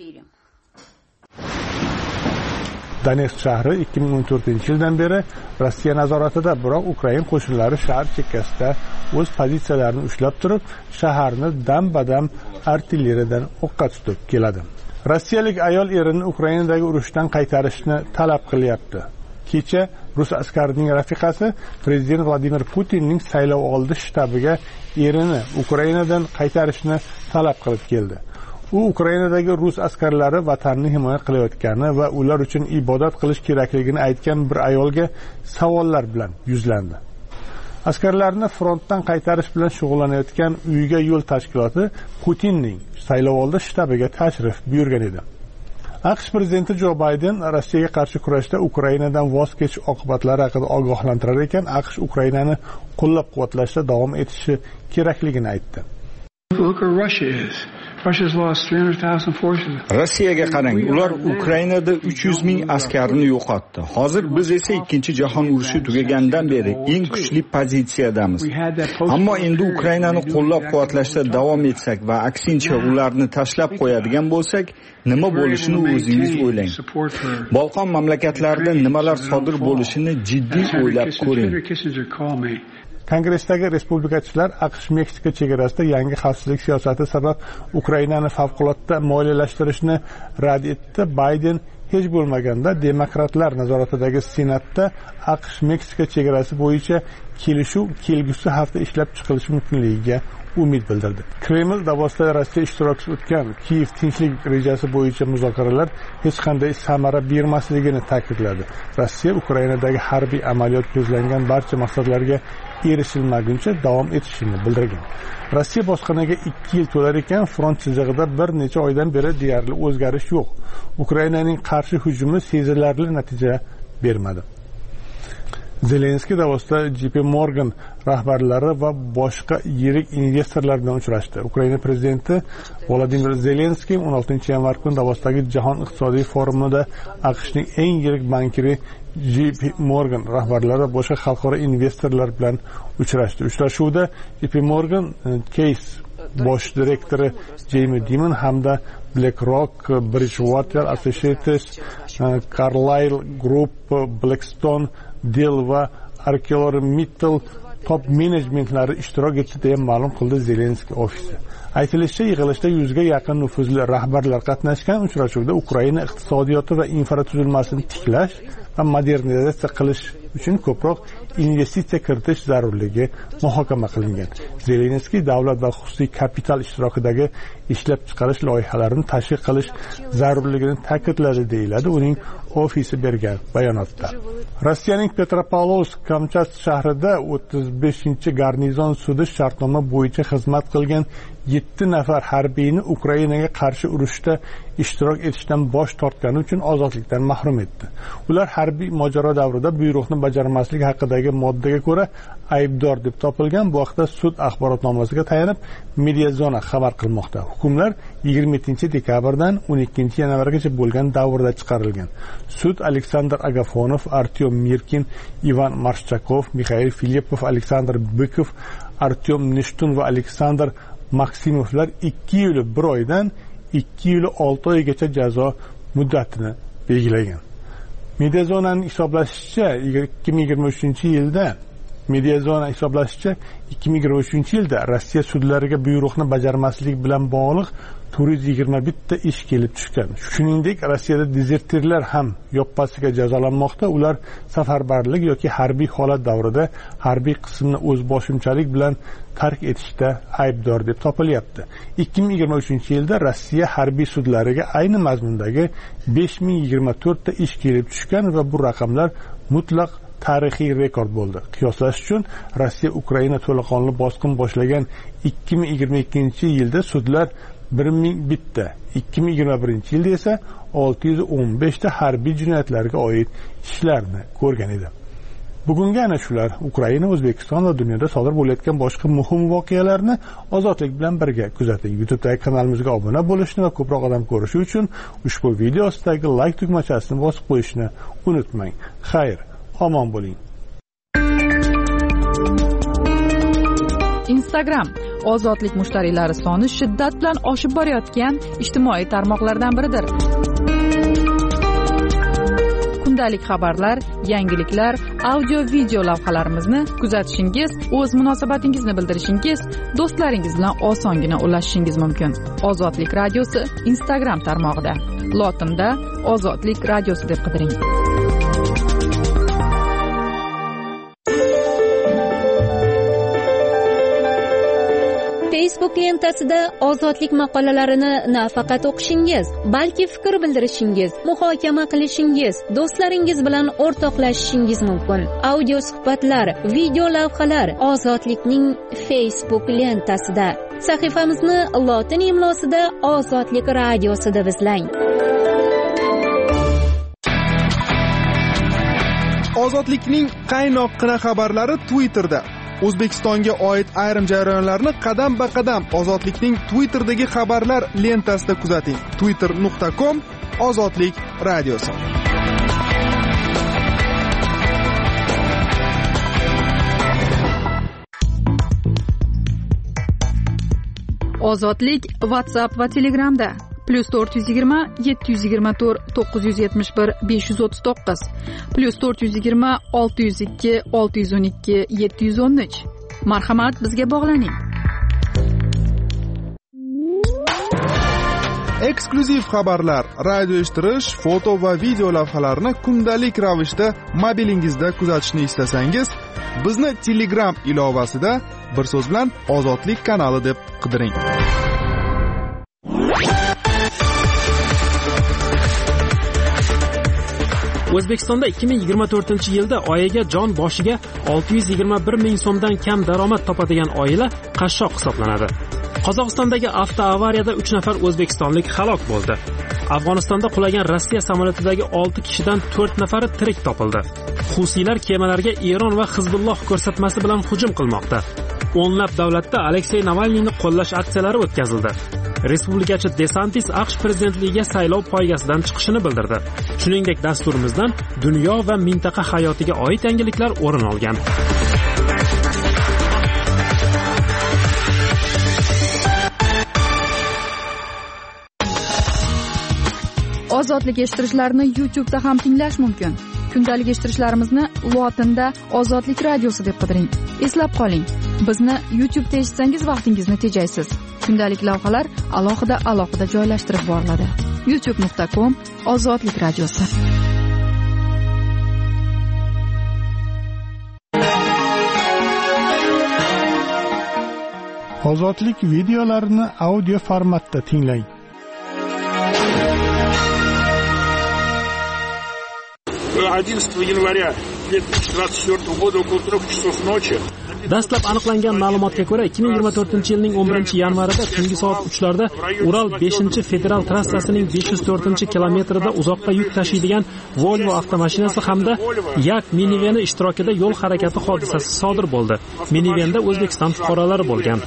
Donetsk shahri 2014-yildan beri Rossiya nazoratida, biroq Ukraina qo'shinlari shahar chekkasida o'z pozitsiyalarini ushlab turib, shaharni dam-badam artilleriyadan o'qqa tutib keladi. Rossiyalik ayol erini Ukrainadagi urushdan qaytarishni talab qilyapti. Kecha rus askarining rafiqasi prezident Vladimir Putinning saylovoldi shtabiga erini Ukrainadan qaytarishni talab qilib keldi. U Ukrainadagi rus askarlari vatanni himoya qilayotgani va ular uchun ibodat qilish kerakligini aytgan bir ayolga savollar bilan yuzlandi. Askarlarni frontdan qaytarish bilan shug'ullanayotgan Uyga yo'l tashkiloti Putinning saylovoldi shtabiga tashrif buyurgan edi. AQSh prezidenti Jo Bayden Rossiyaga qarshi kurashda Ukrainadan voz kechish oqibatlari haqida ogohlantirar ekan, AQSh Ukrainani qo'llab-quvvatlashda davom etishi kerakligini aytdi. Rossiyaga qarang, ular Ukrainada 300 ming askarni yo'qotdi. Hozir biz esa Ikkinchi jahon urushi tugagandan beri eng kuchli pozitsiyadamiz. Ammo endi Ukrainani qo'llab-quvvatlashda davom etsak va aksincha ularni tashlab qo'yadigan bo'lsak, nima bo'lishini o'zingiz o'ylang. Balqon mamlakatlarida nimalar sodir bo'lishini jiddiy o'ylab ko'ring. Kongressdagi respublikachilar AQSh-Meksika chegarasida yangi xavfsizlik siyosati sabab Ukrainani favqulodda moliyalashtirishni rad etdi. Bayden hech bo'lmaganda demokratlar nazoratidagi Senatda AQSh-Meksika chegarasi bo'yicha kelishuv kelgusi hafta ishlab chiqilishi mumkinligiga umid bildirdi. Kreml Davosda Rossiya ishtirokisiz o'tgan Kiyev tinchlik rejasi bo'yicha muzokaralar hech qanday samara bermasligini ta'kidladi. Rossiya Ukrainadagi harbiy amaliyot ko'zlangan barcha maqsadlarga erishilmaguncha davom etishini bildirgan. Rossiya bosqiniga 2 yil to'lar ekan, front chizig'ida bir necha oydan beri deyarli o'zgarish yo'q. Ukrainaning qarshi hujumi sezilarli natija bermadi. Zelenskiy Davosda JP Morgan rahbarlari va boshqa yirik investorlar bilan uchrashdi. Ukraina prezidenti Volodimir Zelenskiy 16-yanvar kuni Davosdagi Jahon iqtisodiy forumida AQShning eng yirik bankiri JP Morgan rahbarlari va boshqa xalqaro investorlar bilan uchrashdi. Uchrashuvda JP Morgan Case bosh direktori Jamie Dimon hamda BlackRock, Bridgewater Associates, Carlyle Group, Blackstone, Dell va ArcelorMittal top menejmentlari ishtirok etdi deya ma'lum qildi Zelenskiy ofisi. Aytilishicha, yig'ilishda 100 ga yaqin nufuzli rahbarlar qatnashgan. Uchrashuvda Ukraina iqtisodiyoti va infratuzilmasini tiklash va modernizatsiya qilish uchun ko'proq investitsiya kiritish zarurligi muhokama qilingan. Zelenskiy davlat va xususiy kapital ishtirokidagi ishlab chiqarish loyihalarini tashviq qilish zarurligini ta'kidladi, deyiladi uning ofisi bergan bayonotda. Rossiyaning Petropavlovsk-Kamchatsk shahrida 35-garnizon sudi shartnoma bo'yicha xizmat qilgan 7 nafar harbiyni Ukrainaga qarshi urushda ishtirok etishdan bosh tortgani uchun ozodlikdan mahrum etdi. Ular harbiy mojaro davrida buyruqni bajarmaslik haqidagi moddaga ko'ra aybdor deb topilgan. Bu haqda sud axborotnomasiga tayanib Mediazona xabar qilmoqda. Hukmlar 27-dekabrdan 12-yanvargacha bo'lgan davrda chiqarilgan. Sud Aleksandr Agafonov, Artyom Mirkin, Ivan Marshchakov, Mikhail Filipov, Aleksandr Bykov, Artyom Nishtun va Aleksandr Maksimovlar 2 yil 1 oydan 2 yil 6 oygacha jazo muddatini belgilagan. Mediazonaning hisoblashicha 2023-yilda Rossiya sudlariga buyruqni bajarmaslik bilan bog'liq 421 ta ish kelib tushgan. Shuningdek, Rossiyada dezertirlar ham yoppasiga jazolanmoqda. Ular safarbarlik yoki harbiy holat davrida harbiy qismni o'zboshimchalik bilan tark etishda aybdor deb topilyapti. 2023-yilda Rossiya harbiy sudlariga ayni mazmundagi 5024 ta ish kelib tushgan va bu raqamlar mutlaq tarixiy rekord bo'ldi. Qiyoslash uchun, Rossiya Ukraina to'laqonli bosqin boshlagan 2022-yilda sudlar 1001 ta, 2021-yilda esa 615 ta harbiy jinoyatlarga oid ishlarni ko'rgan edi. bugungi ana shular Ukraina, O'zbekiston va dunyoda sodir bo'layotgan boshqa muhim voqealarni Ozodlik bilan birga kuzating. YouTube'dagi kanalimizga obuna bo'lishni va ko'proq odam ko'rishi uchun ushbu video ostidagi like tugmachasini bosib qo'yishni unutmang. Xayr, omon bo'ling. Instagram ozodlik mushtariylari soni shiddat bilan oshib borayotgan ijtimoiy tarmoqlardan biridir. Kundalik xabarlar, yangiliklar, audio-video lavhalarimizni kuzatishingiz, o'z munosabatingizni bildirishingiz, do'stlaringiz bilan osongina ulashishingiz mumkin. Ozodlik radiosi Instagram tarmog'ida. Lotinda Ozodlik radiosi deb qidiring. Facebook lentasida ozodlik maqolalarini nafaqat o'qishingiz, balki fikr bildirishingiz, muhokama qilishingiz, do'stlaringiz bilan o'rtoqlashishingiz mumkin. Audio suhbatlar, video lavhalar Ozodlikning Facebook lentasida. Sahifamizni lotin imlosida Ozodlik radiosi deb izlang. Ozodlikning qaynoqqina xabarlari Twitterda. O'zbekistonga oid ayrim jarayonlarni qadam-ba-qadam Ozodlikning Twitterdagi xabarlar lentasida kuzating. twitter.com Ozodlik radiosi. Ozodlik WhatsApp va Telegramda +420 724 971 539 +420 602 612 713. Marhamat, bizga bog'laning. Eksklyuziv xabarlar, radio eshittirish, foto va video lavhalarni kundalik ravishda mobilingizda kuzatishni istasangiz, bizni Telegram ilovasida bir so'z bilan Ozodlik kanali deb qidiring. O'zbekistonda 2024-yilda oyiga jon boshiga 621 ming so'mdan kam daromad topadigan oila qashshoq hisoblanadi. Qozog'istondagi avtoavariyada 3 nafar o'zbekistonlik halok bo'ldi. Afg'onistonda qulagan Rossiya samolyotidagi 6 kishidan 4 nafari tirik topildi. Husiylar kemalarga Eron va Hizbulloh ko'rsatmasi bilan hujum qilmoqda. O'nlab davlatda Aleksey Navalniyni qo'llash aksiyalari o'tkazildi. Respublikachi DeSantis AQSh prezidentligiga saylov poygasidan chiqishini bildirdi. Shuningdek, dasturimizdan dunyo va mintaqa hayotiga oid yangiliklar o'rin olgan. Ozodlik eshittirishlarni YouTube'da ham tinglash mumkin. Kundalik eshittirishlarimizni lotinda Ozodlik radiosi deb qidiring. Eslab qoling, bizni YouTube'da eshitsangiz vaqtingizni tejaysiz. Kundalik lavhalar alohida joylashtirib boriladi. youtube.com Ozodlik radiosi. Ozodlik videolarini audio formatda tinglang. января 2024 года около 3 часов ночи. Dastlab aniqlangan ma'lumotga ko'ra 2024-yilning 11-yanvarida tungi soat 3larda Ural 5-federal trassasining 504-kilometrida uzoqqa yuk tashiydigan Volvo avtomashinasi hamda Yak miniveni ishtirokida yo'l harakati hodisasi sodir bo'ldi. Minivenda O'zbekiston fuqarolari bo'lgan.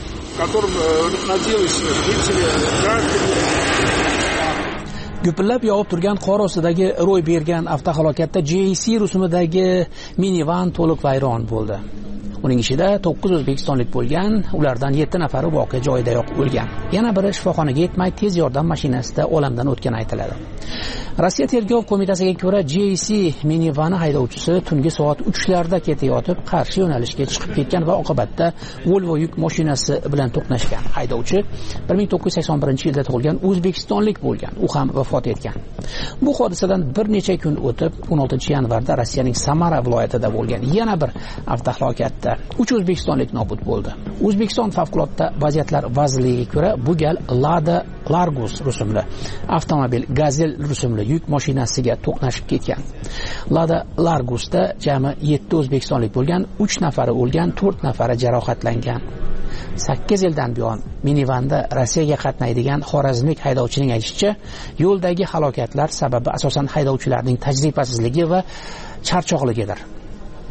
Gupillab yog'ib turgan qor ostidagi ro'y bergan avtohalokatda JC rusumidagi minivan to'liq vayron bo'ldi. Uning ichida 9 o'zbekistonlik bo'lgan, ulardan 7 nafari voqea joyidayoq o'lgan. Yana biri shifoxonaga yetmay tez yordam mashinasida olamdan o'tgani aytiladi. Rossiya tergov qo'mitasiga ko'ra JC minivani haydovchisi tungi soat 3larda ketayotib qarshi yo'nalishga chiqib ketgan va oqibatda Volvo yuk mashinasi bilan to'qnashgan. Haydovchi 1981-yilda tug'ilgan o'zbekistonlik bo'lgan. U ham vafot etgan. Bu hodisadan bir necha kun o'tib 16-yanvarda Rossiyaning Samara viloyatida bo'lgan yana bir avtohalokatda 3 o'zbekistonlik nobud bo'ldi. O'zbekiston favqulodda vaziyatlar vazirligiga ko'ra bu gal Lada Largus rusumli avtomobil Gazel rusumli yuk mashinasiga to'qnashib ketgan. Lada Largusda jami 7 o'zbekistonlik bo'lgan, 3 nafari o'lgan, 4 nafari jarohatlangan. 8 yildan buyon minivanda Rossiyaga qatnaydigan xorazmlik haydovchining aytishicha, yo'ldagi halokatlar sababi asosan haydovchilarning tajribasizligi va charchoqligidir.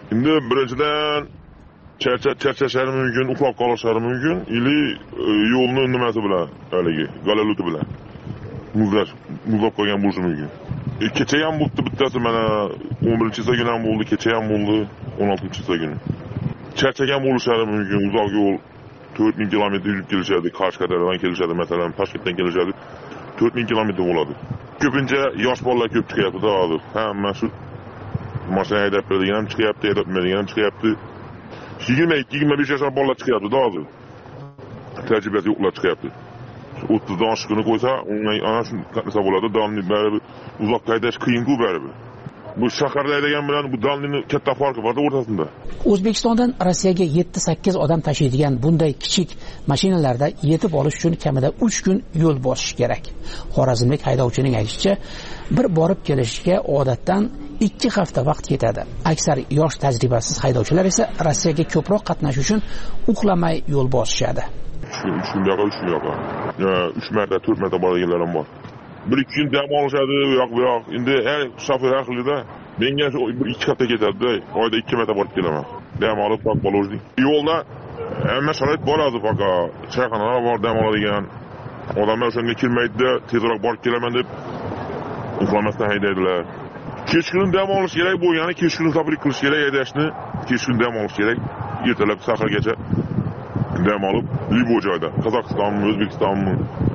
endi birinchidan charchashlari mumkin, uxlab qolishlari mumkin, yo'lni nimasi bilan, haligi galaluti bilan muzlab qolgan bo'lishi mumkin. Kecha ham bo'ldi bittasi, mana 11-chi kun ham bo'ldi, kecha ham bo'ldi, 16-chi kun. Charchagan bo'lishlari mumkin, uzoq yo'l 4000 kilometr yurib kelishadi, Qashqadaryodan kelishadi, masalan, Toshkentdan kelishadi, 4000 kilometr bo'ladi. Ko'pincha yosh bolalar ko'p chiqyapti-da hozir. Hamma shu mashina haydab beradigan ham chiqyapti, haydab beradigan ham chiqyapti. 22-25 yoshli bolalar chiqyapti-da hozir. Tajribasi yo'qlar chiqyapti. 30 dan oshig'ini qo'ysa, ana shu qatnasa bo'ladi, damni baribir uzoq haydash qiyin-ku baribir. Bu shaharlardagidan bilan bu damning katta farqi bor o'rtasida. O'zbekistondan Rossiyaga 7-8 odam tashiydigan bunday kichik mashinalarda yetib olish uchun kamida 3 kun yo'l bosish kerak. Xorazmlik haydovchining aytishicha, bir borib kelishga odatdan 2 hafta vaqt ketadi. Aksar yosh tajribasiz haydovchilar esa Rossiyaga ko'proq qatnashish uchun uxlamay yo'l bosishadi. 3 marta 4 marta borganlar ham bor. 1-2 kun dam olishadi, bu yoq. Endi har shofer haqida menga 1-2 hafta ketadi, oyda 2 marta borib kelaman. Dam olib qo'yib qolishdik. Yo'lda hamma sharoit bo'ladi, faqat chayxonalar bor, dam oladigan. Odamlar o'shanga kelmaydi, tezroq borib kelaman deb uxlamasdan haydaydilar. Kechqurun dam olish kerak bo'lgani, kechqurun tabrik qilish kerak, haydashni kechqurun dam olish kerak. Ertalab sahargacha dam olib, liboy joyda, Qozog'istonmi, O'zbekistonmi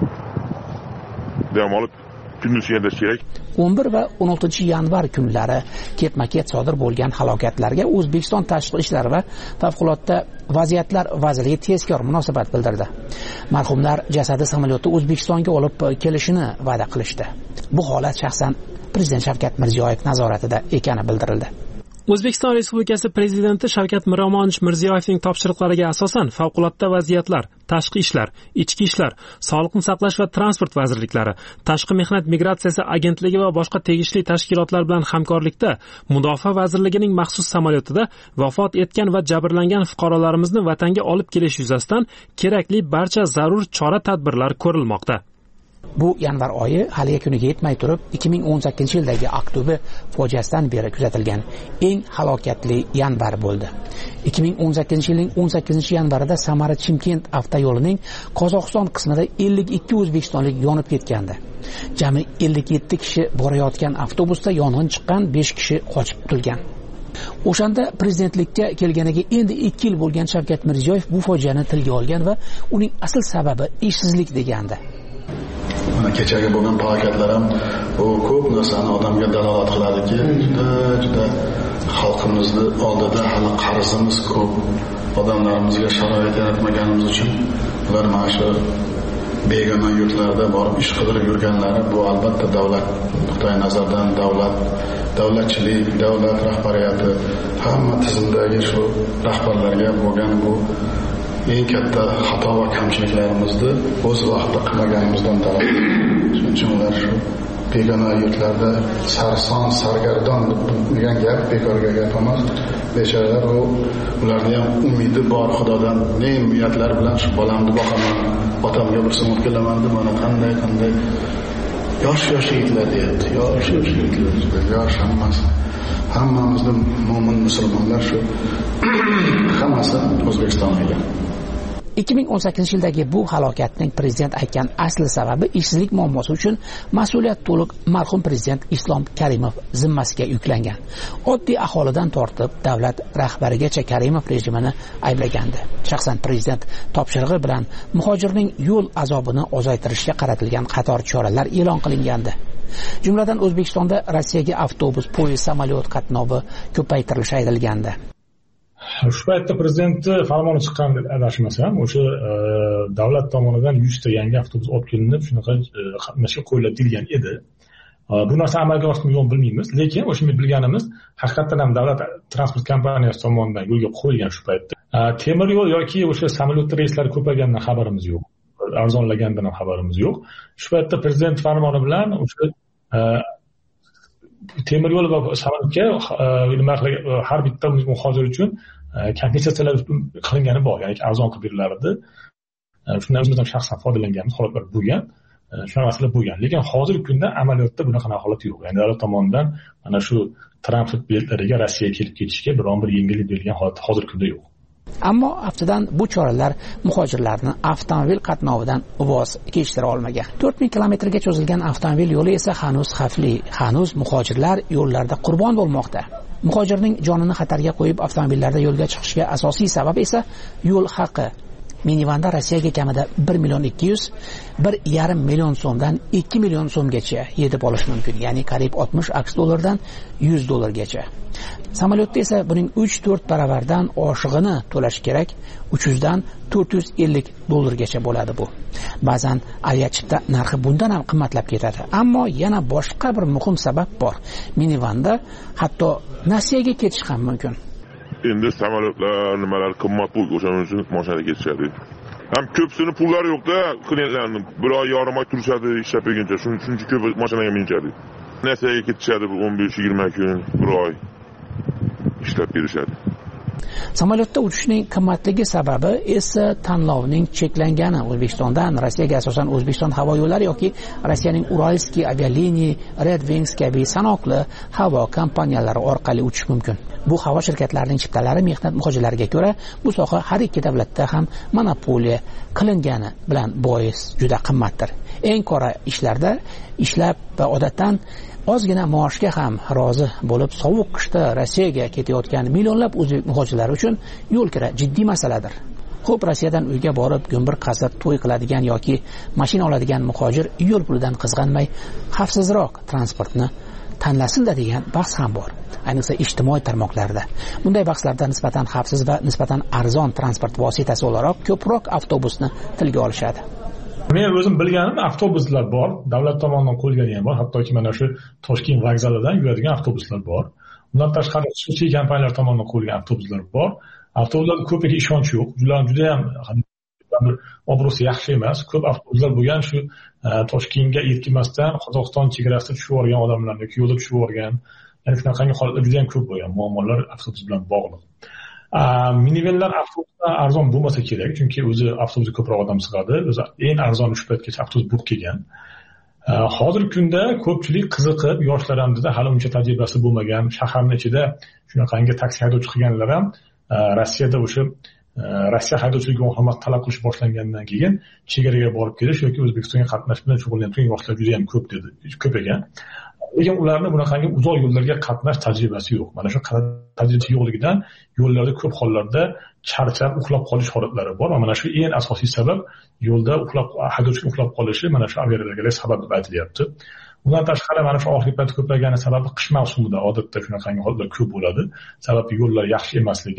dam olib kunduz haydash kerak. 11 va 16 yanvar kunlari ketma-ket sodir bo'lgan halokatlarga O'zbekiston Tashqi ishlar va favqulodda vaziyatlar vazirligi tezkor munosabat bildirdi. Marhumlar jasadi samolyotda O'zbekistonga olib kelishini va'da qilishdi. Bu holat shaxsan Prezident Shavkat Mirziyoyev nazoratida ekani bildirildi. O'zbekiston Respublikasi Prezidenti Shavkat Mirziyoyevning topshiriqlariga asosan favqulodda vaziyatlar, tashqi ishlar, ichki ishlar, sog'liqni saqlash va transport vazirliklari, tashqi mehnat migratsiyasi agentligi va boshqa tegishli tashkilotlar bilan hamkorlikda Mudofaa vazirligining maxsus samolyotida vafot etgan va jabrlangan fuqarolarimizni vatanga olib kelish yuzasidan kerakli barcha zarur chora-tadbirlar ko'rilmoqda. Bu yanvar oyi hali yakuniga yetmay turib 2018-yildagi Oktyabr fojiasidan beri kuzatilgan eng halokatli yanvar bo'ldi. 2018-yilning 18-yanvarida Samara-Chimkent avtoyo'lining Qozog'iston qismida 52 o'zbekistonlik yonib ketgandi. Jami 57 kishi borayotgan avtobusda yong'in chiqqan, 5 kishi qochib qutulgan. O'shanda prezidentlikka kelganiga endi 2 yil bo'lgan Shavkat Mirziyoyev bu fojiani tilga olgan va uning asl sababi ishsizlik degandi. Mana kechagi bo'lgan harakatlar ham bu ko'p narsani odamga dalolat qiladiki, juda xalqimizni oldida hali qarzimiz ko'p. Odamlarimizga sharoit yaratmaganimiz uchun ular mana shu begona yurtlarda borib ish qidirib yurganlari, bu albatta davlat nuqtai nazaridan davlatchilik, davlat rahbariyati hamma tizimdagi shu rahbarlarga bo'lgan bu eng katta xato va kamchiliklarimizni o'z vaqtida qilmaganimizdan dalolat. Shuning uchun ular shu begona yurtlarda sarson, sargardon degan gap bekorga gap emas. Bechoralar ularni ham umidi bor Xudodan. Ne niyatlar bilan shu bolamni boqaman, otamga bir so'm kelaman deb mana qanday yosh yigitlar deyapti. Yosh yigitlar, yosh hammamizni mo'min musulmonlar shu hammasi O'zbekistonga. 2018-yildagi bu halokatning prezident aytgan asli sababi ishsizlik muammosi uchun mas'uliyat to'liq marhum prezident Islom Karimov zimmasiga yuklangan. Oddiy aholidan tortib davlat rahbarigacha Karimov rejimini ayblagandi. Shaxsan prezident topshirig'i bilan muhojirning yo'l azobini ozaytirishga qaratilgan qator choralar e'lon qilingandi. Jumladan O'zbekistonda Rossiyaga avtobus, poyezd, samolyot qatnovi ko'paytirilishi aytilgandi. Shu paytda prezidentni farmoni chiqqan deb adashmasam, o'sha davlat tomonidan 100 ta yangi avtobus olib kelinib, shunaqa qatnashga qo'yiladigan edi. Bu narsa amalga oshdimi yo'q bilmaymiz, lekin o'sha bilganimiz haqiqatan ham davlat transport kompaniyasi tomonidan yo'lga qo'yilgan shu paytda. Temir yo'l yoki o'sha samolyot reyslari ko'payganidan xabarimiz yo'q. Arzonlagandan ham xabarimiz yo'q. Shu paytda prezident farmoni bilan o'sha temir yo'l va samolyotga har bitta muhojir uchun kompensatsiyalar qilingani bor, ya'ni arzon qilib berilardi. Shundan o'zimiz ham shaxsan foydalanganmiz holatlar bo'lgan. shunaqa masala bo'lgan. Lekin hozirgi kunda amaliyotda bunaqa holat yo'q. Ya'ni davlat tomonidan mana shu transport beletlariga Rossiyaga kelib ketishga biron bir yengillik berilgan holat hozirgi kunda yo'q. Ammo aftidan bu choralar muhojirlarni avtomobil qatnovidan voz kechiktira olmagan. 4000 kilometrga cho'zilgan avtomobil yo'li esa hanuz xavfli. Hanuz muhojirlar yo'llarda qurbon bo'lmoqda. Muhojirning jonini xatarga qo'yib avtomobillarda yo'lga chiqishga asosiy sabab esa yo'l haqi. Minivanda Rossiyaga kamida 1,2 million so'mdan 2 million so'mgacha yetib olish mumkin. Ya'ni qariyb 60 AQSh dollardan 100 dollargacha. Samolyotda esa buning 3-4 baravardan oshig'ini to'lash kerak. 300 dan 450 dollargacha bo'ladi bu. Ba'zan aviachipta narxi bundan ham qimmatlab ketadi. Ammo yana boshqa bir muhim sabab bor. Minivanda hatto nasiyaga ketish ham mumkin. Endi samolyotlar nimalar qimmat bo'ldi, o'shaning uchun mashinaga ketishadi. Ham ko'psini pullari yo'qda, klientlarni bir oy yarim oy turishadi ishlab berguncha, shuning uchun ko'p mashinaga minishadi. Nasiyaga ketishadi 15-20 kun, bir oy ishlab berishadi. Samolyotda uchishning qimmatligi sababi esa tanlovning cheklangani. O'zbekistondan Rossiyaga asosan O'zbekiston havo yo'llari yoki Rossiyaning Uralskiy avialiniya, Red Wings kabi sanoqli havo kompaniyalari orqali uchish mumkin. Bu havo shirkatlarining chiptalari mehnat muhojirlariga ko'ra bu soha har ikki davlatda ham monopoliya qilingani bilan bois juda qimmatdir. Eng qora ishlarda ishlab va odatdan ozgina maoshga ham rozi bo'lib sovuq qishda Rossiyaga ketayotgan millionlab o'zbek muhojirlar uchun yo'l kira jiddiy masaladir. Ko'p Rossiyadan uyga borib go'mbir qasir to'y qiladigan yoki mashina oladigan muhojir yo'l pulidan qizg'anmay xavfsizroq transportni tanlasin degan bahs ham bor. Ayniqsa ijtimoiy tarmoqlarda. Bunday bahslarda nisbatan xavfsiz va nisbatan arzon transport vositasi o'laroq ko'proq avtobusni tilga olishadi. Men o'zim bilganim avtobuslar bor, davlat tomonidan qo'yilgan ham bor, hattoki mana shu Toshkent vokzalidan yuradigan avtobuslar bor. Undan tashqari xususiy kompaniyalar tomonidan qo'yilgan avtobuslar bor. Avtobuslarga ko'piga ishonch yo'q. Juda ham obro'si yaxshi emas. Ko'p avtobuslar bo'lgan shu Toshkentga yetkimasdan Qozog'iston chegarasida tushib olgan odamlar yoki yo'lda tushib olgan. Ya'ni shunaqangi holatlar juda ham ko'p bo'lgan. Muammolar avtobus bilan bog'liq. Minivenlar avtobusdan arzon bo'lmasa kerak, chunki o'zi avtobusga ko'proq odam sig'adi. O'zi eng arzon shu paytgacha avtobus bo'lib kelgan. Hozirgi kunda ko'pchilik qiziqib, yoshlar ham hali uncha tajribasi bo'lmagan, shaharning ichida shunaqangi taksi haydovchi qilganlar ham Rossiyada o'sha Rossiya haydovchilik guvohnomasi talab qilish boshlangandan keyin chegaraga borib kelish yoki O'zbekistonga qatnash bilan shug'ullanayotgan yoshlar juda ham ko'p ekan. Lekin ularning bunaqangi uzoq yo'llarga qatnash tajribasi yo'q. Mana shu tajribasi yo'qligidan yo'llarda ko'p hollarda charchab uxlab qolish holatlari bor va mana shu eng asosiy sabab yo'lda haydovchi uxlab qolishi mana shu aviahalokatga sabab deb aytilyapti. Undan tashqari mana shu oxirgi paytda ko'paygani sababi qish mavsumida odatda shunaqangi holatlar ko'p bo'ladi. Sababi yo'llar yaxshi emasligi,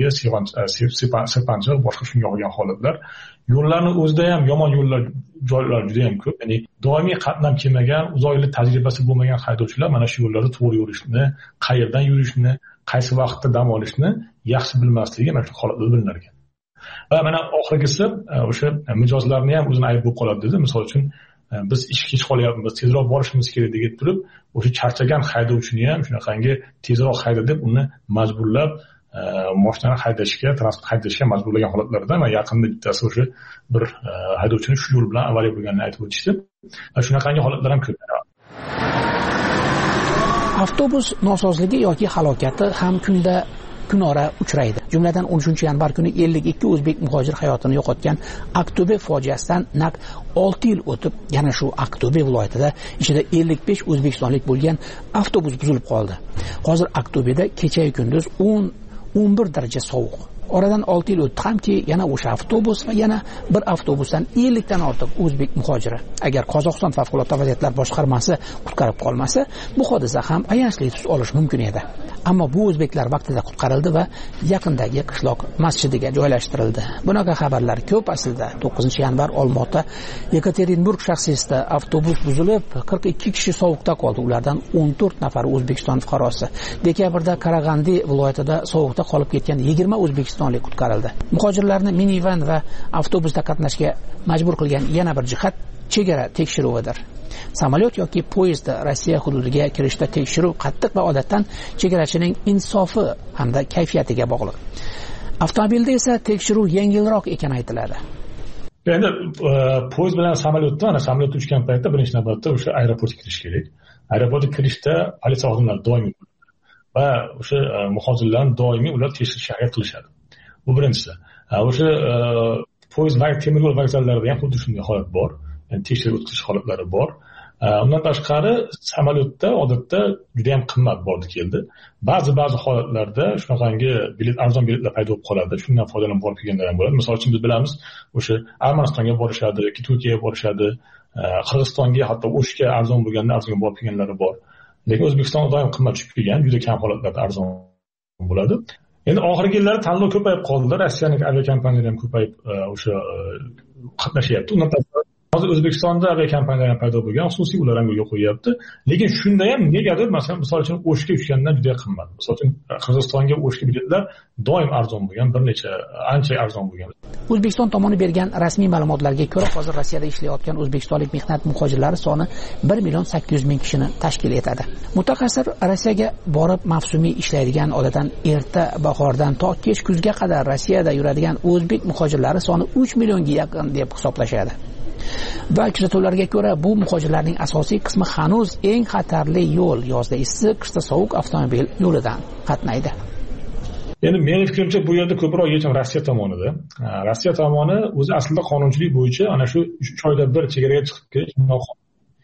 sirpanchiq, boshqa shunga o'xshagan holatlar. Yo'llarni o'zida ham yomon joylar juda ham ko'p. Ya'ni doimiy qatnab kelmagan, uzoq yillik tajribasi bo'lmagan haydovchilar mana shu yo'llarda to'g'ri yurishni, qayerdan yurishni, qaysi vaqtda dam olishni yaxshi bilmasligi mana shu holatlar bilinar ekan. Va mana oxirgisi o'sha mijozlarni ham o'zini ayb bo'lib qoladi dedi. Misol uchun biz ishga kech qolyapmiz, tezroq borishimiz kerak deb turib, o'sha charchagan haydovchini ham shunaqangi tezroq hayda deb uni majburlab mashinani haydashga, transport haydashga majburlagan holatlardan va yaqinda bittasi o'sha bir haydovchini shu yo'l bilan avariya bo'lganini aytib o'tishdi. Shunaqangi holatlar ham ko'p. Avtobus nosozligi yoki halokati ham kunora uchraydi. Jumladan 13-yanvar kuni 52 o'zbek muhojir hayotini yo'qotgan Aqto'be fojiasidan naq 6 yil o'tib, yana shu Aqto'be viloyatida ichida 55 o'zbekistonlik bo'lgan avtobus buzilib qoldi. Hozir Aqto'beda kecha-yu kunduz 10-11 daraja sovuq. Oradan 6 yil o'tdi hamki yana o'sha avtobus va yana bir avtobusdan 50 dan ortiq o'zbek muhojiri. Agar Qozog'iston favqulodda vaziyatlar boshqarmasi qutqarib qolmasa, bu hodisa ham ayanchli tus olish mumkin edi. Ammo bu o'zbeklar vaqtida qutqarildi va yaqindagi qishloq masjidiga joylashtirildi. Bunaqa xabarlar ko'p aslida. 9-yanvar Olmaota Yekaterinburg shaxsiyasida avtobus buzilib, 42 kishi sovuqda qoldi. Ulardan 14 nafari O'zbekiston fuqarosi. Dekabrda Qarag'andi viloyatida sovuqda qolib ketgan 20 o'zbekistonlik qutqarildi. Muhojirlarni minivan va avtobusda qatnashga majbur qilgan yana bir jihat chegara tekshiruvidir. Samolyot yoki poyezdda Rossiya hududiga kirishda tekshiruv qattiq va odatdan chegarachining insofi hamda kayfiyatiga bog'liq. Avtomobilda esa tekshiruv yengilroq ekani aytiladi. endi poyezd bilan samolyotda, mana samolyotda uchgan paytda birinchi navbatda o'sha aeroportga kirish kerak. Aeroportga kirishda politsiya xodimlari doimiy va o'sha muhojirlarni doimiy ular tekshirish harakat qilishadi. Bu birinchisi. O'sha poyezd va temir yo'l vokzallarida ham xuddi shunday holat bor. Yani tekshiruv o'tkazish holatlari bor. Undan tashqari samolyotda odatda juda ham qimmat bordi keldi. Ba'zi holatlarda shunaqangi arzon biletlar paydo bo'lib qoladi. Shundan foydalanib borib kelganlar ham bo'ladi. Misol uchun biz bilamiz, o'sha Armanistonga borishadi yoki Turkiyaga borishadi, Qirg'izistonga, hatto O'shga arzon bo'lganda arzonga borib kelganlari bor. Lekin O'zbekistonda doim qimmat tushib kelgan, juda kam holatlarda arzon bo'ladi. Endi oxirgi yillarda tanlov ko'payib qoldi. Rossiyaning aviakompaniyalari ham ko'payib o'sha qatnashyapti. Undan tashqari hozir O'zbekistonda aviakompaniyalar ham paydo bo'lgan, xususiy ular ham yo'l qo'yapti. Lekin shunda ham negadir, masalan, misol uchun O'shga uchgandan juda qimmat. Misol uchun Qirg'izistonga O'shga biletlar doim arzon bo'lgan, bir necha ancha arzon bo'lgan. O'zbekiston tomoni bergan rasmiy ma'lumotlarga ko'ra, hozir Rossiyada ishlayotgan o'zbekistonlik mehnat muhojirlari soni 1,800,000 kishini tashkil etadi. Mutaxassislar Rossiyaga borib mavsumiy ishlaydigan, odatdan erta bahordan to kech kuzga qadar Rossiyada yuradigan o'zbek muhojirlari soni 3 millionga yaqin deb hisoblashadi. Va kuzatuvlarga ko'ra, bu muhojirlarning asosiy qismi hanuz eng xatarli yo'l, yozda issiq, qishda sovuq avtomobil yo'lidan qatnaydi. Endi mening fikrimcha bu yerda ko'proq yechim Rossiya tomonida. Rossiya tomoni o'zi aslida qonunchilik bo'yicha ana shu 3 oyda bir chegaraga chiqib kelish noqonuniy.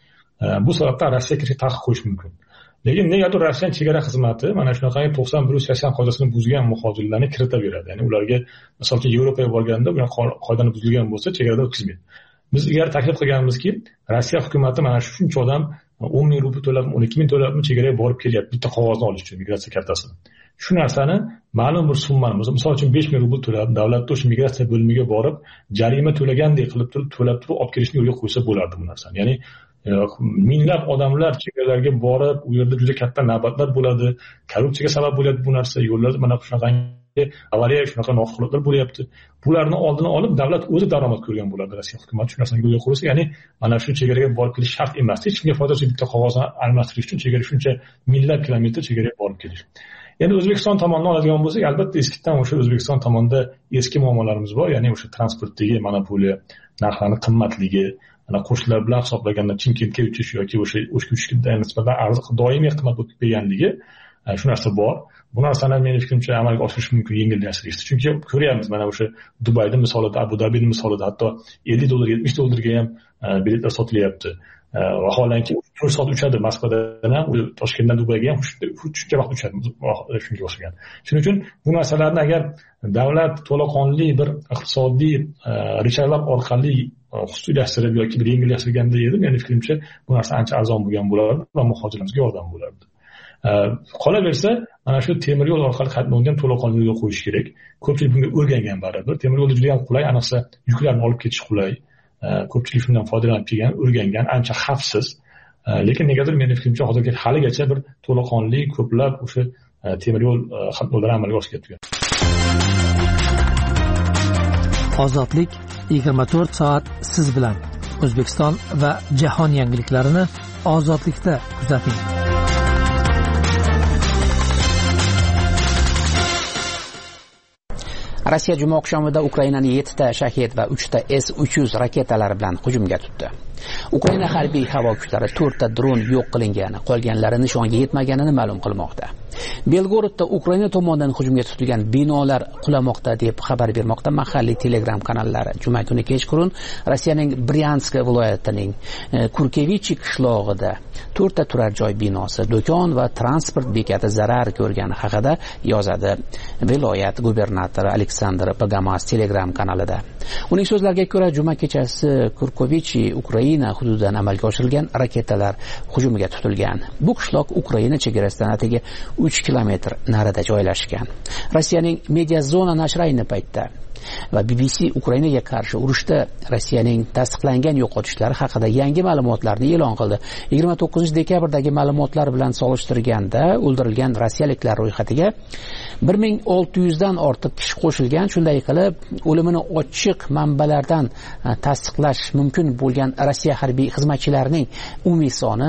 Bu sababdan Rossiya kirishga taqiq qo'yish mumkin. Lekin negadir Rossiya chegara xizmati mana shunaqa 9180 qoidasini buzgan muhojirlarni kiritaveradi. Ya'ni ularga masalan Yevropaga borganda bu qoidani buzilgan bo'lsa chegarada o'tkazmaydi. Biz ilgari taklif qilganimizki, Rossiya hukumati mana shuncha odam 10 ming rubl to'lab, 12 ming to'lab chegaraga borib kelyapti bitta qog'ozni olish uchun, migratsiya kartasini. Shu narsani ma'lum bir summani, misol uchun 5 ming rubl to'lab, davlatda o'sha migratsiya bo'limiga borib, jarima to'lagandek qilib to'lab turib olib kelishni yo'lga qo'ysa bo'lardi bu narsani. Ya'ni minglab odamlar chegaralarga borib, u yerda juda katta navbatlar bo'ladi, korrupsiyaga sabab bo'ladi bu narsa, yo'llarda mana shunaqa avariya, shunaqa noxushliklar bo'lyapti. Bularni oldini olib davlat o'zi daromad ko'rgan bo'ladi. Rossiya hukumati shu narsani yo'lga qo'ysa, ya'ni mana shu chegaraga borib kelish shart emas. Hech kimga foydasi bitta qog'ozni almashtirish uchun chegara shuncha minglab kilometr chegaraga borib kelish. Endi O'zbekiston tomonidan oladigan bo'lsak, albatta eskidan o'sha O'zbekiston tomonida eski muammolarimiz bor, ya'ni o'sha transportdagi monopoliya, narxlarning qimmatligi, ana qo'shnilar bilan hisoblaganda Chimkentga uchish yoki o'sha O'shga uchishga nisbatan doimiy qimmat bo'lib kelganligi, shu narsa bor. Bu narsani mening fikrimcha amalga oshirish mumkin, yengillashtirishdi. Chunki ko'ryapmiz, mana o'sha Dubayda misolida, Abu Dabida misolida hatto $50, $70 ham biletlar sotilyapti. Vaholanki 4 soat uchadi Moskvadan ham, Toshkentdan Dubayga ham shuncha vaqt uchadi, shunga o'xshagan. Shuning uchun bu narsalarni agar davlat to'laqonli bir iqtisodiy rejalar orqali xususiylashtirib yoki bir yengillashtirganda edi, mening fikrimcha bu narsa ancha arzon bo'lgan bo'lardi va muhojirlarimizga yordam bo'lardi. Qolaversa, mana shu temir yo'l orqali qatnovni ham to'laqonli yo'lga qo'yish kerak. Ko'pchilik bunga o'rgangan baribir. Temir yo'lda juda ham qulay, ayniqsa yuklarni olib ketish qulay. Ko'pchilik shundan foydalanib kelgan, o'rgangan, ancha xavfsiz. Lekin negadir mening fikrimcha hozirgacha haligacha bir to'laqonli ko'plab o'sha temir yo'l qatnovlari amalga oshiryapti. Ozodlik 24 soat siz bilan. O'zbekiston va jahon yangiliklarini ozodlikda kuzating. Rossiya juma oqshomida Ukrainani 7 ta Shahid va 3 ta S-300 raketalari bilan hujumga tutdi. Ukraina harbiy havo kuchlari 4 ta dron yo'q qilingani, qolganlari nishonga yetmaganini ma'lum qilmoqda. Belgorodda Ukraina tomonidan hujumga tutilgan binolar qulamoqda deb xabar bermoqda mahalliy Telegram kanallari. Juma kuni kechqurun Rossiyaning Bryansk viloyatining Kurkevichi qishlog'ida 4 ta turar joy binosi, do'kon va transport bekati zarar ko'rgani haqida yozadi viloyat gubernatori Aleksandr Pagamas Telegram kanalida. Uning so'zlariga ko'ra, juma kechasi Kurkevichi Ukraina hududidan amalga oshirilgan raketalar hujumiga tutilgan. Bu qishloq Ukraina chegarasidan atigi 3 kilometr narida joylashgan. Rossiyaning Media Zona nashri ayni paytda va BBC Ukrainaga qarshi urushda Rossiyaning tasdiqlangan yo'qotishlari haqida yangi ma'lumotlarni e'lon qildi. 29 dekabrdagi ma'lumotlar bilan solishtirganda o'ldirilgan rossiyaliklar ro'yxatiga 1600 dan ortiq kishi qo'shilgan. qilgan. Shunday qilib, o'limini ochiq manbalardan tasdiqlash mumkin bo'lgan Rossiya harbiy xizmatchilarining umumiy soni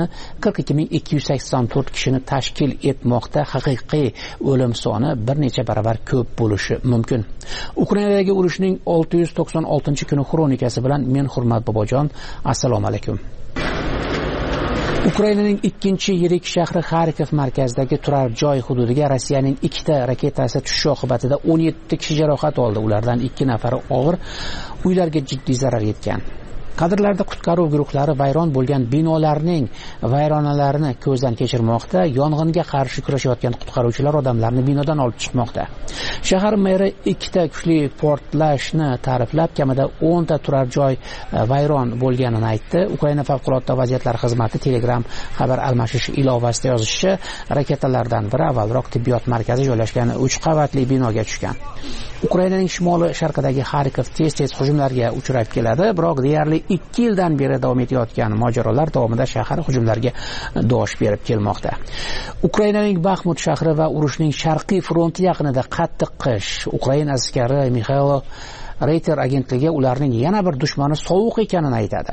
42284 kishini tashkil etmoqda. Haqiqiy o'lim soni bir necha baravar ko'p bo'lishi mumkin. Ukrainadagi urushning 696-kuni xronikasi bilan men Hurmat Bobojon, assalomu alaykum. Ukrainaning ikkinchi yirik shahri Xarkov markazidagi turar joy hududiga Rossiyaning 2ta raketasi tushishi oqibatida 17 kishi jarohat oldi. Ulardan 2 nafari og'ir, uylarga jiddiy zarar yetgan. Kadrlarda qutqaruv guruhlari vayron bo'lgan binolarning vayronalarini ko'zdan kechirmoqda. Yong'inga qarshi kurashayotgan qutqaruvchilar odamlarni binodan olib chiqmoqda. Shahar meri 2ta kuchli portlashni ta'riflab, kamida 10 ta turar joy vayron bo'lganini aytdi. Ukraina favqulodda vaziyatlar xizmati Telegram xabar almashish ilovasida yozishicha, raketalardan biri avvalroq tibbiyot markazi joylashgan 3 qavatli binoga tushgan. Ukrainaning shimoli sharqidagi Xarkov tez-tez hujumlarga uchrab keladi, biroq deyarli 2 yildan beri davom etayotgan mojarolar davomida shahar hujumlarga dosh berib kelmoqda. Ukrainaning Baxmut shahri va urushning sharqiy fronti yaqinida qattiq qish. Ukraina askari Mikhailo Reuters agentligi ularning yana bir dushmani sovuq ekanini aytadi.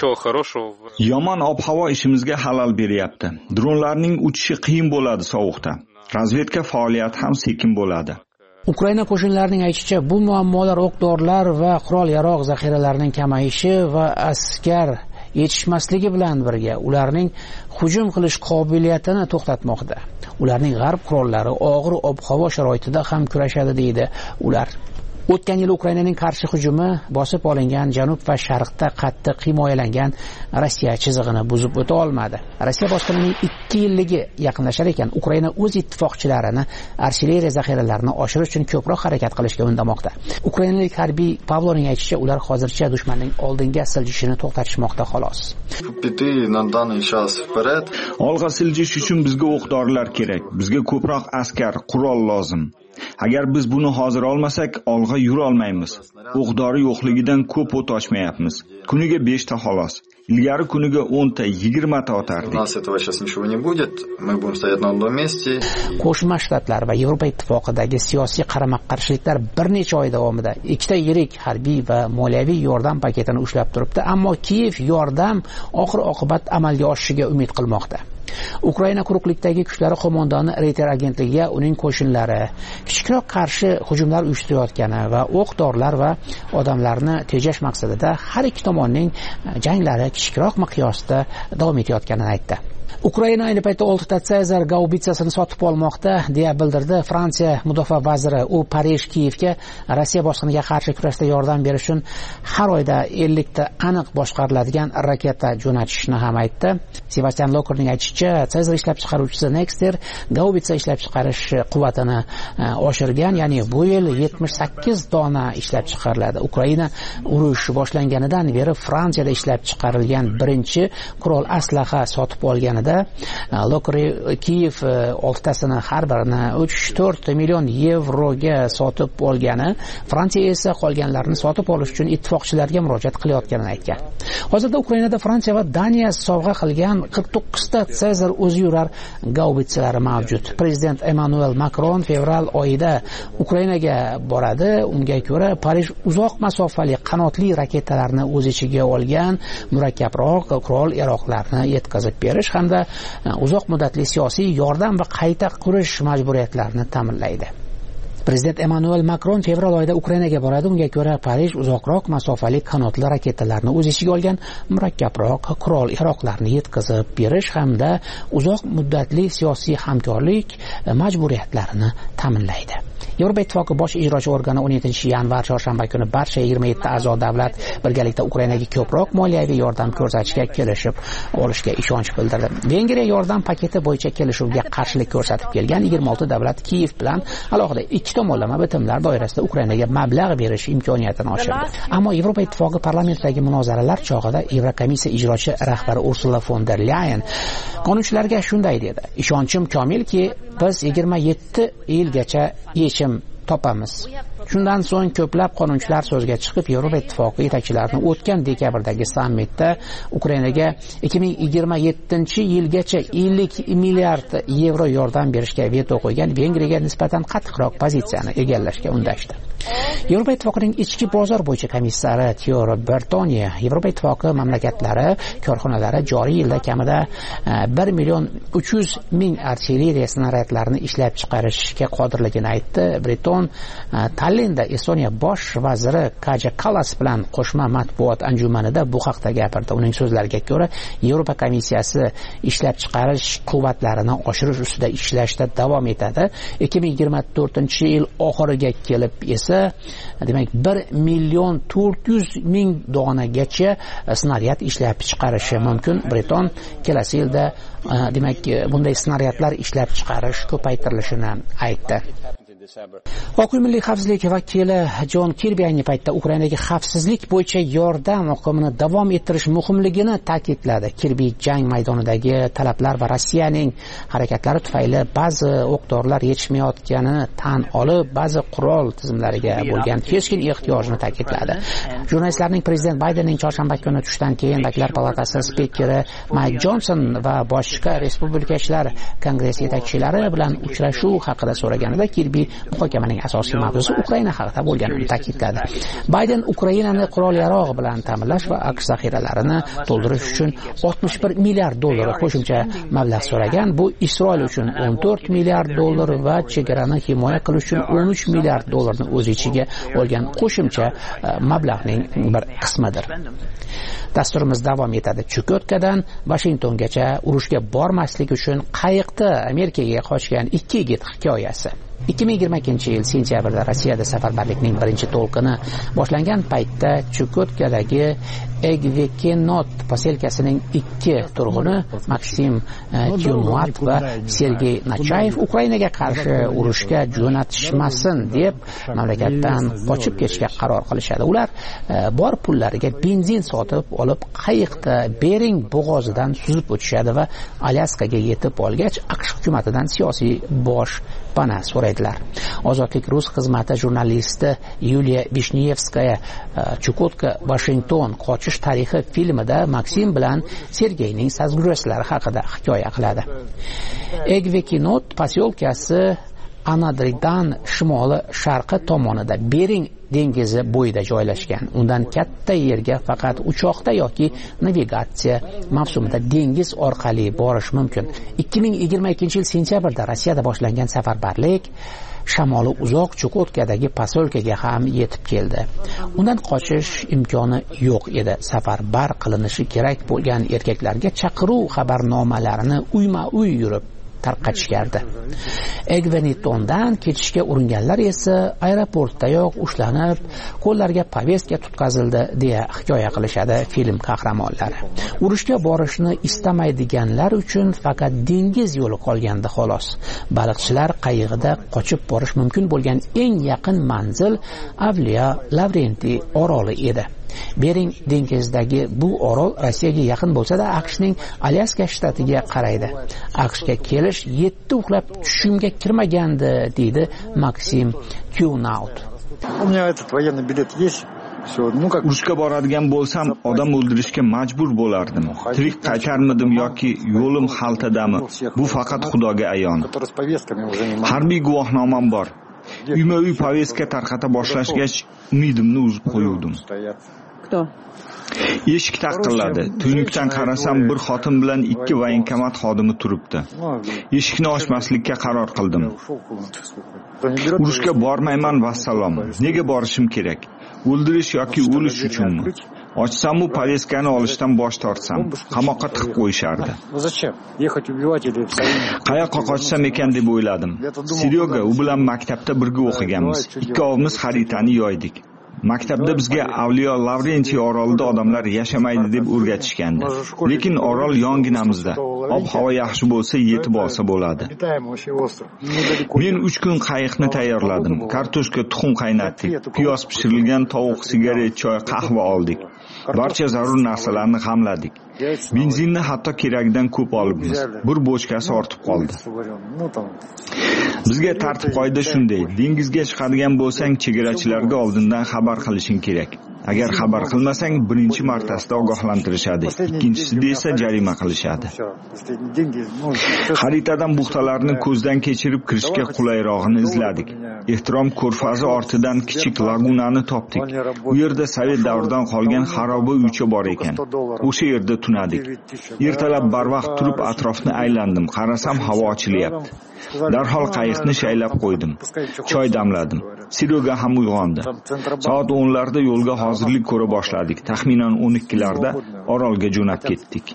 Yomon ob-havo ishimizga xalal beryapti. Dronlarning uchishi qiyin bo'ladi sovuqda. Razvedka faoliyati ham sekin bo'ladi. Ukraina qo'shinlarining aytishicha, bu muammolar o'q-dorilar va qurol-yarog' zaxiralarining kamayishi va askar yetishmasligi bilan birga ularning hujum qilish qobiliyatini to'xtatmoqda. Ularning g'arb qurollari og'ir ob-havo sharoitida ham kurashadi deydi ular. O'tgan yil Ukrainaning qarshi hujumi bosib olingan janub va sharqda qattiq himoyalangan Rossiya chizig'ini buzib o'ta olmadi. Rossiya bosqinining 2 yilligi yaqinlashar ekan, Ukraina o'z ittifoqchilarini artilleriya zaxiralarini oshirish uchun ko'proq harakat qilishga undamoqda. Ukrainalik harbiy Pavloning aytishicha, ular hozircha dushmanning oldinga siljishini to'xtatishmoqda xolos. Olg'a siljish uchun bizga o'q-dorilar kerak. Bizga ko'proq askar, qurol lozim. Agar biz buni hozir olmasak, olg'a yura olmaymiz. O'q-dori yo'qligidan ko'p o't ochmayapmiz. Kuniga 5 ta xolos. Ilgari kuniga 10 ta, 20 ta otardik. Qo'shma Shtatlar va Yevropa Ittifoqidagi siyosiy qarama-qarshiliklar bir necha oy davomida 2 ta yirik harbiy va moliyaviy yordam paketini ushlab turibdi, ammo Kiyev yordam oxir-oqibat amalga oshishiga umid qilmoqda. Ukraina quruqlikdagi kuchlari qo'mondoni Reuters agentligiga uning qo'shinlari kichikroq qarshi hujumlar uyushtirayotgani va o'q-dorilar va odamlarni tejash maqsadida har ikki tomonning janglari kichikroq miqyosda davom etayotganini aytdi. Ukraina ayni paytda 6 ta Caesar gaubitsasini sotib olmoqda, deya bildirdi Fransiya mudofaa vaziri. U Parij Kiyevga Rossiya bosqiniga qarshi kurashda yordam berish uchun har oyda 50 ta aniq boshqariladigan raketa jo'natishni ham aytdi. Sebastian Lokerning aytishicha, Caesar ishlab chiqaruvchisi Nexter gaubitsa ishlab chiqarish quvvatini oshirgan, ya'ni bu yil 78 dona ishlab chiqariladi. Ukraina urush boshlanganidan beri Fransiyada ishlab chiqarilgan birinchi qurol aslaha sotib olganida Loker Kiyev 6 tasini har birini 3-4 million yevroga sotib olgani, Fransiya esa qolganlarini sotib olish uchun ittifoqchilarga murojaat qilayotganini aytgan. Hozirda Ukrainada Fransiya va Daniya sovg'a qilgan 49 ta Caesar o'ziyurar gaubitsalari mavjud. Prezident Emmanuel Macron fevral oyida Ukrainaga boradi. Unga ko'ra Parij uzoq masofali qanotli raketalarni o'z ichiga olgan murakkabroq qurol-yarog'larni yetkazib berish hamda uzoq muddatli siyosiy yordam va qayta qurish majburiyatlarini ta'minlaydi. Prezident Emmanuel Macron fevral oyida Ukrainaga boradi. Unga ko'ra Parij uzoqroq masofali qanotli raketalarni o'z ichiga olgan murakkabroq qurol-yarog'larni yetkazib berish hamda uzoq muddatli siyosiy hamkorlik majburiyatlarini ta'minlaydi. Yevropa Ittifoqi bosh ijrochi organi 17-yanvar chorshanba kuni barcha 27 a'zo davlat birgalikda Ukrainaga ko'proq moliyaviy yordam ko'rsatishga kelishib olishga ishonch bildirdi. Vengriya yordam paketi bo'yicha kelishuvga qarshilik ko'rsatib kelgan 26 davlat Kiyev bilan alohida 2 tomonlama bitimlar doirasida Ukrainaga mablag' berish imkoniyatini oshirdi. Ammo Yevropa Ittifoqi parlamentdagi munozaralar chog'ida Yevrokomissiya ijrochi rahbari Ursula von der Leyen qonunchilarga shunday dedi: "Ishonchim komilki, biz 27 yilgacha yechim topamiz." Shundan so'ng ko'plab qonunchilar so'zga chiqib, Yevropa Ittifoqi yetakchilarini o'tgan dekabrdagi sammitda Ukrainaga 2027-yilgacha 50 milliard yevro yordam berishga veto qo'ygan Vengriyaga nisbatan qattiqroq pozitsiyani egallashga undashdi. Yevropa Ittifoqining ichki bozor bo'yicha komissari Thierry Breton Yevropa Ittifoqi mamlakatlari korxonalari joriy yilda kamida 1,3 million artilleriya snaryadlarini ishlab chiqarishga qodirligini aytdi. Breton Tallinda Estoniya bosh vaziri Kaja Kallas bilan qo'shma matbuot anjumanida bu haqda gapirdi. Uning so'zlariga ko'ra, Yevropa komissiyasi ishlab chiqarish quvvatlarini oshirish ustida ishlashda davom etadi. 2024-yil oxiriga kelib esa, demak 1,4 million donagacha snaryad ishlab chiqarishi mumkin. Breton kelasi yilda demak bunday snaryadlar ishlab chiqarish ko'paytirilishini aytdi. Oq uy milliy xavfsizlik vakili Jon Kirbi ayni paytda Ukrainaga xavfsizlik bo'yicha yordam oqimini davom ettirish muhimligini ta'kidladi. Kirbi jang maydonidagi talablar va Rossiyaning harakatlari tufayli ba'zi o'q-dorilar yetishmayotganini tan olib, ba'zi qurol tizimlariga bo'lgan keskin ehtiyojni ta'kidladi. Jurnalistlarning prezident Baydenning chorshanba kuni tushdan keyin Vakillar palatasi spikeri Mayk Jonson va boshqa respublikachilar kongress yetakchilari bilan uchrashuv haqida so'raganida Kirbi muhokamaning asosiy mavzusi Ukraina haqida bo'lganini ta'kidladi. Bayden Ukrainani qurol-yarog' bilan ta'minlash va AQSh zaxiralarini to'ldirish uchun $61 milliard qo'shimcha mablag' so'ragan. Bu Isroil uchun $14 milliard va chegarani himoya qilish uchun $13 milliard o'z ichiga olgan qo'shimcha mablag'ning bir qismidir. Dasturimiz davom etadi. Chukotkadan Washingtongacha urushga bormaslik uchun qayiqda Amerikaga qochgan 2 yigit hikoyasi. 2022-yil sentyabrda Rossiyada safarbarlikning birinchi to'lqini boshlangan paytda Chukotkadagi Egvekenot poselkasining 2 turg'uni Maksim Tyunuat va Sergey Nachayev Ukrainaga qarshi urushga jo'natishmasin deb mamlakatdan qochib ketishga qaror qilishadi. Ular bor pullariga benzin sotib olib qayiqda Bering bo'g'ozidan suzib o'tishadi va Alyaskaga yetib olgach AQSh hukumatidan siyosiy bosh pana so'raydilar. Ozodlik Rus xizmati jurnalisti Yuliya Vishnevskaya Chukotka Washington qochish tarixi filmida Maksim bilan Sergeyning sarguzashtlari haqida hikoya qiladi. Egvekinot posyolkasi Anadridan shimoli sharqi tomonida Bering dengizi bo'yida joylashgan. Undan katta yerga faqat uchoqda yoki navigatsiya mavsumida dengiz orqali borish mumkin. 2022-yil sentyabrda Rossiyada boshlangan safarbarlik shamoli uzoq Chukotkadagi posyolkaga ham yetib keldi. Undan qochish imkoni yo'q edi. Safarbar qilinishi kerak bo'lgan erkaklarga chaqiruv xabarnomalarini uyma-uy yurib tarqatishgardi. Egvenitondan ketishga uringanlar esa aeroportdayoq ushlanib, qo'llariga poveska tutqazildi deya hikoya qilishadi film qahramonlari. Urushga borishni istamaydiganlar uchun faqat dengiz yo'li qolgandi xolos. Baliqchilar qayig'ida qochib borish mumkin bo'lgan eng yaqin manzil Avliya Lavrentiy oroli edi. Bering dengizidagi bu orol Rossiyaga yaqin bo'lsa-da, AQShning Alyaska shtatiga qaraydi. AQShga kelish 7 uxlab tushimga kirmagandi, deydi Maksim Tyunaut. У меня этот военный билет есть. Urushga boradigan bo'lsam, odam o'ldirishga majbur bo'lardim. Tirik qaytarmidim yoki yo'lim xaltadami? Bu faqat Xudoga ayon. Harbiy guvohnomam bor. Uyma-uy poveska tarqata boshlashgach, umidimni uzib qo'yuvdim. Eshik taqilladi. Tuynukdan qarasam, bir xotin bilan 2 voyenkomat xodimi turibdi. Eshikni ochmaslikka qaror qildim. Urushga bormayman vassalom. Nega borishim kerak? O'ldirish yoki o'lish uchunmi? Ochsam u poveskani olishdan bosh tortsam, qamoqqa tiqib qo'yishardi. Qayoqqa qochsam ekan deb o'yladim. Seryoga u bilan maktabda birga o'qiganmiz. Ikkovimiz xaritani yoydik. Maktabda bizga Avliyo Lavrentiy orolida odamlar yashamaydi deb o'rgatishgandi. Lekin orol yonginamizda. Ob-havo yaxshi bo'lsa yetib olsa bo'ladi. Men 3 kun qayiqni tayyorladim. Kartoshka, tuxum qaynatdik. Piyoz pishirilgan tovuq, sigaret, choy, qahva oldik. Barcha zarur narsalarni g'amladik. Benzinni hatto keragidan ko'p olibmiz. Bir bochkasi ortib qoldi. Bizga tartib qoida shunday: dengizga chiqadigan bo'lsang, chegarachilarga oldindan xabar qilishing kerak. Agar xabar qilmasang, birinchi martasida ogohlantirishadi, ikkinchisida esa jarima qilishadi. Xaritadan buxtalarni ko'zdan kechirib kirishga qulayrog'ini izladik. Ehtirom ko'rfazi ortidan kichik lagunani topdik. U yerda sovet davridan qolgan xaroba uycha bor ekan. O'sha yerda tunadik. Ertalab barvaqt turib atrofni aylandim. Qarasam, havo ochilyapti. Darhol qayiqni shaylab qo'ydim. Choy damladim. Siroga ham uyg'ondi. Soat 10larda yo'lga hozirlik ko'ra boshladik. Taxminan 12larda orolga jo'nab ketdik.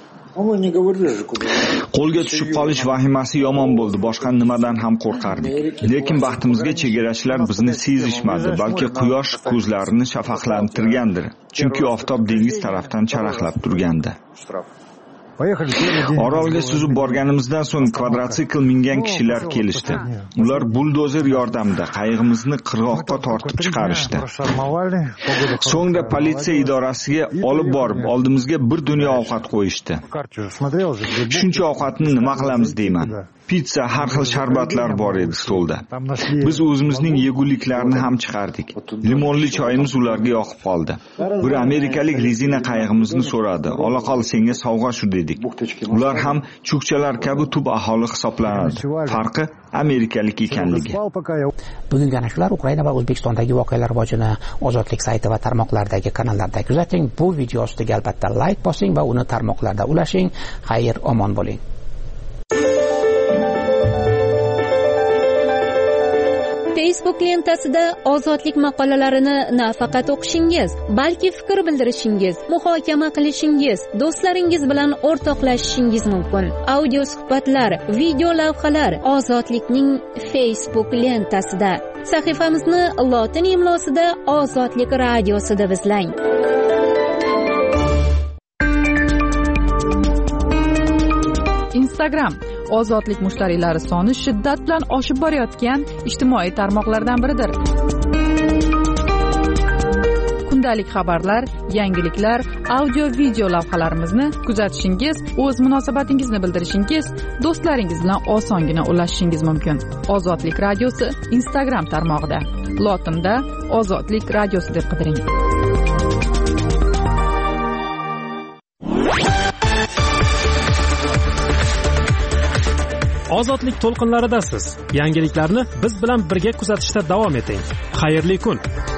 Qo'lga tushib qolish vahimasi yomon bo'ldi. Boshqa nimadan ham qo'rqardik. Lekin baxtimizga chegarachilar bizni sezishmadi, balki quyosh ko'zlarini shafaqlantirgandir. Chunki oftob dengiz tarafdan charaqlab turgandi. Orolga suzib borganimizdan so'ng kvadrotsikl mingan kishilar kelishdi. Ular buldozer yordamida qayig'imizni qirg'oqqa tortib chiqarishdi. So'ngra politsiya idorasiga olib borib, oldimizga bir dunyo ovqat qo'yishdi. Shuncha ovqatni nima qilamiz deyman. Pizza, har xil sharbatlar bor edi stolda. Biz o'zimizning yeguliklarini ham chiqardik. Limonli choyimiz ularga yoqib qoldi. Bir amerikalik rezina qayig'imizni so'radi. Ola qol, senga sovg'a shu dedik. Ular ham chukchalar kabi tub aholi hisoblanadi. Farqi amerikalik ekanligi. Bugungi ana shular Ukraina va O'zbekistondagi voqealar rivojini Ozodlik sayti va tarmoqlardagi kanallarda kuzating. Bu video ostiga albatta like bosing va uni tarmoqlarda ulashing. Xayr, omon bo'ling. Facebook lentasida ozodlik maqolalarini nafaqat o'qishingiz, balki fikr bildirishingiz, muhokama qilishingiz, do'stlaringiz bilan o'rtoqlashishingiz mumkin. Audio suhbatlar, video lavhalar Ozodlikning Facebook lentasida. Sahifamizni lotin imlosida Ozodlik radiosi deb izlang. Instagram ozodlik mushtariylari soni shiddat bilan oshib borayotgan ijtimoiy tarmoqlardan biridir. Kundalik xabarlar, yangiliklar, audio video lavhalarimizni kuzatishingiz, o'z munosabatingizni bildirishingiz, do'stlaringiz bilan osongina ulashishingiz mumkin. Ozodlik radiosi Instagram tarmog'ida. Lotinda Ozodlik radiosi deb qidiring. Ozodlik to'lqinlaridasiz. Yangiliklarni biz bilan birga kuzatishda davom eting. Xayrli kun.